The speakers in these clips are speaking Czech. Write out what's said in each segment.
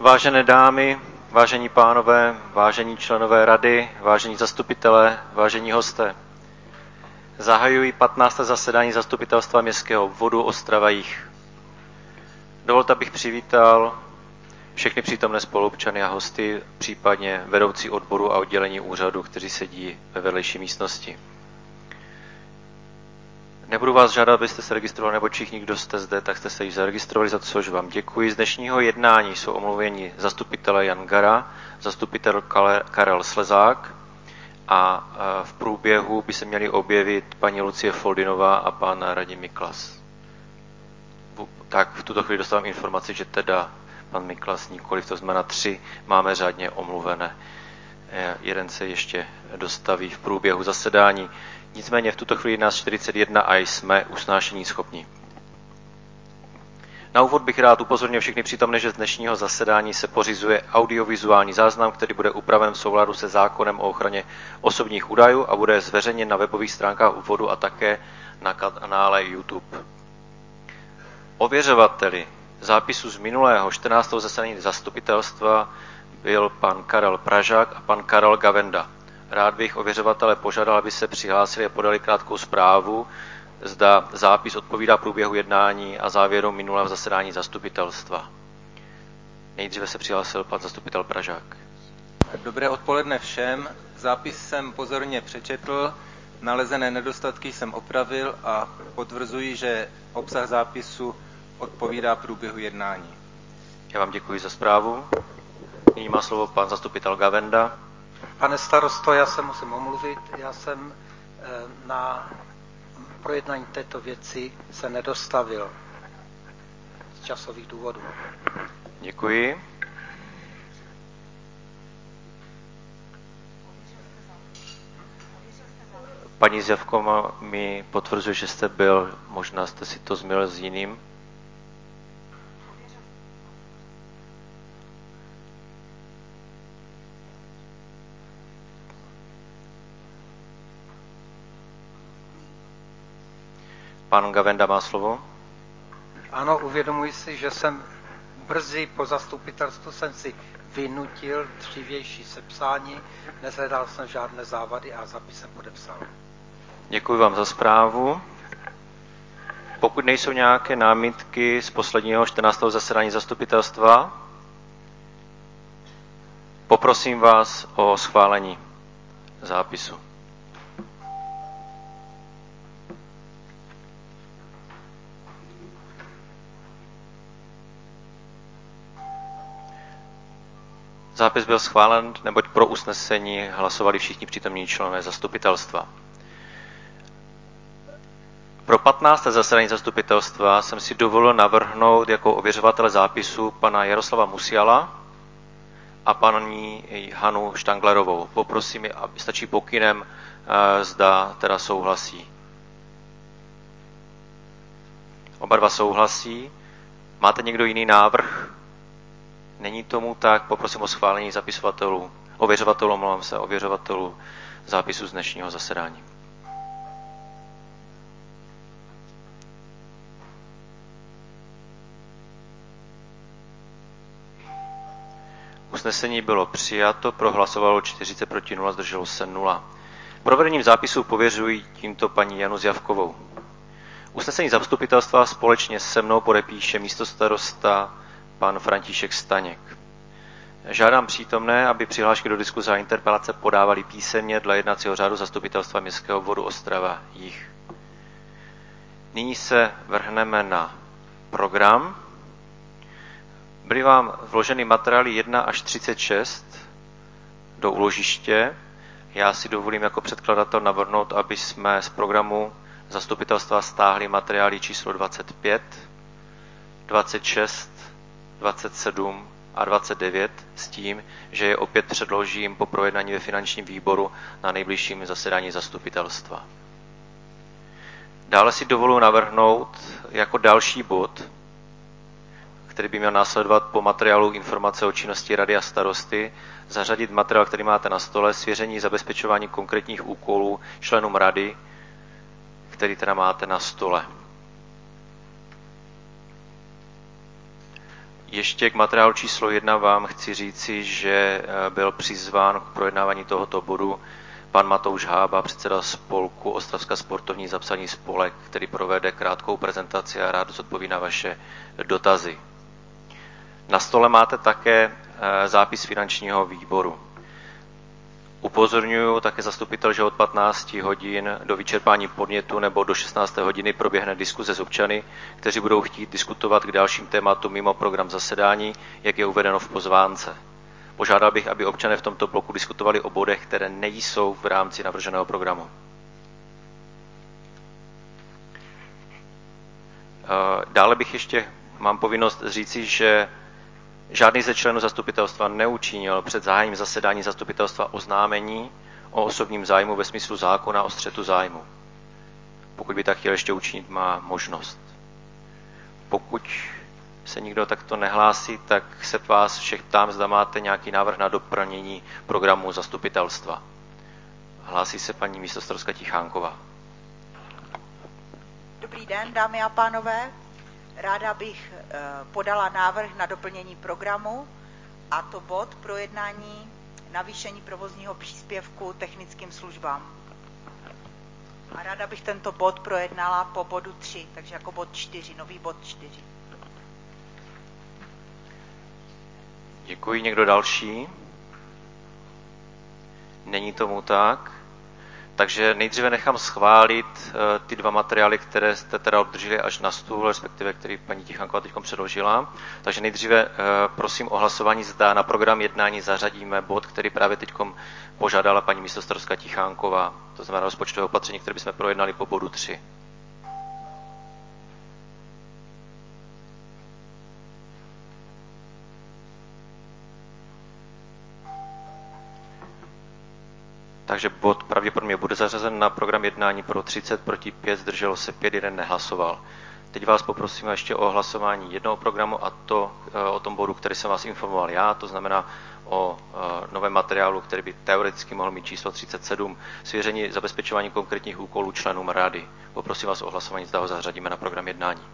Vážené dámy, vážení pánové, vážení členové rady, vážení zastupitelé, vážení hosté. Zahajuji 15. zasedání Zastupitelstva městského obvodu Ostrava-Jih. Dovolte, abych přivítal všechny přítomné spoluobčany a hosty, případně vedoucí odboru a oddělení úřadu, kteří sedí ve vedlejší místnosti. Nebudu vás žádat, abyste se registrovali, nebo všichni, kdo jste zde, tak jste se již zaregistrovali, za což vám děkuji. Z dnešního jednání jsou omluveni zastupitelé Jan Gara, zastupitel Karel Slezák a v průběhu by se měli objevit paní Lucie Foldinová a pan Radim Miklas. Tak v tuto chvíli dostávám informaci, že teda pan Miklas nikoliv, to znamená 3 máme řádně omluvené. Jeden se ještě dostaví v průběhu zasedání. Nicméně v tuto chvíli nás 41 a jsme usnášení schopni. Na úvod bych rád upozornil všechny přítomné, že z dnešního zasedání se pořizuje audiovizuální záznam, který bude upraven v souladu se zákonem o ochraně osobních údajů a bude zveřejněn na webových stránkách obvodu a také na kanále YouTube. Ověřovateli zápisu z minulého 14. zasedání zastupitelstva byl pan Karel Pražák a pan Karel Gavenda. Rád bych ověřovatele požádal, aby se přihlásili a podali krátkou zprávu, zda zápis odpovídá průběhu jednání a závěru minulého zasedání zastupitelstva. Nejdříve se přihlásil pan zastupitel Pražák. Dobré odpoledne všem. Zápis jsem pozorně přečetl, nalezené nedostatky jsem opravil a potvrzuji, že obsah zápisu odpovídá průběhu jednání. Já vám děkuji za zprávu. Nyní má slovo pan zastupitel Gavenda. Pane starosto, já se musím omluvit. Já jsem na projednání této věci se nedostavil z časových důvodů. Děkuji. Paní Zjavko mi potvrzuje, že jste byl, možná jste si to zmýlil s jiným. Pan Gavenda má slovo. Ano, uvědomuji si, že jsem brzy po zastupitelstvu jsem si vynutil dřívější sepsání, nezhledal jsem žádné závady a zápis jsem podepsal. Děkuji vám za zprávu. Pokud nejsou nějaké námitky z posledního 14. zasedání zastupitelstva, poprosím vás o schválení zápisu. Zápis byl schválen, neboť pro usnesení hlasovali všichni přítomní členové zastupitelstva. Pro 15. zasedání zastupitelstva jsem si dovolil navrhnout jako ověřovatele zápisu pana Jaroslava Musiala a paní Hanu Štanglerovou. Poprosím, aby stačí pokynem, zda teda souhlasí. Oba dva souhlasí. Máte někdo jiný návrh? Není tomu tak, poprosím o schválení ověřovatelů zápisu z dnešního zasedání. Usnesení bylo přijato, prohlasovalo 40 proti 0, zdrželo se 0. Provedením zápisu pověřuji tímto paní Janu Zjavkovou. Usnesení zastupitelstva společně se mnou podepíše místostarosta pan František Staněk. Žádám přítomné, aby přihlášky do diskuze a interpelace podávali písemně dle jednacího řádu zastupitelstva městského obvodu Ostrava-Jih. Nyní se vrhneme na program. Byly vám vloženy materiály 1 až 36 do úložiště. Já si dovolím jako předkladatel navrhnout, aby jsme z programu zastupitelstva stáhli materiály číslo 25, 26, 27 a 29 s tím, že je opět předložím po projednání ve finančním výboru na nejbližším zasedání zastupitelstva. Dále si dovoluji navrhnout jako další bod, který by měl následovat po materiálu informace o činnosti rady a starosty, zařadit materiál, který máte na stole, svěření zabezpečování konkrétních úkolů členům rady, který teda máte na stole. Ještě k materiálu číslo 1 vám chci říci, že byl přizván k projednávání tohoto bodu pan Matouš Hába, předseda spolku Ostravská sportovní zapsaný spolek, který provede krátkou prezentaci a rád zodpoví na vaše dotazy. Na stole máte také zápis finančního výboru. Upozorňuji také zastupitel, že od 15 hodin do vyčerpání podnětu nebo do 16. hodiny proběhne diskuze s občany, kteří budou chtít diskutovat k dalším tématům mimo program zasedání, jak je uvedeno v pozvánce. Požádal bych, aby občané v tomto bloku diskutovali o bodech, které nejsou v rámci navrženého programu. Dále bych ještě mám povinnost říci, že žádný ze členů zastupitelstva neučinil před zahájením zasedání zastupitelstva oznámení o osobním zájmu ve smyslu zákona o střetu zájmu. Pokud by tak chtěl ještě učinit, má možnost. Pokud se nikdo takto nehlásí, tak se vás všech ptám, zda máte nějaký návrh na doplnění programu zastupitelstva. Hlásí se paní místostarostka Tichánková. Dobrý den, dámy a pánové. Ráda bych podala návrh na doplnění programu, a to bod projednání navýšení provozního příspěvku technickým službám. A ráda bych tento bod projednala po bodu 3, takže jako bod 4, nový bod 4. Děkuji. Někdo další? Není tomu tak. Takže nejdříve nechám schválit ty dva materiály, které jste teda obdrželi až na stůl, respektive který paní Tichánková teď předložila. Takže nejdříve prosím o hlasování, zda na program jednání zařadíme bod, který právě teď požádala paní místostarosta Tichánková. To znamená rozpočtové opatření, které bychom projednali po bodu 3. Takže bod pravděpodobně bude zařazen na program jednání pro 30, proti 5, zdrželo se 5, jeden nehlasoval. Teď vás poprosím ještě o hlasování jednoho programu, a to o tom bodu, který jsem vás informoval já, to znamená o novém materiálu, který by teoreticky mohl mít číslo 37, svěření zabezpečování konkrétních úkolů členům rady. Poprosím vás o hlasování, zda ho zařadíme na program jednání.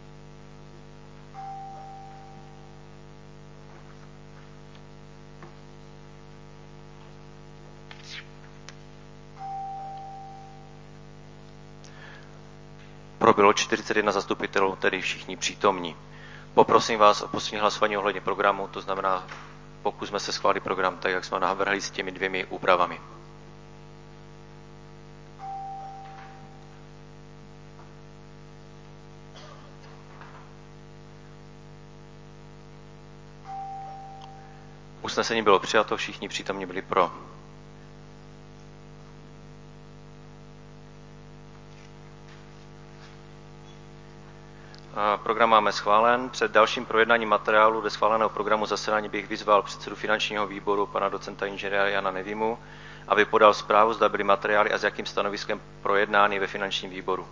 Pro bylo 41 zastupitelů, tedy všichni přítomní. Poprosím vás o poslední hlasování ohledně programu, to znamená, pokusme se schválit program tak, jak jsme navrhli s těmi dvěmi úpravami. Usnesení bylo přijato, všichni přítomní byli pro. Program máme schválen. Před dalším projednáním materiálu do schváleného programu zasedání bych vyzval předsedu finančního výboru, pana docenta inženýra Jana Nevimu, aby podal zprávu, zda byly materiály a s jakým stanoviskem projednány ve finančním výboru.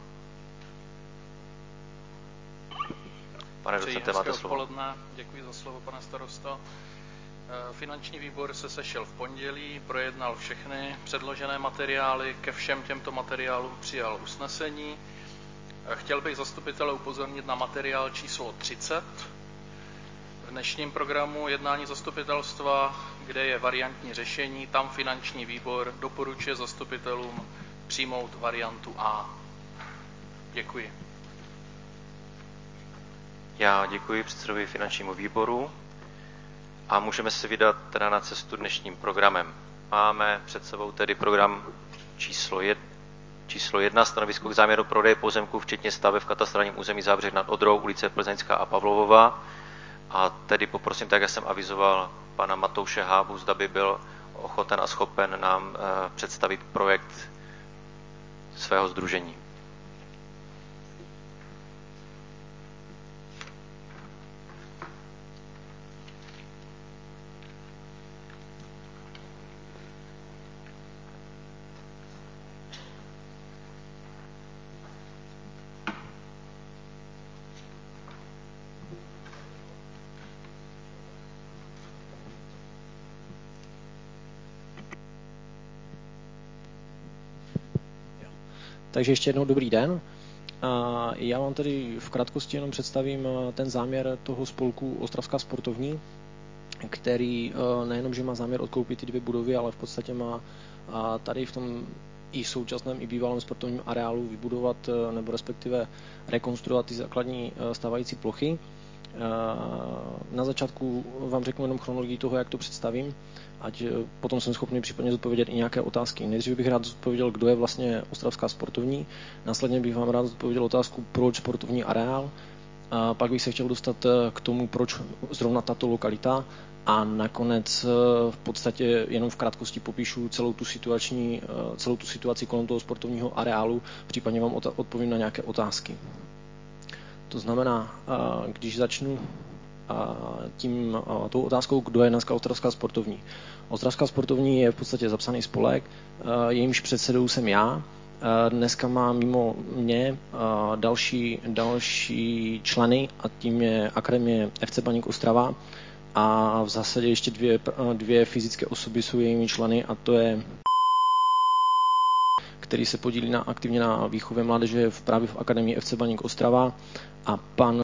Pane docente, máte slovo. Odpoledne. Děkuji za slovo, pane starosto. Finanční výbor se sešel v pondělí, projednal všechny předložené materiály, ke všem těmto materiálům přijal usnesení. Chtěl bych zastupitele upozornit na materiál číslo 30 v dnešním programu jednání zastupitelstva, kde je variantní řešení. Tam finanční výbor doporučuje zastupitelům přijmout variantu A. Děkuji. Já děkuji předsedovi finančnímu výboru a můžeme se vydat teda na cestu dnešním programem. Máme před sebou tedy program číslo 1, stanovisko k záměru prodeje pozemků, včetně staveb v katastrálním území Zábřeh nad Odrou, ulice Plzeňská a Pavlovova. A tedy poprosím, tak jak jsem avizoval, pana Matouše Hábu, zda by byl ochoten a schopen nám představit projekt svého sdružení. Takže ještě jednou dobrý den. Já vám tedy v krátkosti jenom představím ten záměr toho spolku Ostravská sportovní, který nejenom, že má záměr odkoupit ty 2 budovy, ale v podstatě má tady v tom i současném, i bývalém sportovním areálu vybudovat nebo respektive rekonstruovat ty základní stávající plochy. Na začátku vám řeknu jenom chronologii toho, jak to představím, ať potom jsem schopný případně zodpovědět i nějaké otázky. Nejdřív bych rád zodpověděl, kdo je vlastně Ostravská sportovní, následně bych vám rád zodpověděl otázku, proč sportovní areál, a pak bych se chtěl dostat k tomu, proč zrovna tato lokalita, a nakonec v podstatě jenom v krátkosti popíšu celou tu situaci kolem toho sportovního areálu, případně vám odpovím na nějaké otázky. To znamená, když začnu tou otázkou, kdo je dneska Ostravská sportovní. Ostravská sportovní je v podstatě zapsaný spolek, jejímž předsedou jsem já. Dneska má mimo mě další členy, a tím je Akademie FC Baník Ostrava, a v zásadě ještě dvě fyzické osoby jsou jejími členy, a to je, který se podílí aktivně na výchově mládeže právě v Akademii FC Baník Ostrava, a pan,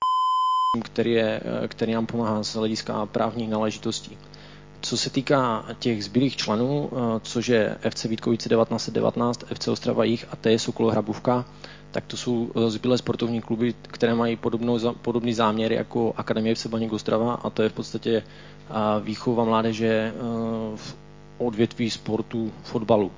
který nám pomáhá z hlediska právních náležitostí. Co se týká těch zbylých členů, což je FC Vítkovice 1919, FC Ostrava Jih a TJ Sokol Hrabůvka, tak to jsou zbylé sportovní kluby, které mají podobný záměr jako Akademie FC Baník Ostrava, a to je v podstatě výchova mládeže v odvětví sportu fotbalu.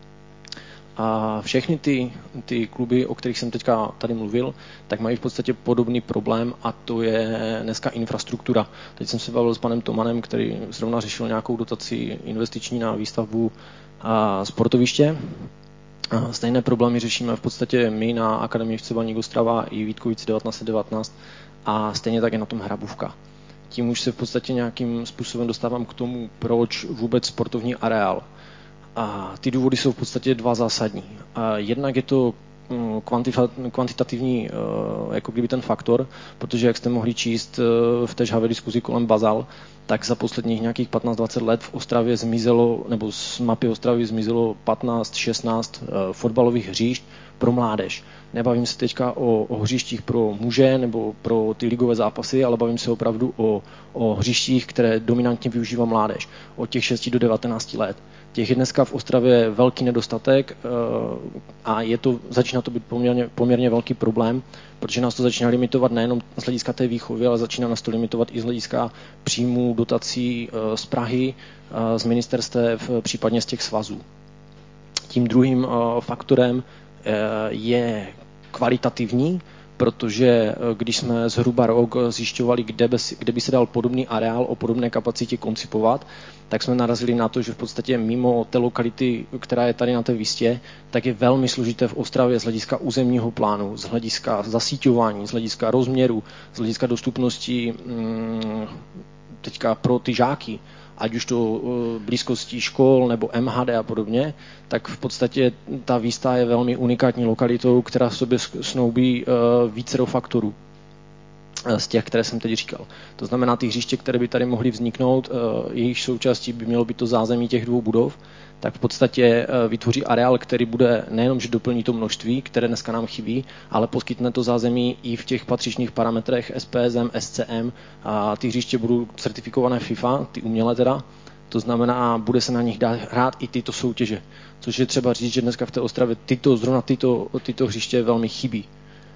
A všechny ty kluby, o kterých jsem teďka tady mluvil, tak mají v podstatě podobný problém, a to je dneska infrastruktura. Teď jsem se bavil s panem Tomanem, který zrovna řešil nějakou dotaci investiční na výstavbu sportoviště. Stejné problémy řešíme v podstatě my na Akademii FC Baník Ostrava i Vítkovice 1919, a stejně tak je na tom Hrabůvka. Tím už se v podstatě nějakým způsobem dostávám k tomu, proč vůbec sportovní areál. A ty důvody jsou v podstatě 2 zásadní. Jednak je to kvantitativní jako kdyby ten faktor, protože jak jste mohli číst v té žhavé diskuzi kolem Bazal, tak za posledních nějakých 15-20 let v Ostravě zmizelo, nebo z mapy Ostravy zmizelo 15-16 fotbalových hřišť pro mládež. Nebavím se teďka o hřištích pro muže nebo pro ty ligové zápasy, ale bavím se opravdu o hřištích, které dominantně využívá mládež od těch 6 do 19 let. Těch je dneska v Ostravě velký nedostatek a začíná to být poměrně velký problém, protože nás to začíná limitovat nejenom z hlediska té výchovy, ale začíná nás to limitovat i z hlediska příjmů, dotací z Prahy, z ministerstev, případně z těch svazů. Tím druhým faktorem je kvalitativní, protože když jsme zhruba rok zjišťovali, kde by se dal podobný areál o podobné kapacitě koncipovat, tak jsme narazili na to, že v podstatě mimo té lokality, která je tady na té výstě, tak je velmi složité v Ostravě z hlediska územního plánu, z hlediska zasíťování, z hlediska rozměru, z hlediska dostupnosti teďka pro ty žáky, ať už to blízkostí škol nebo MHD a podobně, tak v podstatě ta výsta je velmi unikátní lokalitou, která v sobě snoubí vícero faktorů z těch, které jsem teď říkal. To znamená, ty hřiště, které by tady mohly vzniknout, jejich součástí by mělo být to zázemí těch 2 budov, tak v podstatě vytvoří areál, který bude nejenom, že doplní to množství, které dneska nám chybí, ale poskytne to zázemí i v těch patřičných parametrech SPSM, SCM, a ty hřiště budou certifikované FIFA, ty umělé teda, to znamená, bude se na nich dát hrát i tyto soutěže, což je třeba říct, že dneska v té Ostravě zrovna tyto hřiště velmi chybí.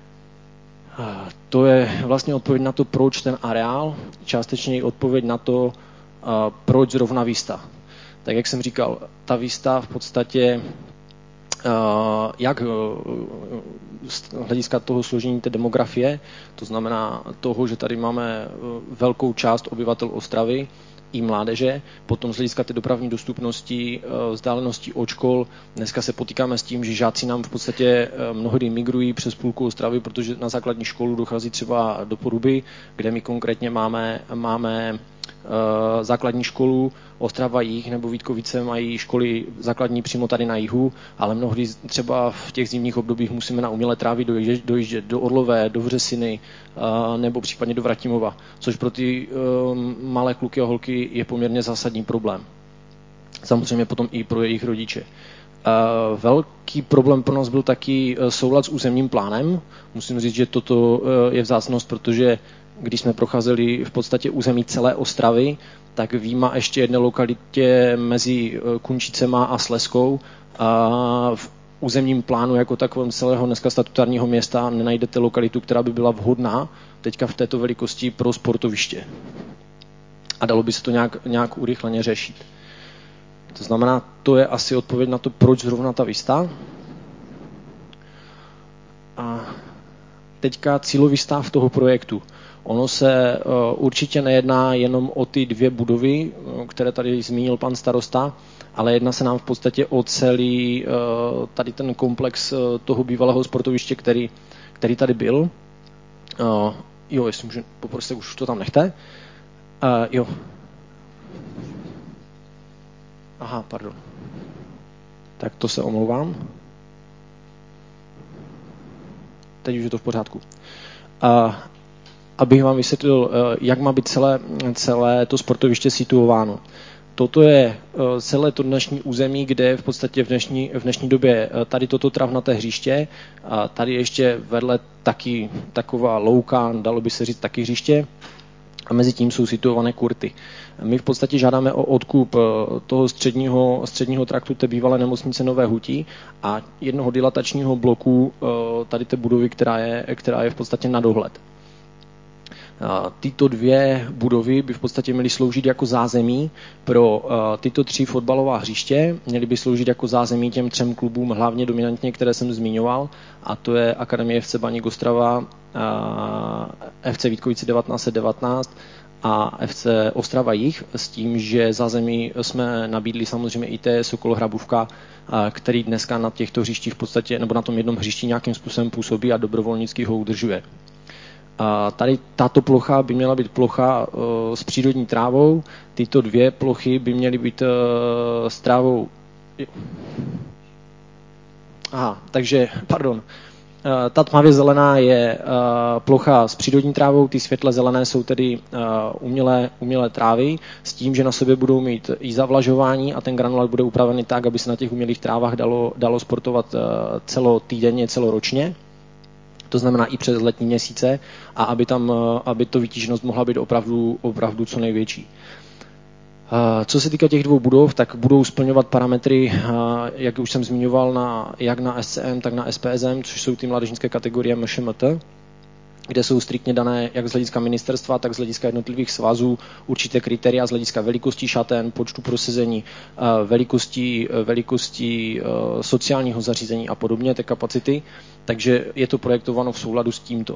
To je vlastně odpověď na to, proč ten areál, částečně i odpověď na to, proč zrovna výsta. Tak jak jsem říkal, ta výsta v podstatě, jak z hlediska toho složení té demografie, to znamená toho, že tady máme velkou část obyvatel Ostravy, i mládeže, potom z hlediska té dopravní dostupnosti, vzdálenosti od škol. Dneska se potýkáme s tím, že žáci nám v podstatě mnohdy migrují přes půlku Ostravy, protože na základní školu dochází třeba do Poruby, kde my konkrétně máme základní školu Ostrava Jih nebo Vítkovice mají školy základní přímo tady na jihu, ale mnohdy třeba v těch zimních obdobích musíme na umělé trávy dojíždět do Orlové, do Vřesiny nebo případně do Vratimova, což pro ty malé kluky a holky je poměrně zásadní problém. Samozřejmě potom i pro jejich rodiče. Velký problém pro nás byl taky soulad s územním plánem. Musím říct, že toto je vzácnost, protože když jsme procházeli v podstatě území celé Ostravy, tak výjima ještě jedné lokalitě mezi Kunčicema a Slezskou v územním plánu jako takovém celého dneska statutárního města nenajdete lokalitu, která by byla vhodná teďka v této velikosti pro sportoviště. A dalo by se to nějak urychleně řešit. To znamená, to je asi odpověď na to, proč zrovna ta Vista. A teďka cílový stav toho projektu. Ono se určitě nejedná jenom o ty 2 budovy, které tady zmínil pan starosta, ale jedná se nám v podstatě o celý tady ten komplex toho bývalého sportoviště, který tady byl. Jo, jestli můžu poprosit, už to tam nechte. Jo. Aha, pardon. Tak to se omlouvám. Teď už je to v pořádku. Abych vám vysvětlil, jak má být celé to sportoviště situováno. Toto je celé to dnešní území, kde je v podstatě v dnešní době tady toto travnaté hřiště, a tady ještě vedle taky taková louka, dalo by se říct taky hřiště, a mezi tím jsou situované kurty. My v podstatě žádáme o odkup toho středního traktu té bývalé nemocnice Nové Hutí a jednoho dilatačního bloku tady té budovy, která je v podstatě na dohled. Tyto 2 budovy by v podstatě měly sloužit jako zázemí pro tyto 3 fotbalová hřiště. Měly by sloužit jako zázemí těm 3 klubům, hlavně dominantně, které jsem zmiňoval, a to je Akademie FC Baník Ostrava, FC Vítkovice 1919 a FC Ostrava Jih, s tím, že zázemí jsme nabídli samozřejmě i té Sokol Hrabůvka, který dneska na těchto hřištích v podstatě, nebo na tom jednom hřišti nějakým způsobem působí a dobrovolnicky ho udržuje. Tady tato plocha by měla být plocha s přírodní trávou, tyto 2 plochy by měly být s trávou. Aha, takže, pardon. Ta tmavě zelená je plocha s přírodní trávou, ty světle zelené jsou tedy umělé trávy, s tím, že na sobě budou mít i zavlažování a ten granulát bude upravený tak, aby se na těch umělých trávách dalo sportovat celotýdenně, celoročně. To znamená i přes letní měsíce, a aby to vytíženost mohla být opravdu co největší. Co se týká těch 2 budov, tak budou splňovat parametry, jak už jsem zmiňoval, jak na SCM, tak na SPSM, což jsou ty mládežnické kategorie MŠMT, kde jsou striktně dané jak z hlediska ministerstva, tak z hlediska jednotlivých svazů určité kritéria z hlediska velikosti šaten, počtu prosezení, velikosti sociálního zařízení a podobně, té kapacity. Takže je to projektováno v souladu s tímto.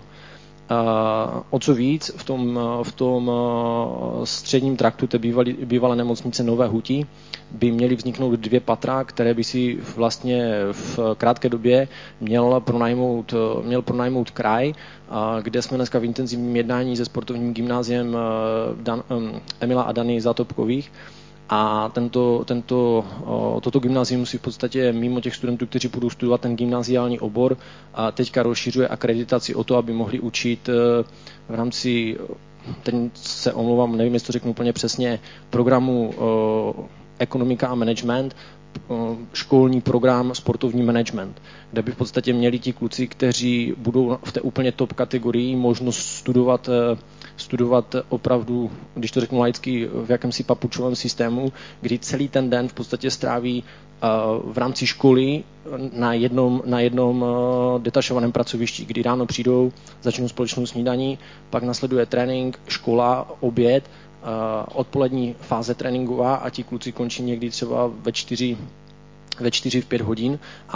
O co víc, v tom středním traktu té bývalé nemocnice Nové Hutí by měly vzniknout 2 patra, které by si vlastně v krátké době měl pronajmout kraj, kde jsme dneska v intenzivním jednání se sportovním gymnáziem Emila a Dany Zatopkových. A toto gymnázium musí v podstatě mimo těch studentů, kteří budou studovat ten gymnaziální obor, a teďka rozšiřuje akreditaci o to, aby mohli učit v rámci, teď se omlouvám, nevím, jestli to řeknu úplně přesně, programu ekonomika a management, školní program sportovní management, kde by v podstatě měli ti kluci, kteří budou v té úplně top kategorii, možnost studovat opravdu, když to řeknu laicky, v jakémsi papučovém systému, kdy celý ten den v podstatě stráví v rámci školy na jednom detašovaném pracovišti, kdy ráno přijdou, začnou společnou snídaní, pak nasleduje trénink, škola, oběd, odpolední fáze tréninková a ti kluci končí někdy třeba ve 4 v 5 hodin a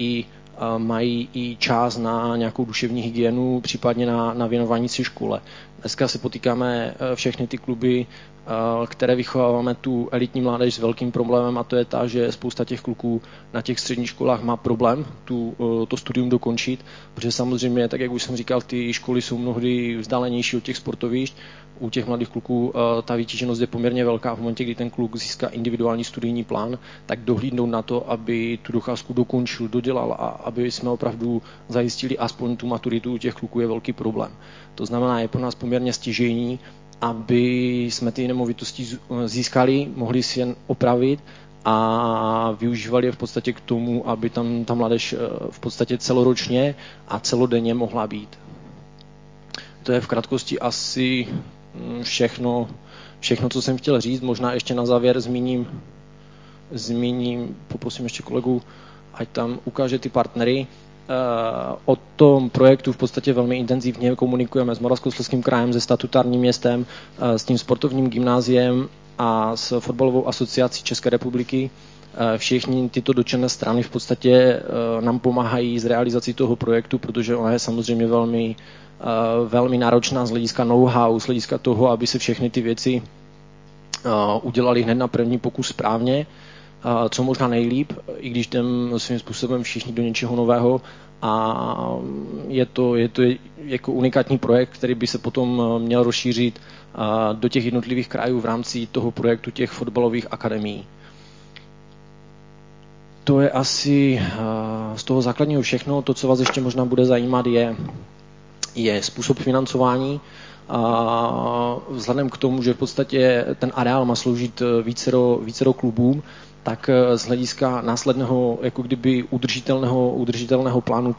mají i čas na nějakou duševní hygienu, případně na věnování si škole. Dneska se potýkáme všechny ty kluby, které vychováváme tu elitní mládež s velkým problémem, a to je ta, že spousta těch kluků na těch středních školách má problém to studium dokončit, protože samozřejmě, tak jak už jsem říkal, ty školy jsou mnohdy vzdálenější od těch sportovišť. U těch mladých kluků ta vytíženost je poměrně velká. V momentě, kdy ten kluk získá individuální studijní plán, tak dohlídnout na to, aby tu docházku dokončil, dodělal a aby jsme opravdu zajistili aspoň tu maturitu u těch kluků, je velký problém. To znamená, je pro nás poměrně stěžejní, aby jsme ty nemovitosti získali, mohli si jen opravit a využívali je v podstatě k tomu, aby tam ta mládež v podstatě celoročně a celodenně mohla být. To je v krátkosti asi všechno, co jsem chtěl říct. Možná ještě na závěr zmíním, poprosím ještě kolegu, ať tam ukáže ty partnery. O tom projektu v podstatě velmi intenzivně komunikujeme s Moravskoslezským krajem, se statutárním městem, s tím sportovním gymnáziem a s fotbalovou asociací České republiky. Všichni tyto dotčené strany v podstatě nám pomáhají s realizací toho projektu, protože ona je samozřejmě velmi náročná z hlediska know-how, z hlediska toho, aby se všechny ty věci udělali hned na první pokus správně, co možná nejlíp, i když jdem svým způsobem všichni do něčeho nového, a je to jako unikátní projekt, který by se potom měl rozšířit do těch jednotlivých krajů v rámci toho projektu těch fotbalových akademií. To je asi z toho základního všechno. To, co vás ještě možná bude zajímat, je způsob financování. Vzhledem k tomu, že v podstatě ten areál má sloužit vícero klubům, tak z hlediska následného jako kdyby udržitelného plánu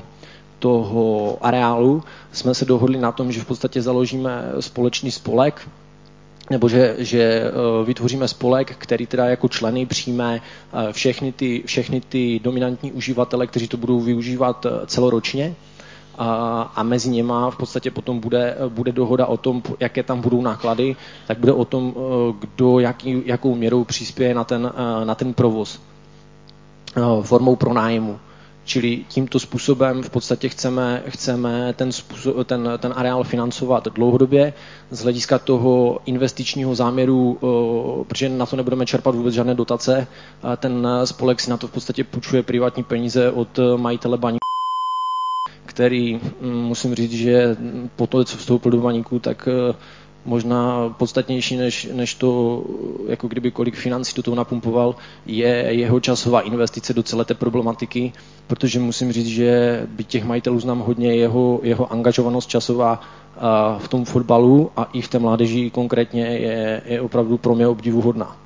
toho areálu jsme se dohodli na tom, že v podstatě založíme společný spolek, nebo že vytvoříme spolek, který teda jako členy přijme všechny ty dominantní uživatele, kteří to budou využívat celoročně, a mezi něma v podstatě potom bude dohoda o tom, jaké tam budou náklady, tak bude o tom, kdo jakou měrou přispěje na ten provoz formou pronájmu. Čili tímto způsobem v podstatě chceme ten areál financovat dlouhodobě z hlediska toho investičního záměru, protože na to nebudeme čerpat vůbec žádné dotace. Ten spolek si na to v podstatě půjčuje privátní peníze od majitele baníku, který musím říct, že po to, co vstoupil do baníku, tak možná podstatnější než to, jako kdyby kolik financí do toho napumpoval, je jeho časová investice do celé té problematiky, protože musím říct, že byť těch majitelů znám hodně, jeho angažovanost časová v tom fotbalu a i v té mládeži konkrétně je opravdu pro mě obdivuhodná.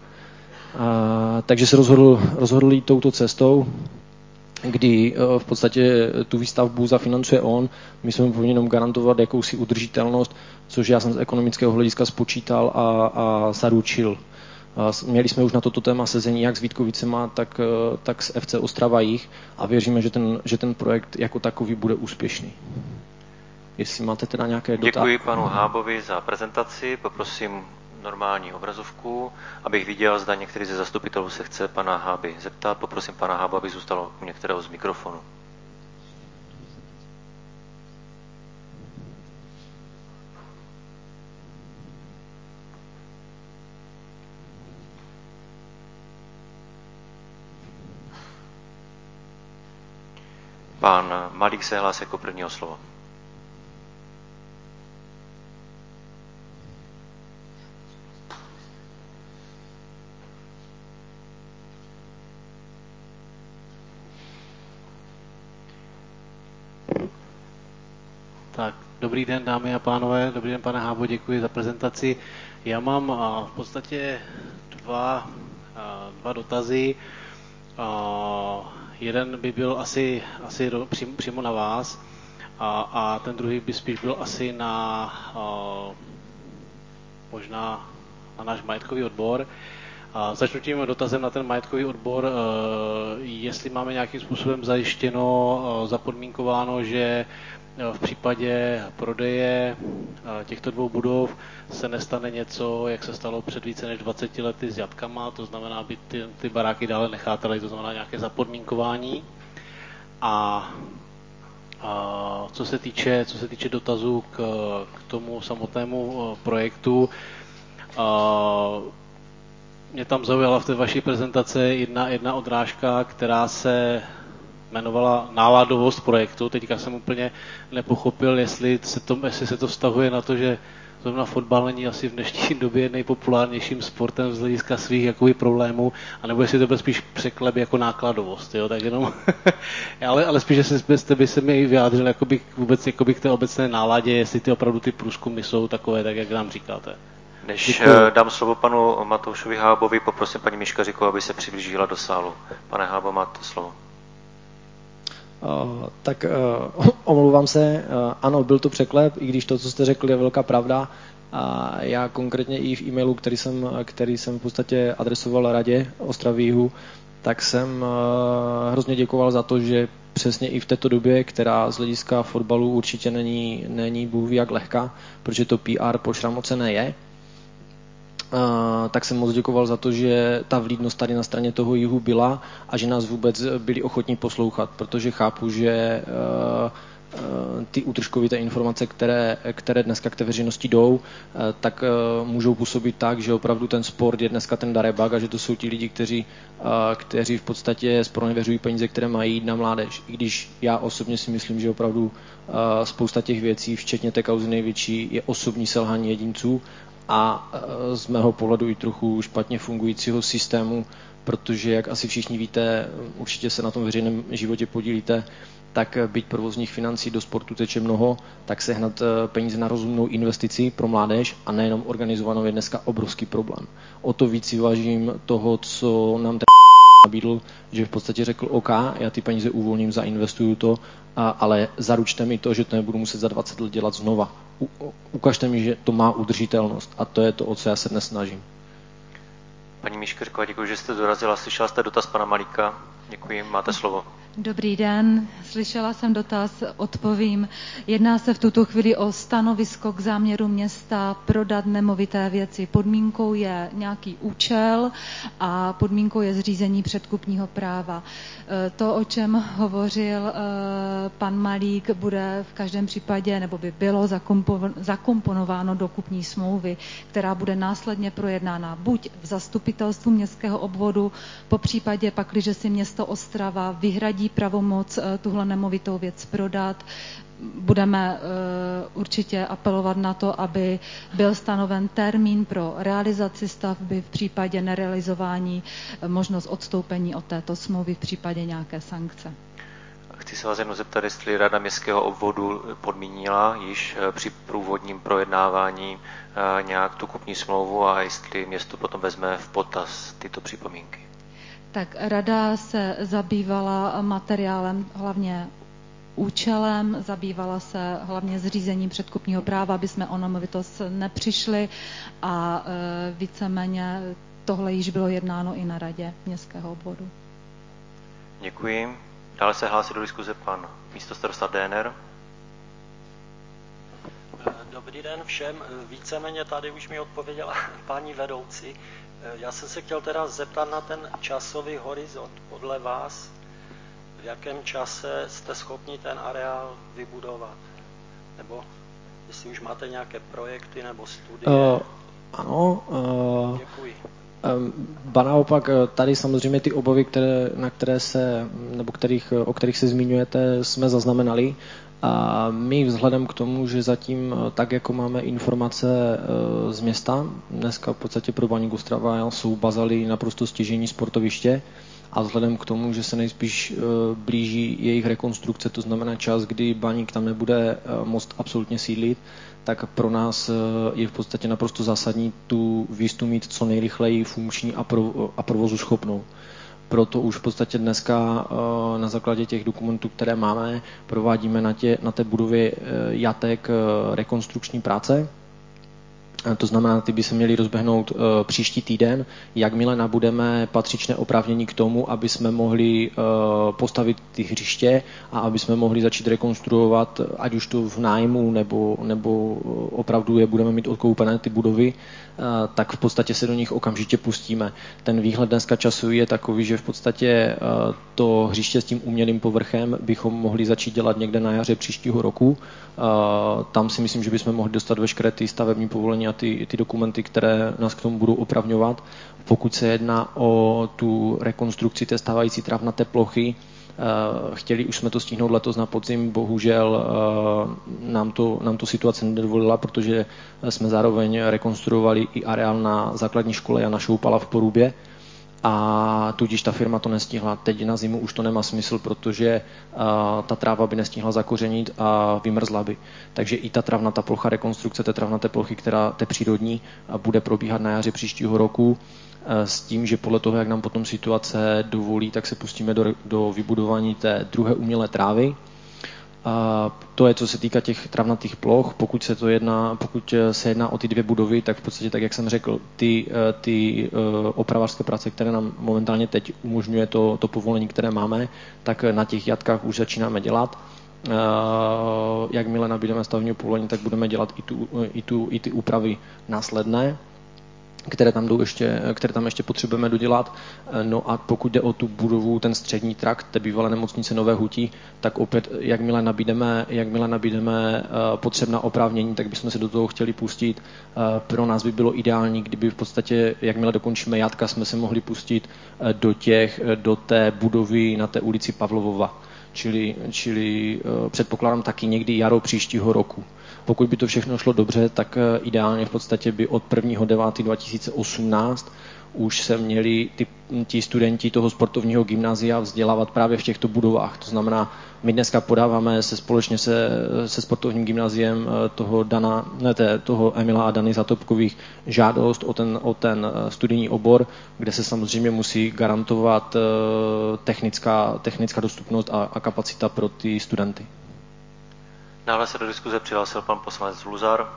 Takže se rozhodl jít touto cestou, kdy v podstatě tu výstavbu zafinancuje on, my jsme mu povinni garantovat jakousi udržitelnost, což já jsem z ekonomického hlediska spočítal a zaručil. Měli jsme už na toto téma sezení jak s Vítkovicema, tak s FC Ostrava Jih a věříme, že ten projekt jako takový bude úspěšný. Jestli máte teda nějaké dotazy. Děkuji panu Hábovi za prezentaci, poprosím normální obrazovku, abych viděl, zda některý ze zastupitelů se chce pana Háby zeptat. Poprosím pana Hába, aby zůstal u některého z mikrofonu. Pan Malík se hlásí jako prvního slovo. Tak, dobrý den, dámy a pánové, dobrý den, pane Hábo, děkuji za prezentaci. Já mám v podstatě dva dotazy. Jeden by byl asi přímo na vás a ten druhý by spíš byl asi možná na náš majetkový odbor. Začnu tím dotazem na ten majetkový odbor, jestli máme nějakým způsobem zajištěno, zapodmínkováno, že v případě prodeje těchto dvou budov se nestane něco, jak se stalo před více než 20 lety s Jatkama, to znamená, aby ty baráky dále nechátraly, to znamená nějaké zapodmínkování. A co se týče dotazů k tomu samotnému projektu, mě tam zaujala v té vaší prezentaci jedna odrážka, která se jmenovala náladovost projektu. Teďka jsem úplně nepochopil, jestli se to vztahuje na to, že zrovna fotbal není asi v dnešní době nejpopulárnějším sportem z hlediska svých jakoby problémů, anebo jestli to byl spíš překlep jako nákladovost, jo, tak jenom, ale spíš, že by se mi vyjádřil jakoby k té obecné náladě, jestli opravdu ty průzkumy jsou takové, tak jak nám říkáte. Než dám slovo panu Matoušovi Hábovi, poprosím paní Miškaříkovou, aby se přiblížila do sálu. Pane Hábo, máte slovo. Tak omlouvám se, ano, byl to překlep, i když to, co jste řekl, je velká pravda. A já konkrétně i v e-mailu, který jsem v podstatě adresoval radě Ostravy Jihu, tak jsem hrozně děkoval za to, že přesně i v této době, která z hlediska fotbalu určitě není bůh ví jak lehká, protože to PR pošramocené je, tak jsem moc děkoval za to, že ta vlídnost tady na straně toho Jihu byla a že nás vůbec byli ochotní poslouchat, protože chápu, že ty útržkovité informace, které dneska k té veřejnosti jdou, tak můžou působit tak, že opravdu ten sport je dneska ten darebak a že to jsou ti lidi, kteří v podstatě zpronevěřují peníze, které mají jít na mládež. I když já osobně si myslím, že opravdu spousta těch věcí, včetně té kauzy největší, je osobní selhání jedinců a z mého pohledu i trochu špatně fungujícího systému, protože, jak asi všichni víte, určitě se na tom veřejném životě podílíte, tak byť provozních financí do sportu teče mnoho, tak sehnat peníze na rozumnou investici pro mládež a nejenom organizovanou je dneska obrovský problém. O to víc si vážím toho, co nám ten nabídl, že v podstatě řekl OK, já ty peníze uvolním, zainvestuju to, ale zaručte mi to, že to nebudu muset za 20 let dělat znova. Ukažte mi, že to má udržitelnost a to je to, o co já se dnes snažím. Paní Miškaříková, děkuji, že jste dorazila. Slyšela jste dotaz pana Malíka? Děkuji, máte slovo. Dobrý den, slyšela jsem dotaz, odpovím. Jedná se v tuto chvíli o stanovisko k záměru města prodat nemovité věci. Podmínkou je nějaký účel a podmínkou je zřízení předkupního práva. To, o čem hovořil pan Malík, bude v každém případě, nebo by bylo zakomponováno do kupní smlouvy, která bude následně projednána buď v zastupitelstvu městského obvodu, po případě pak, když si město Ostrava vyhradí pravomoc tuhle nemovitou věc prodat. Budeme určitě apelovat na to, aby byl stanoven termín pro realizaci stavby, v případě nerealizování možnost odstoupení od této smlouvy v případě nějaké sankce. Chci se vás jenom zeptat, jestli Rada městského obvodu podmínila již při průvodním projednávání nějak tu kupní smlouvu a jestli město potom vezme v potaz tyto připomínky. Tak rada se zabývala materiálem, hlavně účelem, zabývala se hlavně zřízením předkupního práva, aby jsme o nemovitost nepřišli a víceméně tohle již bylo jednáno i na radě městského obvodu. Děkuji. Dále se hlásí do diskuze pan místostarosta DNR. Dobrý den všem. Víceméně tady už mi odpověděla paní vedoucí. Já jsem se chtěl teda zeptat na ten časový horizont. Podle vás, v jakém čase jste schopni ten areál vybudovat? Nebo jestli už máte nějaké projekty nebo studie? Ano. Děkuji. Ba naopak, tady samozřejmě ty obavy, o kterých se zmiňujete, jsme zaznamenali. A my vzhledem k tomu, že zatím tak, jako máme informace z města, dneska v podstatě pro Baník Ostrava jsou bazaly naprosto stěžejní sportoviště a vzhledem k tomu, že se nejspíš blíží jejich rekonstrukce, to znamená čas, kdy Baník tam nebude moct absolutně sídlit, tak pro nás je v podstatě naprosto zásadní tu výstu mít co nejrychleji funkční a provozu schopnou. Proto už v podstatě dneska na základě těch dokumentů, které máme, provádíme na té budově jatek rekonstrukční práce. To znamená, ty by se měly rozběhnout příští týden, jakmile nabudeme patřičné oprávnění k tomu, aby jsme mohli postavit ty hřiště a aby jsme mohli začít rekonstruovat, ať už to v nájmu, nebo opravdu je budeme mít odkoupené ty budovy, tak v podstatě se do nich okamžitě pustíme. Ten výhled dneska času je takový, že v podstatě to hřiště s tím umělým povrchem bychom mohli začít dělat někde na jaře příštího roku. Tam si myslím, že bychom mohli dostat veškeré ty stavební povolení a ty dokumenty, které nás k tomu budou opravňovat. Pokud se jedná o tu rekonstrukci té stávající trávnaté plochy, chtěli už jsme to stihnout letos na podzim, bohužel nám to situace nedovolila, protože jsme zároveň rekonstruovali i areál na základní škole Jana Šoupala v Porubě a tudíž ta firma to nestihla. Teď na zimu už to nemá smysl, protože ta tráva by nestihla zakořenit a vymrzla by. Takže i ta travnatá plocha, rekonstrukce té travnaté plochy, která té přírodní, bude probíhat na jaře příštího roku, s tím, že podle toho, jak nám potom situace dovolí, tak se pustíme do vybudování té druhé umělé trávy. To je, co se týká těch travnatých ploch. Pokud se jedná o ty dvě budovy, tak v podstatě, tak jak jsem řekl, ty opravářské práce, které nám momentálně teď umožňuje to povolení, které máme, tak na těch jatkách už začínáme dělat. Jakmile nabídeme stavebního povolení, tak budeme dělat i ty úpravy následné, které tam ještě potřebujeme dodělat. No a pokud jde o tu budovu, ten střední trakt té bývalé nemocnice Nové Huti, tak opět, jakmile nabídeme potřebná oprávnění, tak bychom se do toho chtěli pustit. Pro nás by bylo ideální, kdyby v podstatě, jakmile dokončíme jatka, jsme se mohli pustit do té budovy na té ulici Pavlovova. Čili předpokládám taky někdy jaro příštího roku. Pokud by to všechno šlo dobře, tak ideálně v podstatě by od 1.9.2018 už se měli ti studenti toho sportovního gymnázia vzdělávat právě v těchto budovách. To znamená, my dneska podáváme společně se sportovním gymnáziem toho Emila a Dany Zatopkových žádost o ten studijní obor, kde se samozřejmě musí garantovat technická dostupnost a kapacita pro ty studenty. Dále se do diskuze přihlásil pan poslanec Luzar.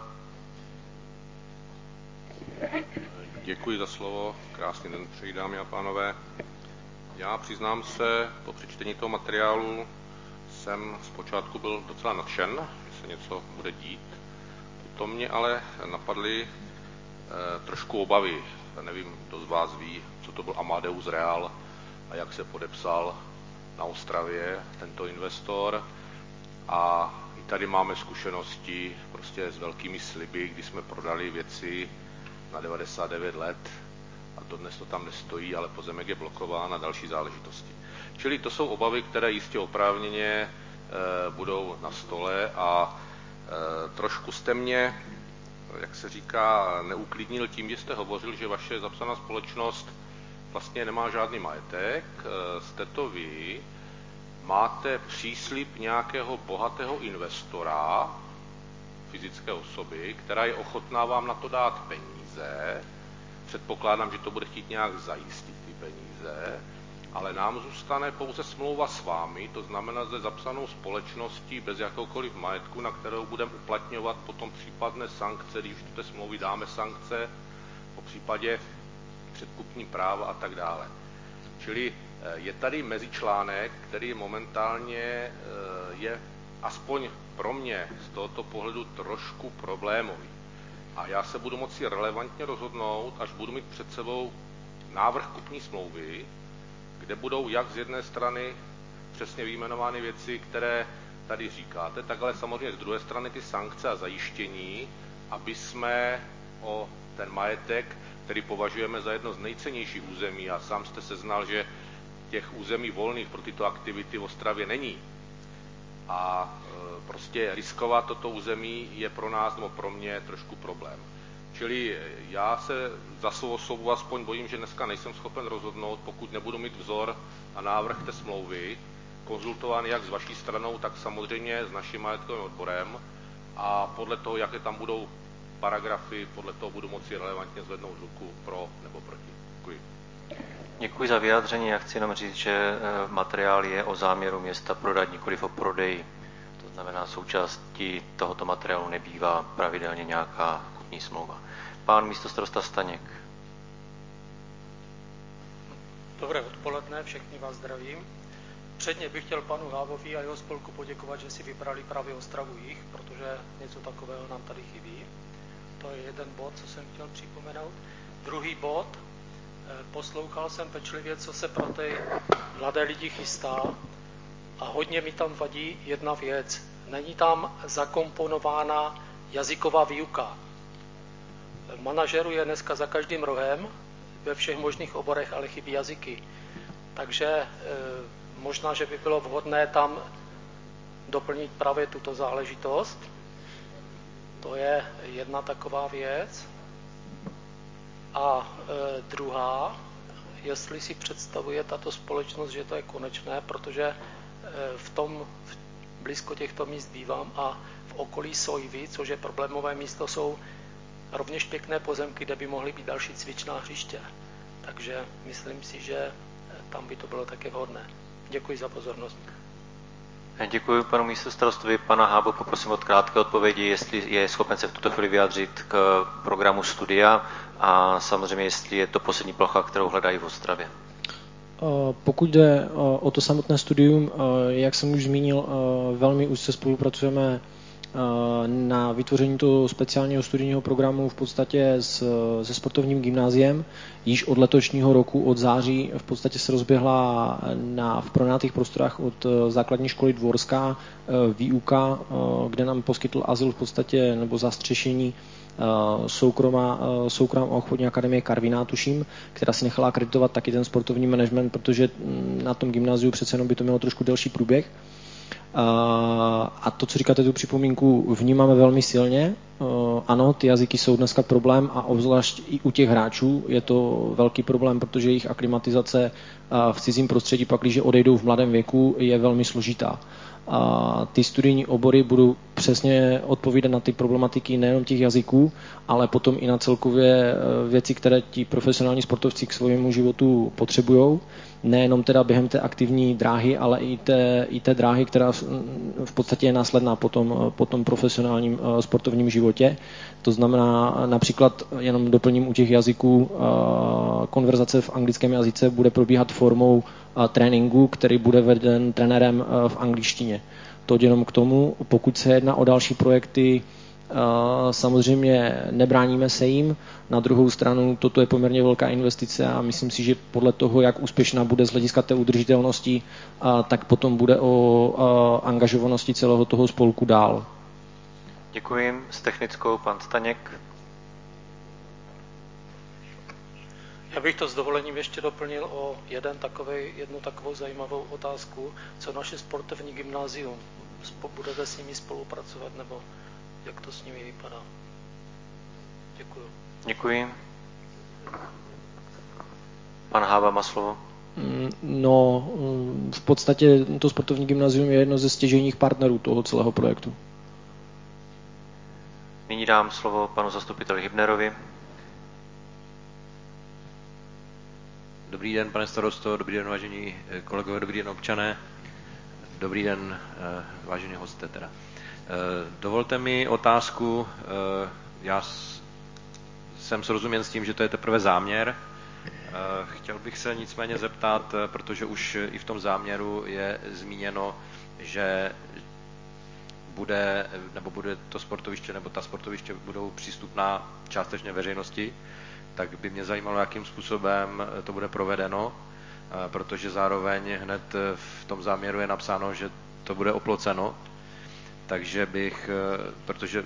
Děkuji za slovo. Krásný den přeji, dámy a pánové. Já přiznám se, po přečtení toho materiálu jsem zpočátku byl docela nadšen, že se něco bude dít. Potom mě ale napadly trošku obavy. Nevím, kdo z vás ví, co to byl Amadeus Real a jak se podepsal na Ostravě tento investor. A i tady máme zkušenosti prostě s velkými sliby, kdy jsme prodali věci na 99 let a dodnes to tam nestojí, ale pozemek je blokován a další záležitosti. Čili to jsou obavy, které jistě oprávněně budou na stole a trošku jste mě, jak se říká, neuklidnil tím, že jste hovořil, že vaše zapsaná společnost vlastně nemá žádný majetek. Jste to vy, máte příslib nějakého bohatého investora, fyzické osoby, která je ochotná vám na to dát peníze. Předpokládám, že to bude chtít nějak zajistit ty peníze, ale nám zůstane pouze smlouva s vámi, to znamená se zapsanou společností bez jakoukoliv majetku, na kterou budeme uplatňovat potom případné sankce, když už té smlouvy dáme sankce, po případě předkupní práva a tak dále. Čili je tady mezičlánek, který momentálně je aspoň pro mě z tohoto pohledu trošku problémový. A já se budu moci relevantně rozhodnout, až budu mít před sebou návrh kupní smlouvy, kde budou jak z jedné strany přesně vyjmenovány věci, které tady říkáte, tak ale samozřejmě z druhé strany ty sankce a zajištění, aby jsme o ten majetek, který považujeme za jedno z nejcennějších území, a sám jste seznal, že těch území volných pro tyto aktivity v Ostravě není. A prostě riskovat toto území je pro nás nebo pro mě trošku problém. Čili já se za svou osobu aspoň bojím, že dneska nejsem schopen rozhodnout, pokud nebudu mít vzor a návrh té smlouvy, konzultován jak s vaší stranou, tak samozřejmě s naším majetkovým odborem a podle toho, jaké tam budou paragrafy, podle toho budu moci relevantně zvednout ruku pro nebo proti. Děkuji. Děkuji za vyjádření. Já chci jenom říct, že materiál je o záměru města prodat, nikoliv o prodeji. To znamená, součástí tohoto materiálu nebývá pravidelně nějaká kupní smlouva. Pán místostarosta Staněk. Dobré odpoledne, všechny vás zdravím. Předně bych chtěl panu Hávovi a jeho spolku poděkovat, že si vybrali právě Ostravu Jih, protože něco takového nám tady chybí. To je jeden bod, co jsem chtěl připomenout. Druhý bod, poslouchal jsem pečlivě, co se pro ty mladé lidi chystá a hodně mi tam vadí jedna věc. Není tam zakomponována jazyková výuka. Manažerů je dneska za každým rohem, ve všech možných oborech, ale chybí jazyky. Takže možná, že by bylo vhodné tam doplnit právě tuto záležitost. To je jedna taková věc. A druhá, jestli si představuje tato společnost, že to je konečné, protože blízko těchto míst bývám a v okolí Sojvy, což je problémové místo, jsou rovněž pěkné pozemky, kde by mohly být další cvičná hřiště. Takže myslím si, že tam by to bylo také vhodné. Děkuji za pozornost. Děkuji panu místostarostovi. Pana Hábo poprosím od krátké odpovědi, jestli je schopen se v tuto chvíli vyjádřit k programu studia a samozřejmě, jestli je to poslední plocha, kterou hledají v Ostravě. Pokud jde o to samotné studium, jak jsem už zmínil, velmi úzce spolupracujeme na vytvoření toho speciálního studijního programu v podstatě se sportovním gymnáziem. Již od letošního roku, od září, v podstatě se rozběhla v pronajatých prostorách od základní školy Dvorská výuka, kde nám poskytl azyl v podstatě nebo zastřešení soukromá obchodní akademie Karviná, tuším, která si nechala akreditovat taky ten sportovní management, protože na tom gymnáziu přece jenom by to mělo trošku delší průběh. A to, co říkáte, tu připomínku, vnímáme velmi silně. Ano, ty jazyky jsou dneska problém a obzvlášť i u těch hráčů je to velký problém, protože jejich aklimatizace v cizím prostředí, pak když odejdou v mladém věku, je velmi složitá. A ty studijní obory budou přesně odpovídat na ty problematiky nejenom těch jazyků, ale potom i na celkově věci, které ti profesionální sportovci k svému životu potřebujou. Nejenom teda během té aktivní dráhy, ale i té dráhy, která v podstatě je následná po tom profesionálním sportovním životě. To znamená například, jenom doplním u těch jazyků, konverzace v anglickém jazyce bude probíhat formou tréninku, který bude veden trenérem v angličtině. To jenom k tomu, pokud se jedná o další projekty, samozřejmě nebráníme se jim. Na druhou stranu toto je poměrně velká investice a myslím si, že podle toho, jak úspěšná bude z hlediska té udržitelnosti, tak potom bude o angažovanosti celého toho spolku dál. Děkuji. S technickou pan Staněk. Já bych to s dovolením ještě doplnil o jednu takovou zajímavou otázku, co naše sportovní gymnázium. Budete s nimi spolupracovat, nebo jak to s nimi vypadá? Děkuji. Děkuji. Pan Hába má slovo. No, v podstatě to sportovní gymnázium je jedno ze stěžejních partnerů toho celého projektu. Nyní dám slovo panu zastupiteli Hybnerovi. Dobrý den, pane starosto, dobrý den, vážení kolegové, dobrý den, občané, dobrý den, vážení hosté teda. Dovolte mi otázku, já jsem srozuměn s tím, že to je teprve záměr. Chtěl bych se nicméně zeptat, protože už i v tom záměru je zmíněno, že bude to sportoviště nebo ta sportoviště budou přístupná částečně veřejnosti, tak by mě zajímalo, jakým způsobem to bude provedeno, protože zároveň hned v tom záměru je napsáno, že to bude oploceno, takže protože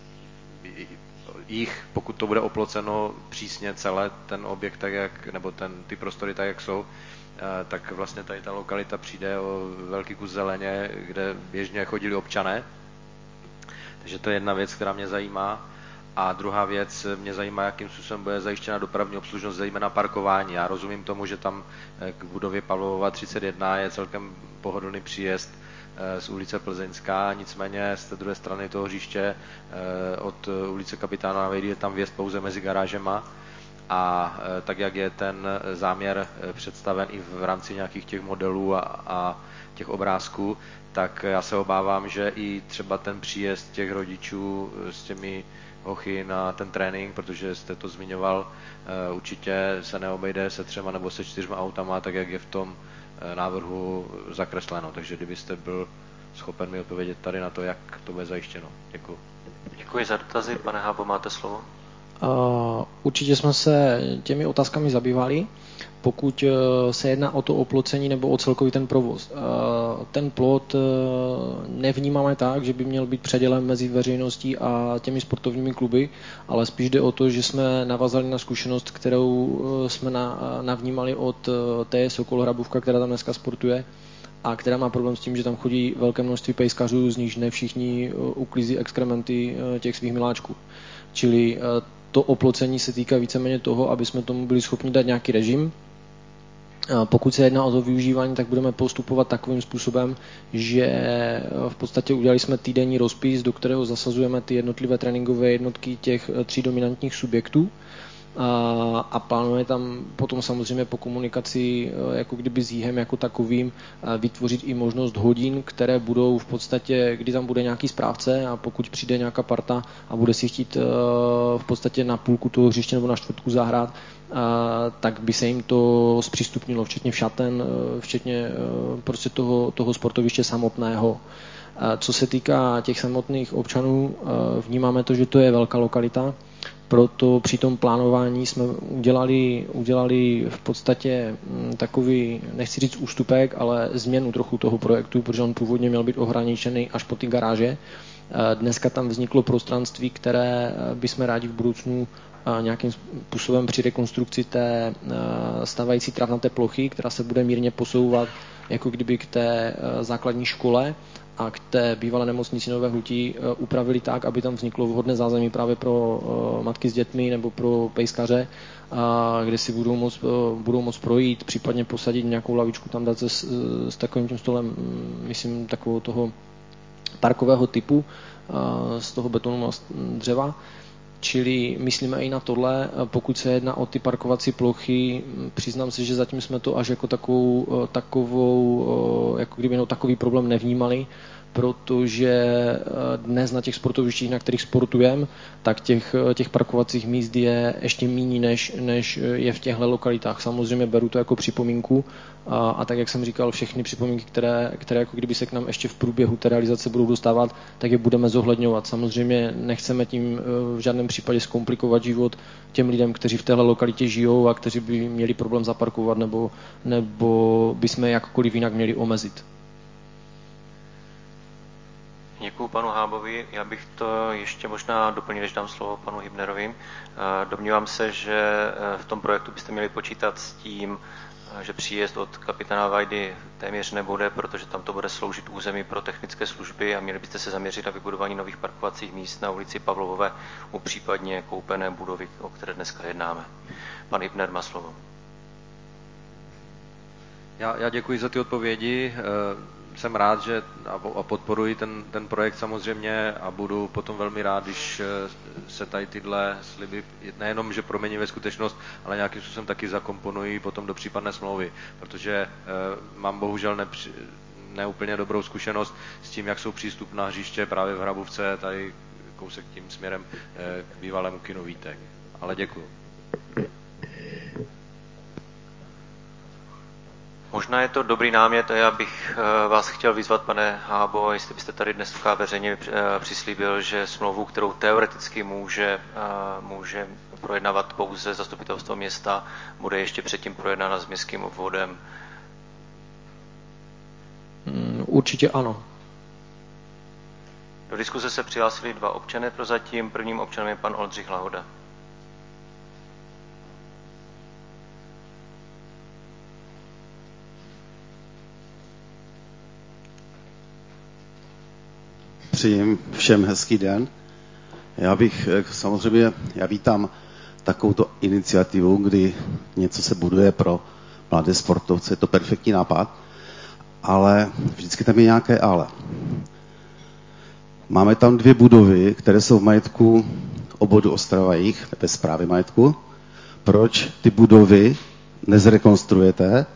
pokud to bude oploceno přísně celé ten objekt, nebo ty prostory tak, jak jsou, tak vlastně tady ta lokalita přijde o velký kus zeleně, kde běžně chodili občané. Takže to je jedna věc, která mě zajímá. A druhá věc mě zajímá, jakým způsobem bude zajištěna dopravní obslužnost, zejména parkování. Já rozumím tomu, že tam k budově Pavlova 31 je celkem pohodlný příjezd z ulice Plzeňská, nicméně z té druhé strany toho hřiště od ulice Kapitána Vejdy je tam vjezd pouze mezi garážema a tak, jak je ten záměr představen i v rámci nějakých těch modelů a těch obrázků, tak já se obávám, že i třeba ten příjezd těch rodičů s těmi hochy na ten trénink, protože jste to zmiňoval, určitě se neobejde se 3 nebo se 4 autama, tak jak je v tom návrhu zakresleno. Takže kdybyste byl schopen mi odpovědět tady na to, jak to bude zajištěno. Děkuji. Děkuji za dotazy. Pane Hábo, máte slovo. Určitě jsme se těmi otázkami zabývali. Pokud se jedná o to oplocení nebo o celkový ten provoz. Ten plot nevnímáme tak, že by měl být předělem mezi veřejností a těmi sportovními kluby, ale spíš jde o to, že jsme navazali na zkušenost, kterou jsme navnímali od té Sokol Hrabůvka, která tam dneska sportuje a která má problém s tím, že tam chodí velké množství pejskařů, z nichž ne všichni uklízí exkrementy těch svých miláčků. Čili to oplocení se týká víceméně toho, aby jsme tomu byli schopni dát nějaký režim, Pokud se jedná o to využívání, tak budeme postupovat takovým způsobem, že v podstatě udělali jsme týdenní rozpis, do kterého zasazujeme ty jednotlivé tréninkové jednotky těch 3 dominantních subjektů a plánujeme tam potom samozřejmě po komunikaci jako kdyby s jihem jako takovým vytvořit i možnost hodin, které budou v podstatě, kdy tam bude nějaký správce a pokud přijde nějaká parta a bude si chtít v podstatě na půlku toho hřiště nebo na čtvrtku zahrát, tak by se jim to zpřístupnilo, včetně šaten, včetně prostě toho sportoviště samotného. Co se týká těch samotných občanů, vnímáme to, že to je velká lokalita, proto při tom plánování jsme udělali v podstatě takový, nechci říct ústupek, ale změnu trochu toho projektu, protože on původně měl být ohraničený až po ty garáže. Dneska tam vzniklo prostranství, které bychom rádi v budoucnu nějakým způsobem při rekonstrukci té stávající travnaté plochy, která se bude mírně posouvat jako kdyby k té základní škole a k té bývalé nemocnici Nové Hutí upravili tak, aby tam vzniklo vhodné zázemí právě pro matky s dětmi nebo pro pejskaře, kde si budou moct projít, případně posadit nějakou lavičku, tam dát s takovým tím stolem, myslím, takového toho parkového typu z toho betonu a dřeva. Čili myslíme i na tohle, pokud se jedná o ty parkovací plochy, přiznám se, že zatím jsme to až jako takový problém nevnímali, protože dnes na těch sportovištích, na kterých sportujeme, tak těch parkovacích míst je ještě méně, než je v těchto lokalitách. Samozřejmě beru to jako připomínku a tak, jak jsem říkal, všechny připomínky, které jako kdyby se k nám ještě v průběhu té realizace budou dostávat, tak je budeme zohledňovat. Samozřejmě nechceme tím v žádném případě zkomplikovat život těm lidem, kteří v téhle lokalitě žijou a kteří by měli problém zaparkovat nebo bychom jakkoliv jinak měli omezit. Děkuji panu Hábovi. Já bych to ještě možná doplnil, než dám slovo panu Hybnerovi. Domnívám se, že v tom projektu byste měli počítat s tím, že příjezd od kapitána Vajdy téměř nebude, protože tam to bude sloužit území pro technické služby a měli byste se zaměřit na vybudování nových parkovacích míst na ulici Pavlovové u případně koupené budovy, o které dneska jednáme. Pan Hybner má slovo. Já děkuji za ty odpovědi. Jsem rád, že a podporuji ten projekt samozřejmě a budu potom velmi rád, když se tady tyhle sliby nejenom, že promění ve skutečnost, ale nějakým způsobem taky zakomponují potom do případné smlouvy, protože mám bohužel neúplně dobrou zkušenost s tím, jak jsou přístupná hřiště právě v Hrabovce, tady kousek tím směrem k bývalému kinu Vítek. Ale děkuji. Možná je to dobrý námět a já bych vás chtěl vyzvat, pane Hábo, jestli byste tady dneska veřejně přislíbil, že smlouvu, kterou teoreticky může projednávat pouze zastupitelstvo města, bude ještě předtím projednána s městským obvodem. Určitě ano. Do diskuse se přihlásili 2 občané prozatím. Prvním občanem je pan Oldřich Lahoda. Přeji všem hezký den. Já vítám takovouto iniciativu, kdy něco se buduje pro mladé sportovce, je to perfektní nápad, ale vždycky tam je nějaké ale. Máme tam 2 budovy, které jsou v majetku obvodu Ostrava-Jih, ve správě majetku. Proč ty budovy nezrekonstruujete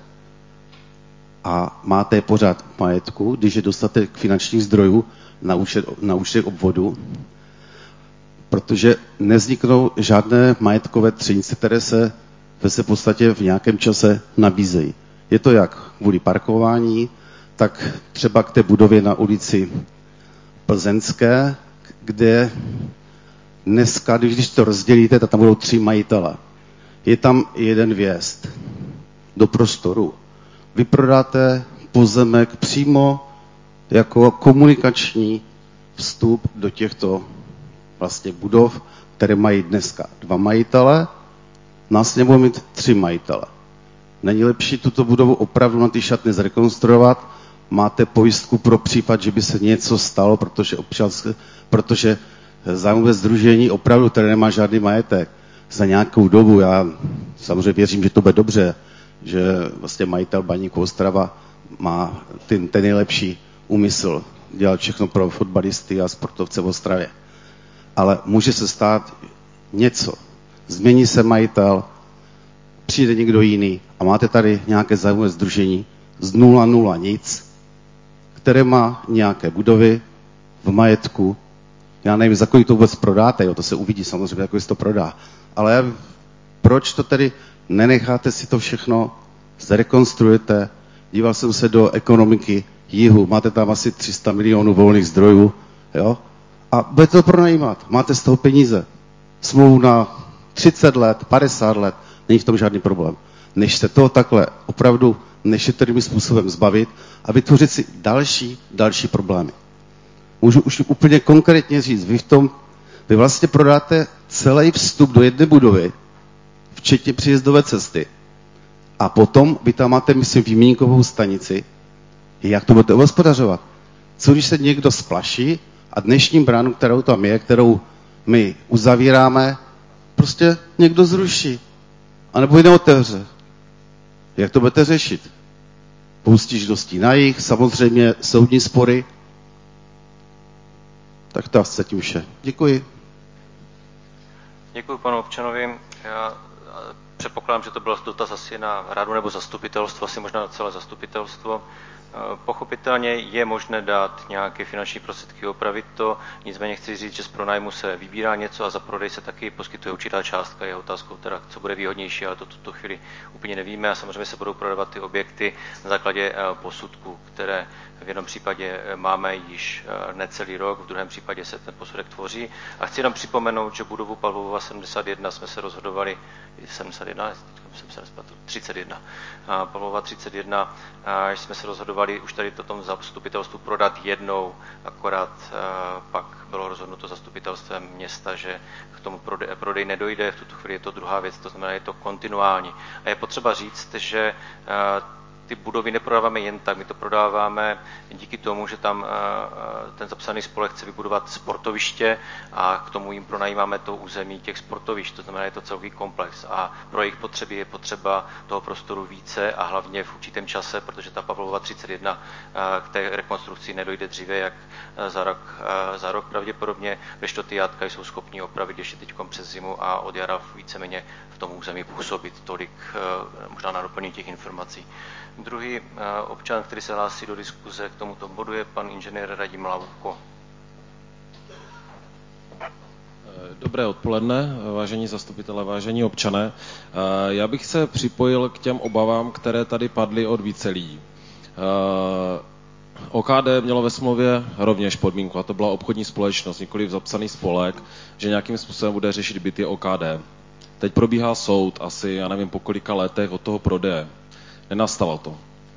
a máte je pořád v majetku, když je dostatek finančních zdrojů na účtech obvodu, protože nevzniknou žádné majetkové třenice, které se v podstatě v nějakém čase nabízejí. Je to jak kvůli parkování, tak třeba k té budově na ulici Plzeňské, kde dneska, když to rozdělíte, tak tam budou 3 majitele. Je tam jeden vjezd do prostoru. Vy prodáte pozemek přímo jako komunikační vstup do těchto vlastně budov, které mají dneska 2 majitele, následně budou mít 3 majitele. Není lepší tuto budovu opravdu na ty šatny zrekonstruovat? Máte pojistku pro případ, že by se něco stalo, protože zájmové sdružení opravdu, které nemá žádný majetek, za nějakou dobu, já samozřejmě věřím, že to bude dobře, že vlastně majitel Baníku Ostrava má ten nejlepší úmysl dělat všechno pro fotbalisty a sportovce v Ostravě. Ale může se stát něco. Změní se majitel, přijde někdo jiný a máte tady nějaké zájmové sdružení z 0,0 nic, které má nějaké budovy v majetku. Já nevím, za kolik to vůbec prodáte, jo, to se uvidí samozřejmě, jako se to prodá. Ale proč to tedy nenecháte si to všechno, zrekonstruujete? Díval jsem se do ekonomiky jihu, máte tam asi 300 milionů volných zdrojů, jo? A budete to pronajímat, máte z toho peníze. Smlouvu na 30 let, 50 let, není v tom žádný problém. Než se toho takhle opravdu nešetrným způsobem zbavit a vytvořit si další problémy. Můžu už úplně konkrétně říct, vy vlastně prodáte celý vstup do jedné budovy, včetně příjezdové cesty, a potom vy tam máte, myslím, výměnkovou stanici. Jak to budete obhospodařovat? Co když se někdo splaší a dnešní bránu, kterou tam je, kterou my uzavíráme, prostě někdo zruší. A nebo ji neotevře. Jak to budete řešit? Stížností na jich, samozřejmě soudní spory. Tak to asi tím vše. Děkuji. Děkuji panu občanovi. Já předpokládám, že to byl dotaz asi na radu nebo zastupitelstvo, asi možná na celé zastupitelstvo. Pochopitelně je možné dát nějaké finanční prostředky, opravit to, nicméně chci říct, že z pronájmu se vybírá něco a za prodej se taky poskytuje určitá částka. Je otázkou teda, co bude výhodnější, ale to tuto chvíli úplně nevíme a samozřejmě se budou prodávat ty objekty na základě posudků, které v jednom případě máme již necelý rok, v druhém případě se ten posudek tvoří. A chci jenom připomenout, že budovu Pavlova 71 jsme se rozhodovali, 31, Pavlova 31, jsme se rozhodovali už tady tom zastupitelstvu prodat jednou, akorát pak bylo rozhodnuto zastupitelstvem města, že k tomu prodej nedojde, v tuto chvíli je to druhá věc, to znamená, je to kontinuální. A je potřeba říct, že ty budovy neprodáváme jen tak, my to prodáváme díky tomu, že tam ten zapsaný spolek chce vybudovat sportoviště a k tomu jim pronajímáme to území těch sportovišť, to znamená, je to celý komplex a pro jejich potřeby je potřeba toho prostoru více a hlavně v určitém čase, protože ta Pavlova 31 k té rekonstrukci nedojde dříve jak za rok pravděpodobně, kdežto ty játka jsou schopni opravit ještě teď přes zimu a od jara víceméně v tom území působit. Tolik možná na doplnění těch informací. Druhý občan, který se hlásí do diskuze k tomuto bodu, je pan inženýr Radim Lavko. Dobré odpoledne, vážení zastupitelé, vážení občané. Já bych se připojil k těm obavám, které tady padly od více lidí. OKD mělo ve smlouvě rovněž podmínku, a to byla obchodní společnost, nikoliv zapsaný spolek, že nějakým způsobem bude řešit byty OKD. Teď probíhá soud asi, já nevím, po kolika letech od toho prodeje. Nenastalo to.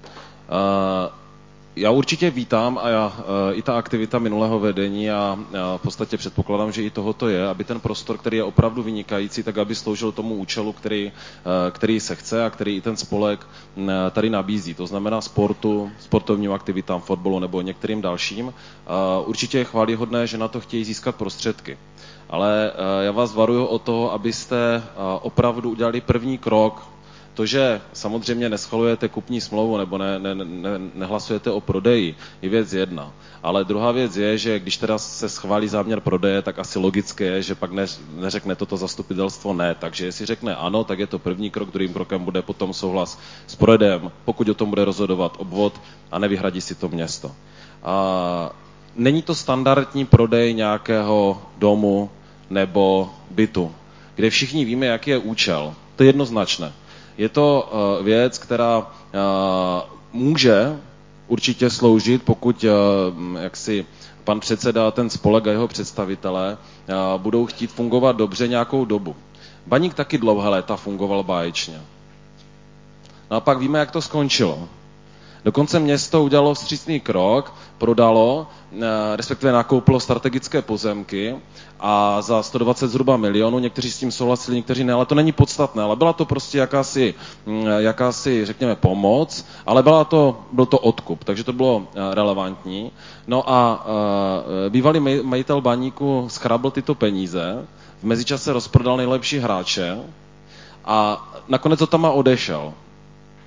Já určitě vítám i ta aktivita minulého vedení a v podstatě předpokládám, že i tohoto je, aby ten prostor, který je opravdu vynikající, tak aby sloužil tomu účelu, který se chce a který i ten spolek tady nabízí. To znamená sportu, sportovním aktivitám, fotbalu nebo některým dalším. Určitě je chvályhodné, že na to chtějí získat prostředky. Ale já vás varuju o toho, abyste opravdu udělali první krok. To, že samozřejmě neschvalujete kupní smlouvu nebo nehlasujete o prodeji, je věc jedna. Ale druhá věc je, že když teda se schválí záměr prodeje, tak asi logické je, že pak neřekne toto zastupitelstvo ne. Takže jestli řekne ano, tak je to první krok, druhým krokem bude potom souhlas s prodejem, pokud o tom bude rozhodovat obvod a nevyhradí si to město. Není to standardní prodej nějakého domu nebo bytu, kde všichni víme, jaký je účel. To je jednoznačné. Je to věc, která může určitě sloužit, pokud jaksi pan předseda, ten spolek a jeho představitelé budou chtít fungovat dobře nějakou dobu. Baník taky dlouhé léta fungoval báječně. No a pak víme, jak to skončilo. Dokonce město udělalo vstřícný krok, prodalo, respektive nakoupilo strategické pozemky a za 120 zhruba milionů, někteří s tím souhlasili, někteří ne, ale to není podstatné, ale byla to prostě jakási řekněme, pomoc, ale byl to odkup, takže to bylo relevantní. No a bývalý majitel Baníku schrabl tyto peníze, v mezičase rozprodal nejlepší hráče a nakonec to tam odešel.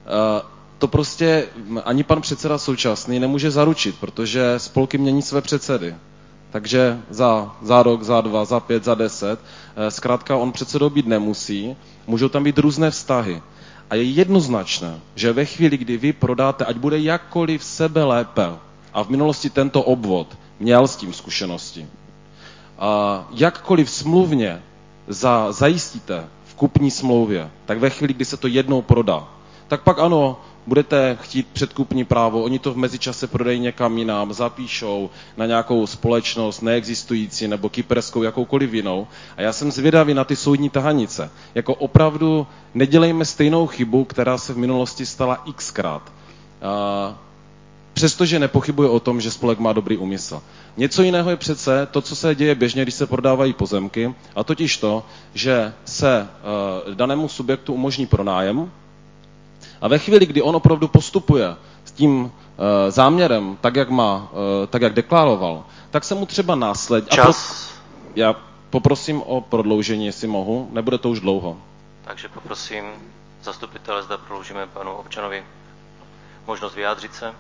To prostě ani pan předseda současný nemůže zaručit, protože spolky mění své předsedy. Takže za rok, za 2, za 5, za 10, zkrátka on předsedou být nemusí, můžou tam být různé vztahy. A je jednoznačné, že ve chvíli, kdy vy prodáte, ať bude jakkoliv sebe lépe, a v minulosti tento obvod měl s tím zkušenosti, a jakkoliv smluvně zajistíte v kupní smlouvě, tak ve chvíli, kdy se to jednou prodá, tak pak ano, budete chtít předkupní právo, oni to v mezičase prodají někam jinam, zapíšou na nějakou společnost neexistující nebo kyperskou, jakoukoliv jinou. A já jsem zvědavý na ty soudní tahanice. Jako opravdu nedělejme stejnou chybu, která se v minulosti stala xkrát. Přestože nepochybuje o tom, že spolek má dobrý úmysl. Něco jiného je přece to, co se děje běžně, když se prodávají pozemky, a totiž to, že se danému subjektu umožní pronájem, a ve chvíli, kdy on opravdu postupuje s tím záměrem, tak jak deklaroval, tak se mu třeba následně... Čas. Já poprosím o prodloužení, jestli mohu, nebude to už dlouho. Takže poprosím zastupitele, zda prodloužíme panu občanovi možnost vyjádřit se.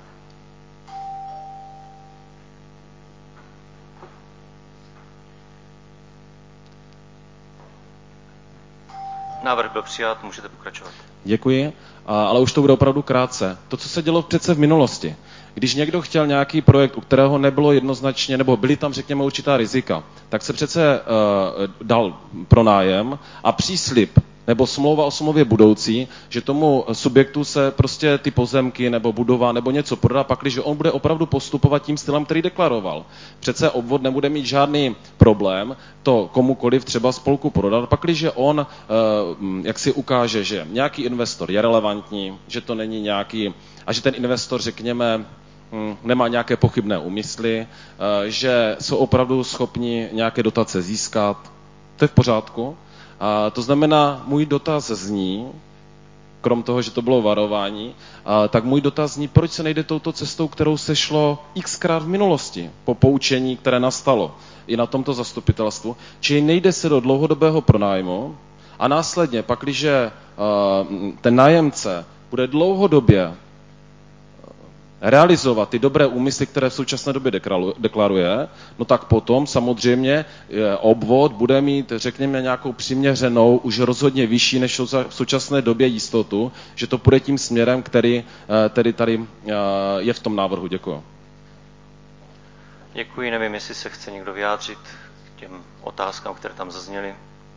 Návrh byl přijat, můžete pokračovat. Děkuji, ale už to bude opravdu krátce. To, co se dělo přece v minulosti, když někdo chtěl nějaký projekt, u kterého nebylo jednoznačně, nebo byly tam, řekněme, určitá rizika, tak se přece dal pronájem a příslib nebo smlouva o smlouvě budoucí, že tomu subjektu se prostě ty pozemky nebo budova nebo něco prodá, pakliže on bude opravdu postupovat tím stylem, který deklaroval. Přece obvod nebude mít žádný problém to komukoliv třeba spolku prodat, pakliže on jak si ukáže, že nějaký investor je relevantní, že to není nějaký, a že ten investor, řekněme, nemá nějaké pochybné úmysly, že jsou opravdu schopni nějaké dotace získat. To je v pořádku. To znamená, můj dotaz zní, krom toho, že to bylo varování, tak můj dotaz zní, proč se nejde touto cestou, kterou se šlo xkrát v minulosti, po poučení, které nastalo i na tomto zastupitelstvu, čili nejde se do dlouhodobého pronájmu a následně, pakliže ten nájemce bude dlouhodobě realizovat ty dobré úmysly, které v současné době deklaruje, no tak potom samozřejmě obvod bude mít, řekněme, nějakou přiměřenou, už rozhodně vyšší než v současné době jistotu, že to půjde tím směrem, který tedy tady je v tom návrhu. Děkuji. Děkuji, nevím, jestli se chce někdo vyjádřit k těm otázkám, které tam zazněly.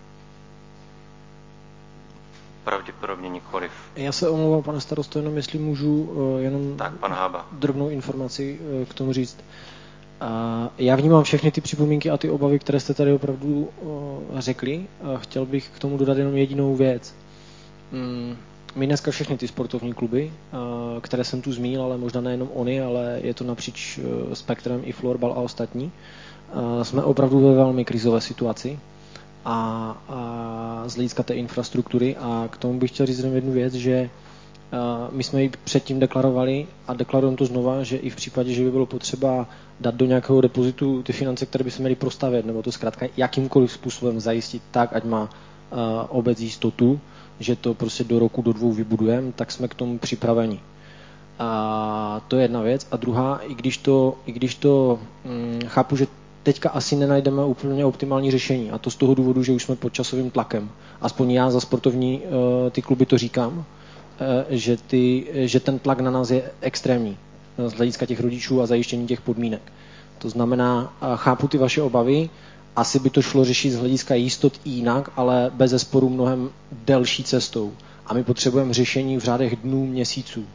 Pravděpodobně nikoliv. Já se omlouvám, pane starosto, jenom jestli můžu jenom tak, pan Hába. Drobnou informaci k tomu říct. Já vnímám všechny ty připomínky a ty obavy, které jste tady opravdu řekli. Chtěl bych k tomu dodat jenom jedinou věc. My dneska všechny ty sportovní kluby, které jsem tu zmínil, ale možná nejenom oni, ale je to napříč spektrem i florbal a ostatní, jsme opravdu ve velmi krizové situaci. A z hlediska té infrastruktury. A k tomu bych chtěl říct jenom jednu věc, že my jsme ji předtím deklarovali a deklarujeme to znova, že i v případě, že by bylo potřeba dát do nějakého depozitu ty finance, které by se měly prostavět, nebo to zkrátka jakýmkoliv způsobem zajistit tak, ať má obec jistotu, že to prostě do roku, do 2 vybudujeme, tak jsme k tomu připraveni. A to je jedna věc. A druhá, i když to chápu, že teďka asi nenajdeme úplně optimální řešení. A to z toho důvodu, že už jsme pod časovým tlakem. Aspoň já za sportovní ty kluby to říkám, že ten tlak na nás je extrémní z hlediska těch rodičů a zajištění těch podmínek. To znamená, chápu ty vaše obavy, asi by to šlo řešit z hlediska jistot jinak, ale bez zesporu mnohem delší cestou. A my potřebujeme řešení v řádech dnů, měsíců.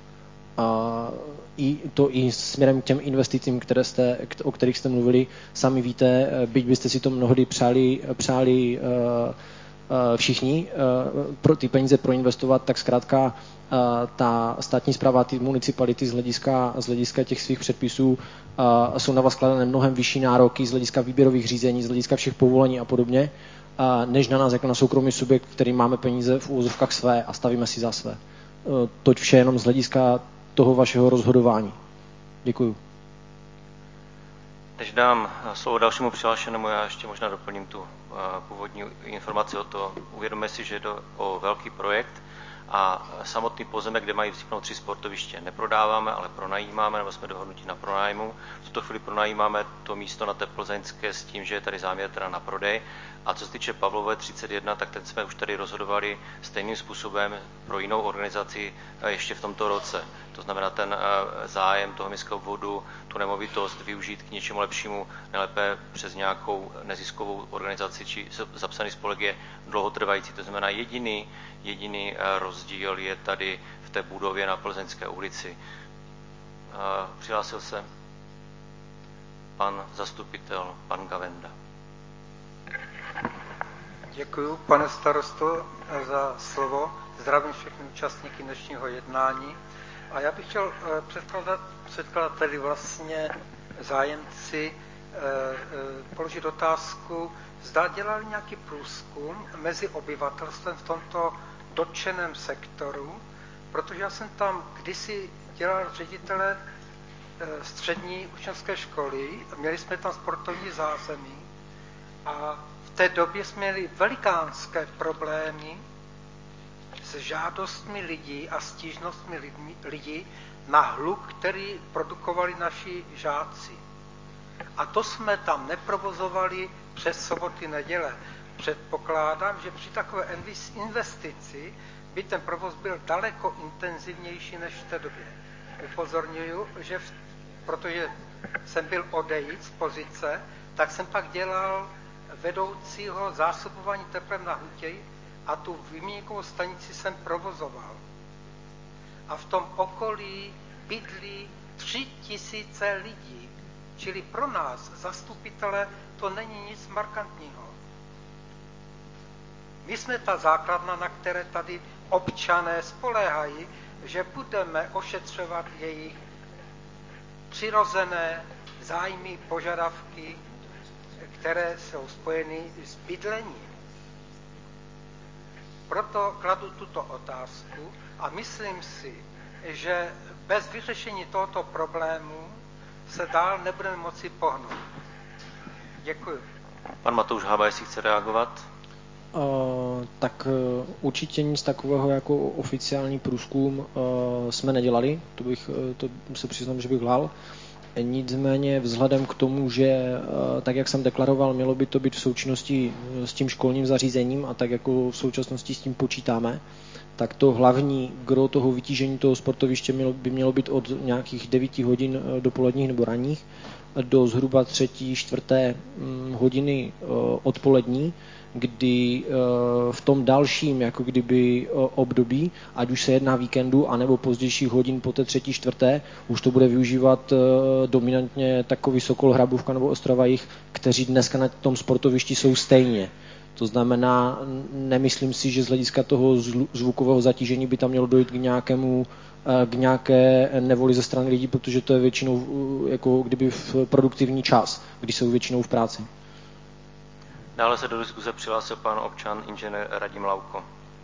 I směrem k těm investicím, o kterých jste mluvili, sami víte, byť byste si to mnohdy přáli všichni pro ty peníze proinvestovat, tak zkrátka ta státní správa, ty municipality z hlediska těch svých předpisů jsou na vás kladené mnohem vyšší nároky z hlediska výběrových řízení, z hlediska všech povolení a podobně, než na nás jako na soukromý subjekt, který máme peníze v úvozovkách své a stavíme si za své. Toť vše jenom z hlediska toho vašeho rozhodování. Děkuju. Než dám slovo dalšímu přihlášenému, já ještě možná doplním tu původní informaci o to. Uvědomme si, že jde o velký projekt A samotný pozemek, kde mají vzniknout 3 sportoviště, neprodáváme, ale pronajímáme, nebo jsme dohodnutí na pronájmu. V tuto chvíli pronajímáme to místo na té Plzeňské s tím, že je tady záměr teda na prodej. A co se týče Pavlové 31, tak ten jsme už tady rozhodovali stejným způsobem pro jinou organizaci ještě v tomto roce. To znamená ten zájem toho městského obvodu, tu nemovitost využít k něčemu lepšímu, nejlépe přes nějakou neziskovou organizaci či zapsaný spolek je dlouhotrvající. To znamená jediný rozdíl je tady v té budově na Plzeňské ulici. Přihlásil se pan zastupitel, pan Gavenda. Děkuji, pane starosto, za slovo. Zdravím všechny účastníky dnešního jednání. A já bych chtěl předkladateli vlastně zájemci položit otázku, zda dělali nějaký průzkum mezi obyvatelstvem v tomto dotčeném sektoru, protože já jsem tam kdysi dělal ředitele střední učňovské školy, měli jsme tam sportovní zázemí a v té době jsme měli velikánské problémy s žádostmi lidí a stížnostmi lidí na hluk, který produkovali naši žáci. A to jsme tam neprovozovali přes soboty, neděle. Předpokládám, že při takové investici by ten provoz byl daleko intenzivnější než v té době. Upozorňuji, že protože jsem byl odejít z pozice, tak jsem pak dělal vedoucího zásobování teplem na Hutěji a tu výměníkovou stanici jsem provozoval. A v tom okolí bydlí 3000 lidí. Čili pro nás, zastupitele, to není nic markantního. My jsme ta základna, na které tady občané spoléhají, že budeme ošetřovat jejich přirozené zájmy, požadavky, které jsou spojeny s bydlením. Proto kladu tuto otázku a myslím si, že bez vyřešení tohoto problému se dál nebudeme moci pohnout. Děkuji. Pan Matouš Hába, jestli chce reagovat? Tak určitě nic takového jako oficiální průzkum jsme nedělali, to se přiznám, že bych lhal. Nicméně vzhledem k tomu, že tak, jak jsem deklaroval, mělo by to být v součinnosti s tím školním zařízením a tak, jako v současnosti s tím počítáme, tak to hlavní gro toho vytížení toho sportoviště by mělo být od nějakých 9 hodin dopoledních nebo ranních do zhruba 3., 4. hodiny odpolední, kdy v tom dalším jako kdyby období, ať už se jedná víkendu, anebo pozdějších hodin po té 3., 4., už to bude využívat dominantně takový Sokol, Hrabůvka nebo Ostrava Jih, kteří dneska na tom sportovišti jsou stejně. To znamená, nemyslím si, že z hlediska toho zvukového zatížení by tam mělo dojít k nějaké nevoli ze strany lidí, protože to je většinou jako kdyby v produktivní čas, když jsou většinou v práci. Dále se do diskuze přihlásil pan občan inženýr Radim Lauko.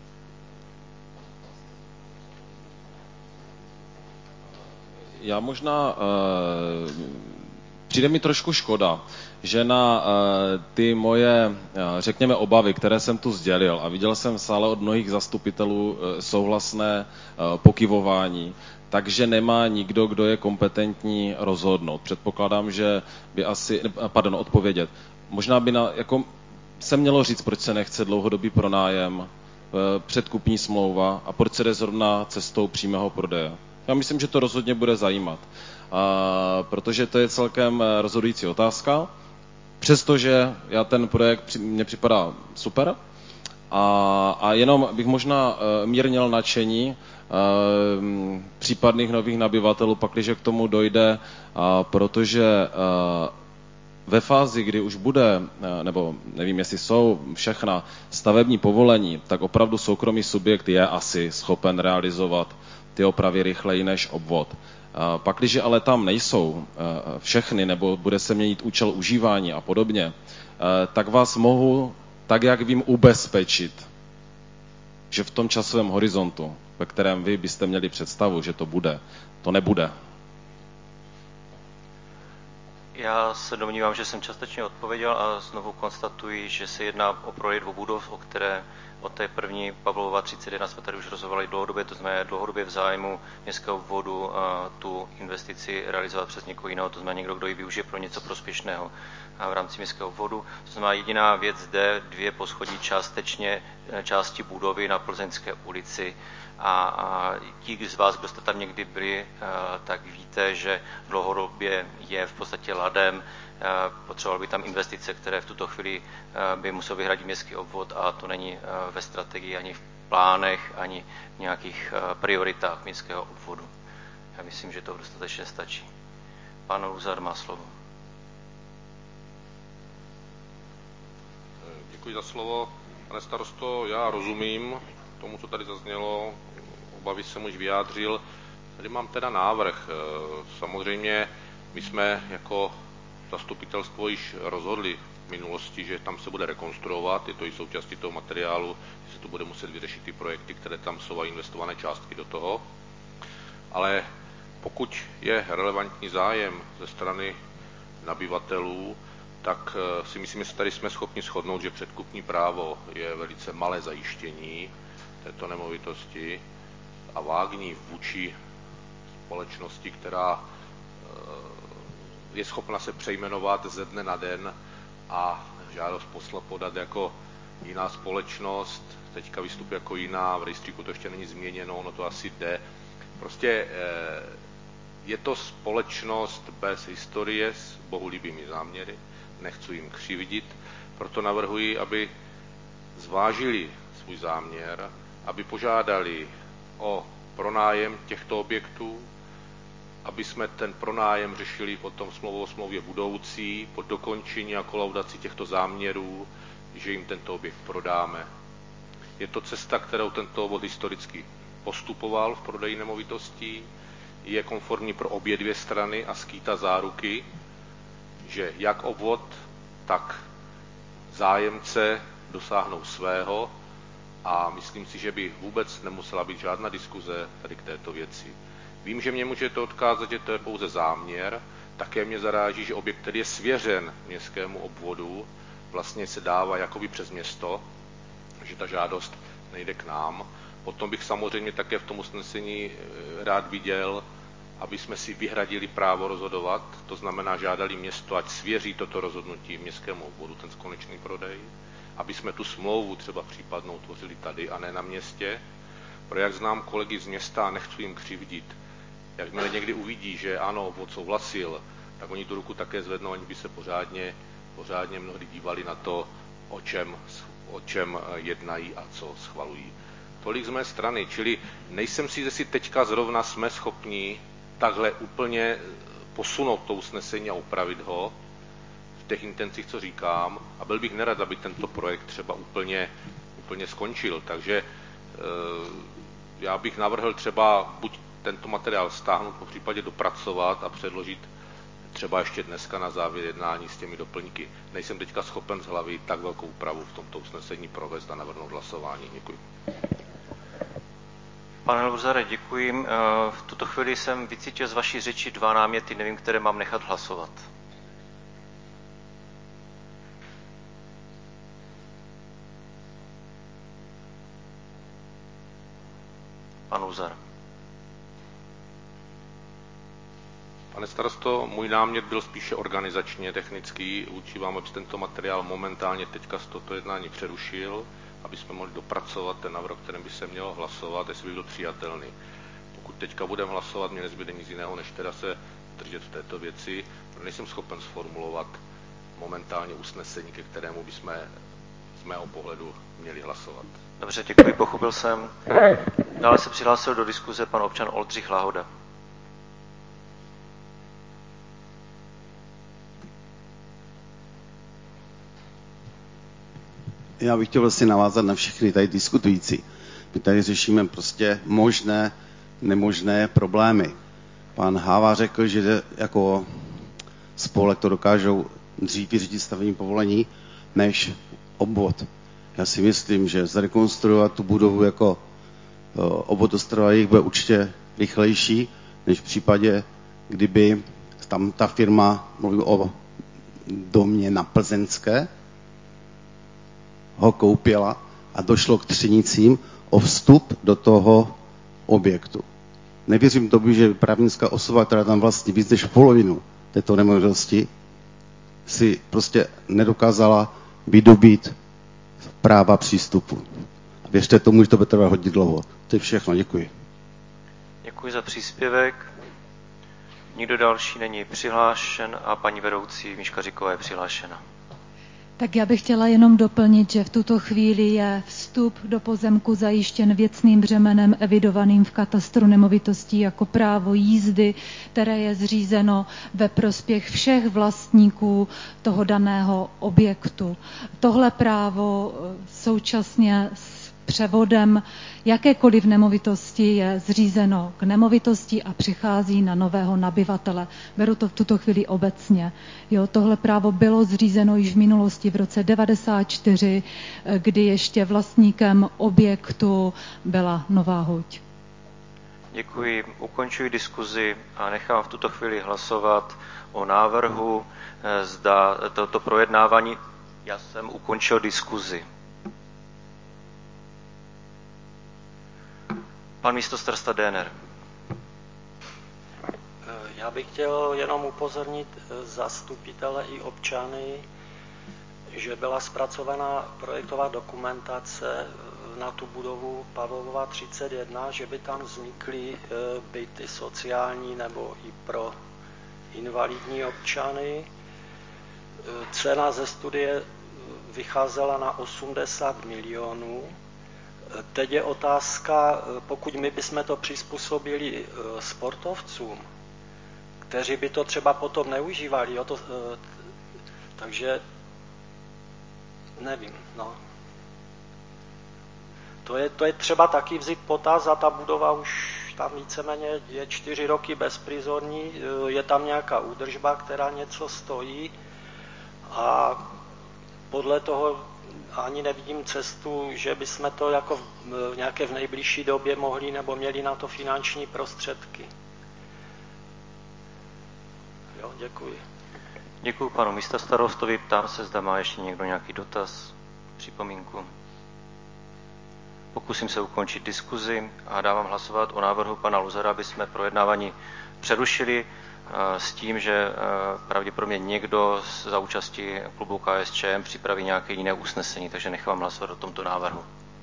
Já možná přijde mi trošku škoda, že na ty moje, řekněme, obavy, které jsem tu sdělil, a viděl jsem v sále od mnohých zastupitelů souhlasné pokyvování, takže nemá nikdo, kdo je kompetentní rozhodnout. Předpokládám, že by odpovědět. Možná by se mělo říct, proč se nechce dlouhodobý pronájem, předkupní smlouva a proč se jde zrovna cestou přímého prodeje. Já myslím, že to rozhodně bude zajímat, protože to je celkem rozhodující otázka. Přestože ten projekt mně připadá super a jenom bych možná mírnil nadšení případných nových nabyvatelů, pakliže k tomu dojde, protože ve fázi, kdy už bude, nebo nevím, jestli jsou všechna stavební povolení, tak opravdu soukromý subjekt je asi schopen realizovat ty opravy rychleji než obvod. Pakliže ale tam nejsou všechny, nebo bude se měnit účel užívání a podobně, tak vás mohu, tak jak vím, ubezpečit, že v tom časovém horizontu, ve kterém vy byste měli představu, že to bude, to nebude. Já se domnívám, že jsem částečně odpověděl a znovu konstatuji, že se jedná o projekt dvou budov, o té první Pavlova 31 jsme tady už rozhovali dlouhodobě, to znamená dlouhodobě v zájmu městského obvodu tu investici realizovat přes někoho jiného, to znamená někdo, kdo ji využije pro něco prospěšného v rámci městského obvodu. To znamená jediná věc zde, 2 poschodí části budovy na Plzeňské ulici. A ti z vás, kdo jste tam někdy byli, tak víte, že dlouhodobě je v podstatě ladem. Potřeboval by tam investice, které v tuto chvíli by musel vyhradit městský obvod a to není ve strategii ani v plánech, ani v nějakých prioritách městského obvodu. Já myslím, že to dostatečně stačí. Pan Luzar má slovo. Děkuji za slovo. Pane starosto, já rozumím tomu, co tady zaznělo, obavy jsem už vyjádřil. Tady mám teda návrh. Samozřejmě my jsme jako zastupitelstvo již rozhodli v minulosti, že tam se bude rekonstruovat, je to i součástí toho materiálu, že se to bude muset vyřešit ty projekty, které tam jsou a investované částky do toho. Ale pokud je relevantní zájem ze strany nabyvatelů, tak si myslím, že tady jsme schopni shodnout, že předkupní právo je velice malé zajištění této nemovitosti a vágní vůči společnosti, která je schopna se přejmenovat ze dne na den a žádost podat jako jiná společnost, teďka vystupuje jako jiná, v rejstříku to ještě není změněno, ono to asi jde. Prostě je to společnost bez historie s bohulibými záměry, nechci jim křivdit, proto navrhuji, aby zvážili svůj záměr, aby požádali o pronájem těchto objektů, aby jsme ten pronájem řešili potom smlouvě budoucí, po dokončení a kolaudaci těchto záměrů, že jim tento objekt prodáme. Je to cesta, kterou tento obvod historicky postupoval v prodeji nemovitostí, je konformní pro obě dvě strany a skýtá záruky, že jak obvod, tak zájemce dosáhnou svého a myslím si, že by vůbec nemusela být žádná diskuze tady k této věci. Vím, že mě můžete odkázat, že to je pouze záměr, také mě zaráží, že objekt, který je svěřen městskému obvodu, vlastně se dává jakoby přes město, že ta žádost nejde k nám. Potom bych samozřejmě také v tom usnesení rád viděl, aby jsme si vyhradili právo rozhodovat, to znamená žádali město, ať svěří toto rozhodnutí městskému obvodu, ten konečný prodej, aby jsme tu smlouvu třeba případnou tvořili tady a ne na městě. Pro jak znám kolegy z města, nechci jim křivdit, jakmile někdy uvidí, že ano, obvod souhlasil, tak oni tu ruku také zvednou, aniž by se pořádně mnohdy dívali na to, o čem jednají a co schvalují. Tolik z mé strany, čili nejsem si, jestli teďka zrovna jsme schopni takhle úplně posunout to usnesení a upravit ho v těch intencích, co říkám, a byl bych nerad, aby tento projekt třeba úplně skončil. Takže já bych navrhl třeba buď tento materiál stáhnout, po případě dopracovat a předložit třeba ještě dneska na závěr jednání s těmi doplňky. Nejsem teďka schopen z hlavy tak velkou úpravu v tomto usnesení provést a navrhnout hlasování. Děkuji. Pane Luzare, děkuji. V tuto chvíli jsem vycítil z vaší řeči 2 náměty, nevím, které mám nechat hlasovat. Pan Luzar. Pane starosto, můj námět byl spíše organizačně technický. Vůči vám, aby tento materiál momentálně teďka z toto jednání přerušil, aby jsme mohli dopracovat ten návrh, o kterém by se mělo hlasovat, jestli by byl přijatelný. Pokud teďka budeme hlasovat, mě nezbyde nic jiného, než teda se držet v této věci, protože nejsem schopen sformulovat momentálně usnesení, ke kterému bychom z mého pohledu měli hlasovat. Dobře, děkuji, pochopil jsem. Dále se přihlásil do diskuze pan občan Oldřich Lahoda. Já bych chtěl vlastně navázat na všechny tady diskutující. My tady řešíme prostě možné, nemožné problémy. Pan Háva řekl, že jako spolek to dokážou dřív vyřídit stavební povolení než obvod. Já si myslím, že zrekonstruovat tu budovu jako obvod Ostrava-Jih bude určitě rychlejší, než v případě, kdyby tam ta firma, mluvím o domě na Plzeňské, ho koupila a došlo k Třinicím o vstup do toho objektu. Nevěřím tomu, že právnická osoba, která tam vlastní víc než polovinu této nemovitosti, si prostě nedokázala vydobít práva přístupu. A věřte tomu, že to bude trvat hodně dlouho. To je všechno, děkuji. Děkuji za příspěvek. Nikdo další není přihlášen a paní vedoucí Míška Říková je přihlášena. Tak já bych chtěla jenom doplnit, že v tuto chvíli je vstup do pozemku zajištěn věcným břemenem evidovaným v katastru nemovitostí jako právo jízdy, které je zřízeno ve prospěch všech vlastníků toho daného objektu. Tohle právo současně s převodem jakékoliv nemovitosti je zřízeno k nemovitosti a přichází na nového nabyvatele. Beru to v tuto chvíli obecně. Jo, tohle právo bylo zřízeno již v minulosti v roce 1994, kdy ještě vlastníkem objektu byla Nová Huť. Děkuji. Ukončuji diskuzi a nechám v tuto chvíli hlasovat o návrhu, zda toto projednávání. Já jsem ukončil diskuzi. Pan místostarosta Déner. Já bych chtěl jenom upozornit zastupitele i občany, že byla zpracovaná projektová dokumentace na tu budovu Pavlova 31, že by tam vznikly byty sociální nebo i pro invalidní občany. Cena ze studie vycházela na 80 milionů. Teď je otázka, pokud my bychom to přizpůsobili sportovcům, kteří by to třeba potom neužívali, takže nevím. No. To je třeba taky vzít potaz a ta budova už tam víceméně je 4 roky bezprizorní, je tam nějaká údržba, která něco stojí a podle toho ani nevidím cestu, že bychom to jako v nejbližší době mohli nebo měli na to finanční prostředky. Jo, děkuji. Děkuji panu místostarostovi. Ptám se, zda má ještě někdo nějaký dotaz, připomínku. Pokusím se ukončit diskuzi a dávám hlasovat o návrhu pana Luzara, aby jsme projednávání přerušili s tím, že pravděpodobně někdo za účasti klubu KSČM připraví nějaké jiné usnesení, takže nechám hlasovat o tomto návrhu.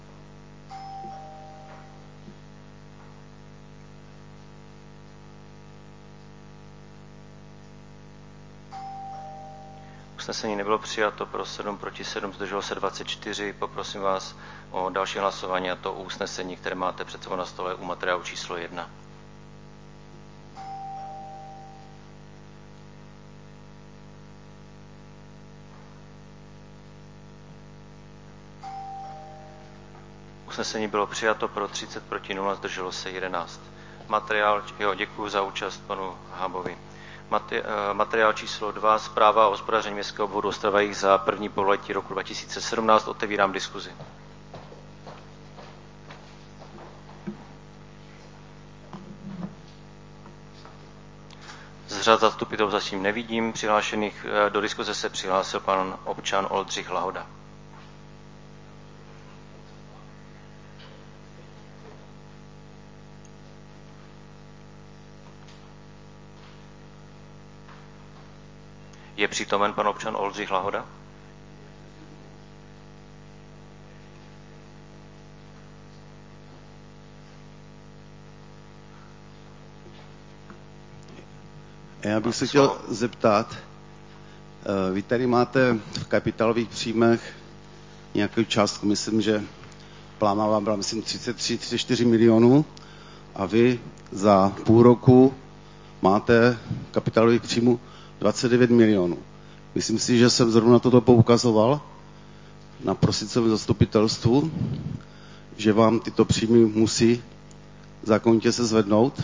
Usnesení nebylo přijato, pro 7 proti 7, zdrželo se 24. Poprosím vás o další hlasování, a to o usnesení, které máte před sebou na stole u materiálu číslo 1. Usnesení bylo přijato, pro 30 proti 0, zdrželo se 11. Děkuji za účast panu Hábovi. Materiál číslo 2, zpráva o hospodaření městského obvodu Ostrava-Jih za první pololetí roku 2017. Otevírám diskuzi. Z řad zastupitelů zatím nevidím přihlášených. Do diskuze se přihlásil pan občan Oldřich Lahoda. Je přítomen pan občan Oldřich Lahoda? Já bych se chtěl zeptat, vy tady máte v kapitálových příjmech nějakou částku, myslím, že plánová byla, 33-34 milionů a vy za půl roku máte kapitálových příjmů 29 milionů. Myslím si, že jsem zrovna toto poukazoval na prosincovém zastupitelstvu, že vám tyto příjmy musí zákonitě se zvednout.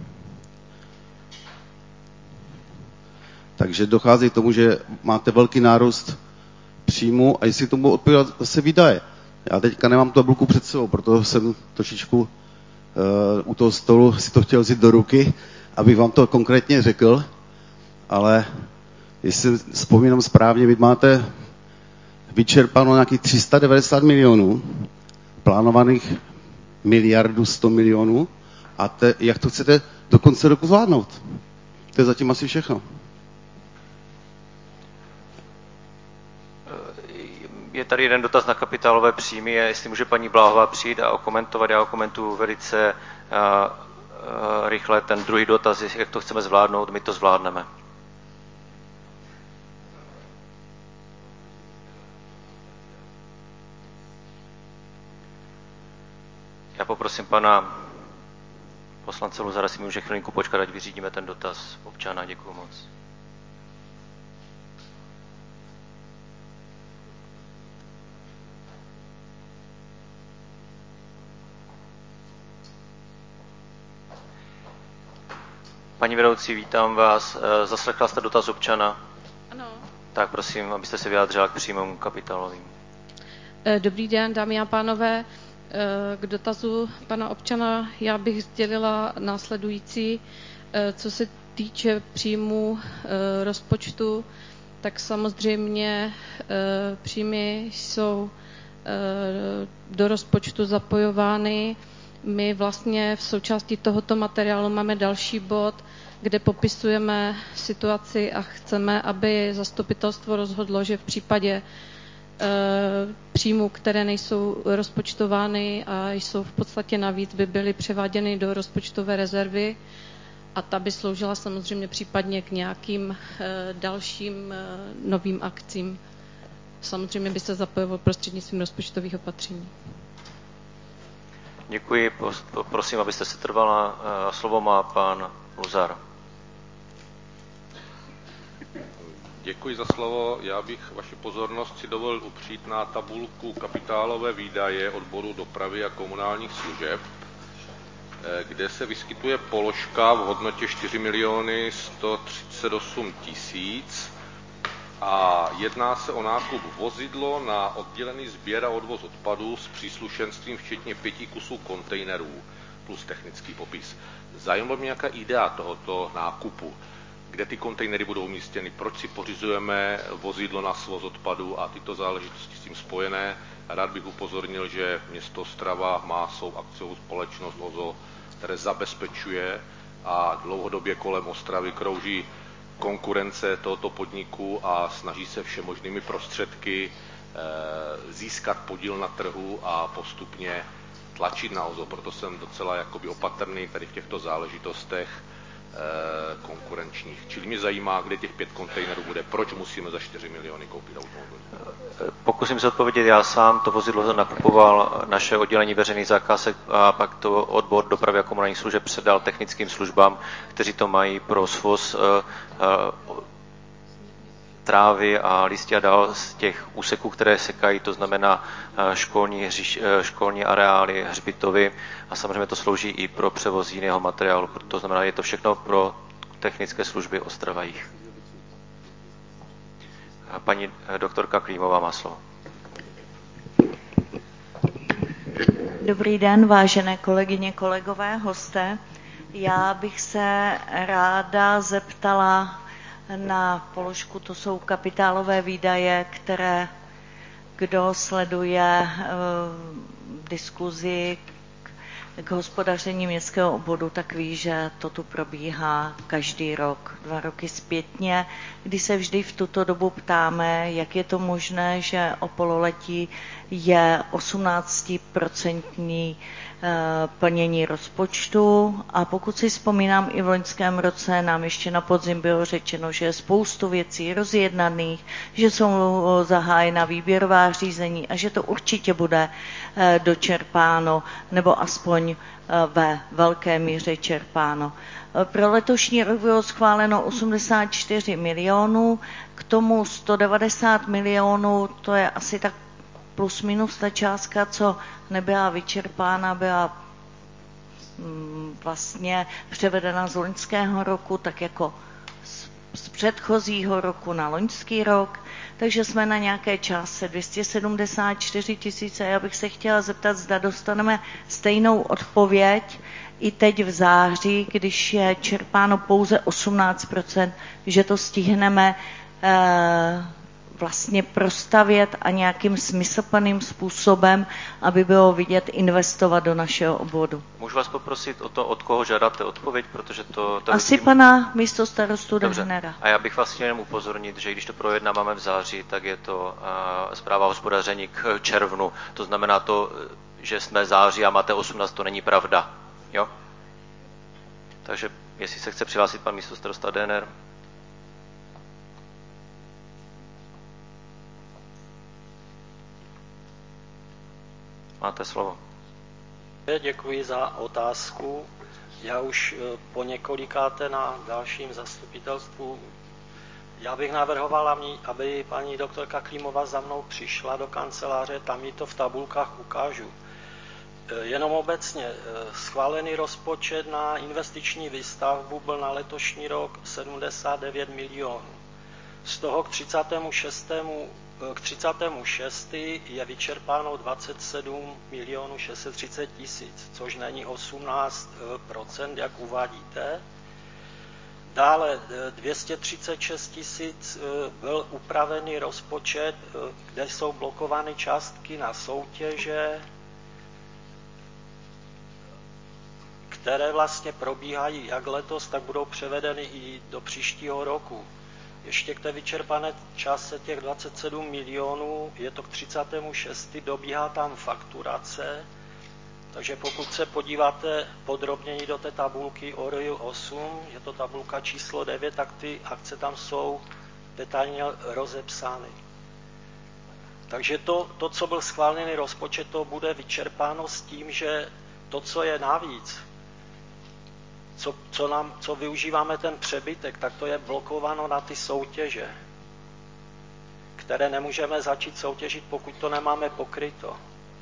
Takže dochází k tomu, že máte velký nárůst příjmu a jestli tomu odpovídá zase výdaje. Já teďka nemám tu tabulku před sebou, proto jsem trošičku u toho stolu si to chtěl vzít do ruky, abych vám to konkrétně řekl. ale jestli vzpomínám správně, vy máte vyčerpáno nějakých 390 milionů, plánovaných 1 miliardu 100 milionů a jak to chcete do konce roku zvládnout? To je zatím asi všechno. Je tady jeden dotaz na kapitálové příjmy, jestli může paní Bláhová přijít a okomentovat. Já okomentuju velice rychle ten druhý dotaz, jak to chceme zvládnout, my to zvládneme. Já poprosím pana poslance Luzara, si může chvilinku počkat, ať vyřídíme ten dotaz občana. Děkuju moc. Paní vedoucí, vítám vás. Zaslechla jste dotaz občana? Ano. Tak prosím, abyste se vyjádřila k příjmům kapitálovým. Dobrý den, dámy a pánové. K dotazu pana občana já bych sdělila následující. Co se týče příjmů rozpočtu, tak samozřejmě příjmy jsou do rozpočtu zapojovány. My vlastně v součástí tohoto materiálu máme další bod, kde popisujeme situaci a chceme, aby zastupitelstvo rozhodlo, že v případě příjmů, které nejsou rozpočtovány a jsou v podstatě navíc, by byly převáděny do rozpočtové rezervy a ta by sloužila samozřejmě případně k nějakým dalším novým akcím. Samozřejmě by se zapojoval prostřednictvím rozpočtových opatření. Děkuji, prosím, abyste se trvala. Slovo má pan Luzar. Děkuji za slovo. Já bych vaši pozornost si dovolil upřít na tabulku kapitálové výdaje odboru dopravy a komunálních služeb, kde se vyskytuje položka v hodnotě 4 138 000 a jedná se o nákup vozidlo na oddělený sběr a odvoz odpadů s příslušenstvím včetně 5 kusů kontejnerů plus technický popis. Zajímalo mě nějaká idea tohoto nákupu, kde ty kontejnery budou umístěny, proč si pořizujeme vozidlo na svoz odpadů a tyto záležitosti s tím spojené. Rád bych upozornil, že město Ostrava má svou akciovou společnost OZO, které zabezpečuje a dlouhodobě kolem Ostravy krouží konkurence tohoto podniku a snaží se všemožnými prostředky získat podíl na trhu a postupně tlačit na OZO. Proto jsem docela jakoby opatrný tady v těchto záležitostech konkurenčních. Čili mě zajímá, kde těch 5 kontejnerů bude, proč musíme za 4 miliony koupit automobil. Pokusím se odpovědět, já sám to vozidlo nakupoval naše oddělení veřejných zakázek a pak to odbor dopravy a komunálních služeb předal technickým službám, kteří to mají pro svoz trávy a listí a dál z těch úseků, které sekají, to znamená školní areály, hřbitovy a samozřejmě to slouží i pro převoz jiného materiálu, to znamená, je to všechno pro technické služby Ostrava-Jih. Paní doktorka Klímová má slovo. Dobrý den, vážené kolegyně, kolegové, hosté. Já bych se ráda zeptala na položku, to jsou kapitálové výdaje, které, kdo sleduje diskuzi k hospodaření městského obvodu, tak ví, že to tu probíhá každý rok, 2 roky zpětně, kdy se vždy v tuto dobu ptáme, jak je to možné, že o pololetí je 18% plnění rozpočtu a pokud si vzpomínám, i v loňském roce nám ještě na podzim bylo řečeno, že je spoustu věcí rozjednaných, že jsou zahájena výběrová řízení a že to určitě bude dočerpáno nebo aspoň ve velké míře čerpáno. Pro letošní rok bylo schváleno 84 milionů, k tomu 190 milionů, to je asi tak plus minus ta částka, co nebyla vyčerpána, byla vlastně převedena z loňského roku, tak jako z předchozího roku na loňský rok, takže jsme na nějaké částce 274 000. Já bych se chtěla zeptat, zda dostaneme stejnou odpověď i teď v září, když je čerpáno pouze 18%, že to stihneme vlastně prostavět a nějakým smysluplným způsobem, aby bylo vidět investovat do našeho obvodu. Můžu vás poprosit o to, od koho žádáte odpověď, protože to asi pana místostarostu Dehnera. A já bych vás chtěl jenom upozornit, že když to projednáváme v září, tak je to zpráva hospodaření k červnu. To znamená to, že jsme září a máte 18, to není pravda. Jo? Takže jestli se chce přihlásit pan místostarosta Dehner. Máte slovo. Děkuji za otázku. Já už po několikáté na dalším zastupitelstvu. Já bych navrhoval, aby paní doktorka Klímová za mnou přišla do kanceláře, tam jí to v tabulkách ukážu. Jenom obecně schválený rozpočet na investiční výstavbu byl na letošní rok 79 milionů. Z toho k 36. je vyčerpáno 27 milionů 630 tisíc, což není 18%, jak uvádíte. Dále 236 tisíc byl upravený rozpočet, kde jsou blokovány částky na soutěže, které vlastně probíhají jak letos, tak budou převedeny i do příštího roku. Ještě k té vyčerpané částce těch 27 milionů, je to k 36. dobíhá tam fakturace, takže pokud se podíváte podrobněji do té tabulky ORIL 8, je to tabulka číslo 9, tak ty akce tam jsou detailně rozepsány. Takže to, co byl schválený rozpočet, to bude vyčerpáno s tím, že to, co je navíc, co využíváme ten přebytek, tak to je blokováno na ty soutěže, které nemůžeme začít soutěžit, pokud to nemáme pokryto.